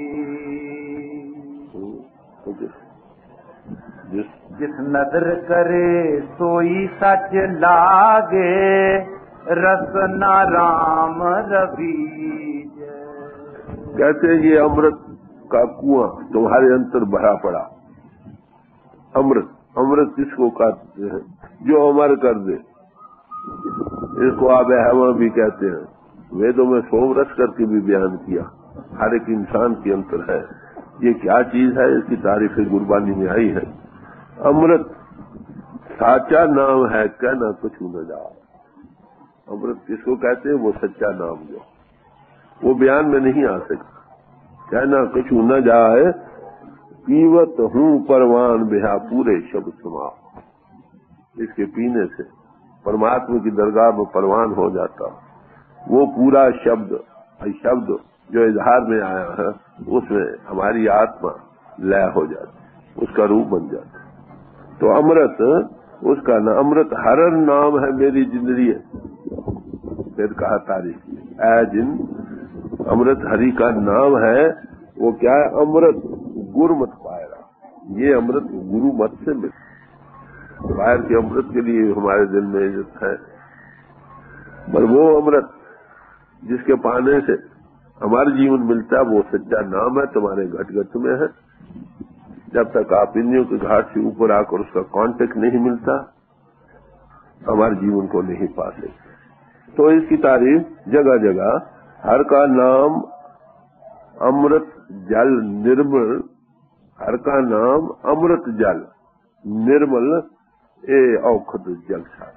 जिस जिस नदर करे सोई सच लागे, रसना राम रबीज। कहते हैं ये अमृत का कुआं तुम्हारे अंतर भरा पड़ा। अमृत अमृत किसको कहते हैं? जो अमर कर दे, इसको आब हवा भी कहते हैं। वेदों में सोमरस करके भी बयान किया, हर एक इंसान के अंतर है। ये क्या चीज है, इसकी तारीफ गुरबानी में आई है। अमृत साचा नाम है, कहना कुछ न जाओ। अमृत किसको कहते हैं? वो सच्चा नाम जो वो बयान में नहीं आ सकता। कहना कुछ न जाए, पीवत हूँ परवान बिहा पूरे शब्द समा। इसके पीने से परमात्मा की दरगाह में परवान हो जाता। वो पूरा शब्द शब्द जो इजहार में आया है, उसमें हमारी आत्मा लय हो जाती, उसका रूप बन जाता। तो अमृत उसका ना, अमृत हरर नाम है मेरी जिंदगी है। फिर कहा तारीफ ऐ जिन, अमृत हरि का नाम है। वो क्या है? अमृत गुरुमत पायरा। ये अमृत गुरु मत से मिलता। बाहर के अमृत के लिए हमारे दिल में इज्जत है, पर वो अमृत जिसके पाने से हमारा जीवन मिलता है, वो सच्चा नाम है, तुम्हारे घट घट में है। जब तक आप इंद्रियों के घाट से ऊपर आकर उसका कांटेक्ट नहीं मिलता, हमारे जीवन को नहीं पा सकते। तो इसकी तारीफ जगह जगह, हर का नाम अमृत जल निर्मल, हर का नाम अमृत जल निर्मल, ए औखद जल सारा।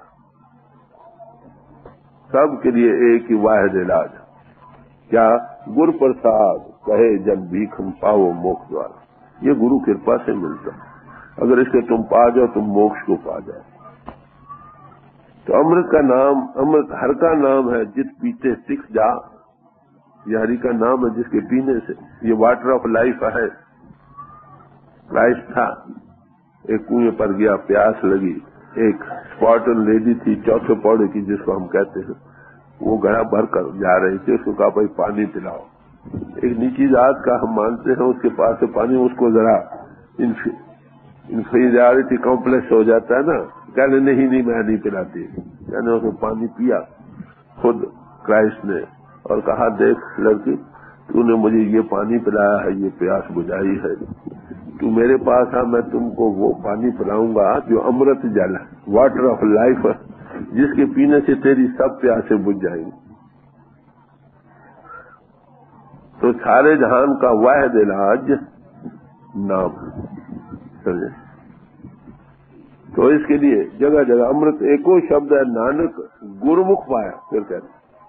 सबके लिए एक ही वाहिद इलाज। क्या? गुरु प्रसाद कहे जन भीखम पाओ मोक्ष द्वारा। ये गुरु कृपा से मिलता। अगर इसके तुम पा जाओ, तुम मोक्ष को पा जाओ। तो अमृत का नाम, अमृत हर का नाम है, जिस पीते सिख जा। ये हरि का नाम है जिसके पीने से, ये वाटर ऑफ लाइफ है। लाइफ था, एक कुएं पर गया, प्यास लगी। एक स्पार्टन लेडी थी, चौथे पौड़े की, जिसको हम कहते हैं, वो घड़ा भर कर जा रही थी। उसको कहा भाई पानी पिलाओ। एक नीची जात का हम मानते हैं, उसके पास से पानी, उसको जरा इंफीरियरिटी कॉम्प्लेक्स हो जाता है ना, कहने नहीं नहीं मैं नहीं पिलाती। कहने उसने पानी पिया खुद क्राइस्ट ने, और कहा देख लड़की, तूने मुझे ये पानी पिलाया है, ये प्यास बुझाई है, तू मेरे पास आ, मैं तुमको वो पानी पिलाऊंगा जो अमृत जल है, वाटर ऑफ लाइफ, जिसके पीने से तेरी सब प्यासे बुझ जाएंगी। तो सारे जहान का वाहिद इलाज नाम समझे। तो इसके लिए जगह जगह अमृत एको शब्द है, नानक गुरुमुख पाया। फिर कहते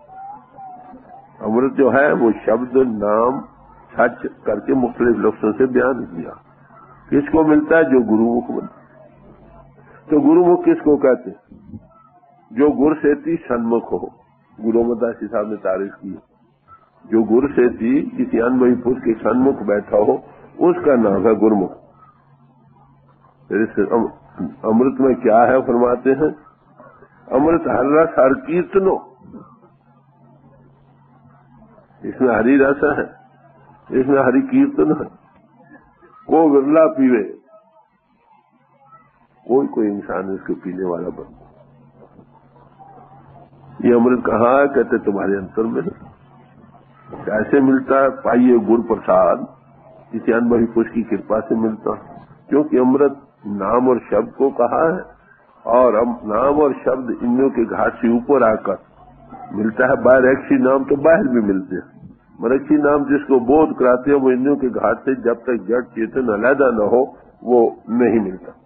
अमृत जो है वो शब्द नाम सच करके मुख्तलिफ लफ्जों से बयान किया। किसको मिलता है? जो गुरुमुख बनता। तो गुरुमुख किसको कहते? जो गुर सेती सन्मुख हो। गुरु अमरदास जी साहब ने तारीफ की, जो गुर सेती किसी अनुभवी पुरुष के सन्मुख बैठा हो, उसका नाम है गुरुमुख। फिर इस अमृत में क्या है फरमाते हैं? अमृत हर रस हर कीर्तनो। इसमें हरि रस है, इसमें हरि कीर्तन है। को विरला पीवे, कोई कोई इंसान इसको पीने वाला बनता। ये अमृत कहाँ है? कहते तुम्हारे अंतर में है। कैसे मिलता है? पाइए गुरु प्रसाद, किसी अनुभवी पुरुष की कृपा से मिलता। क्योंकि अमृत नाम और शब्द को कहा है, और नाम और शब्द इंद्रियों के घाट से ऊपर आकर मिलता है। बाहर नाम तो बाहर भी मिलते हैं, मरक्षी नाम जिसको बोध कराते हैं, वो इंद्रियों के घाट से जब तक जड़ चेतन अलहदा न हो, वो नहीं मिलता।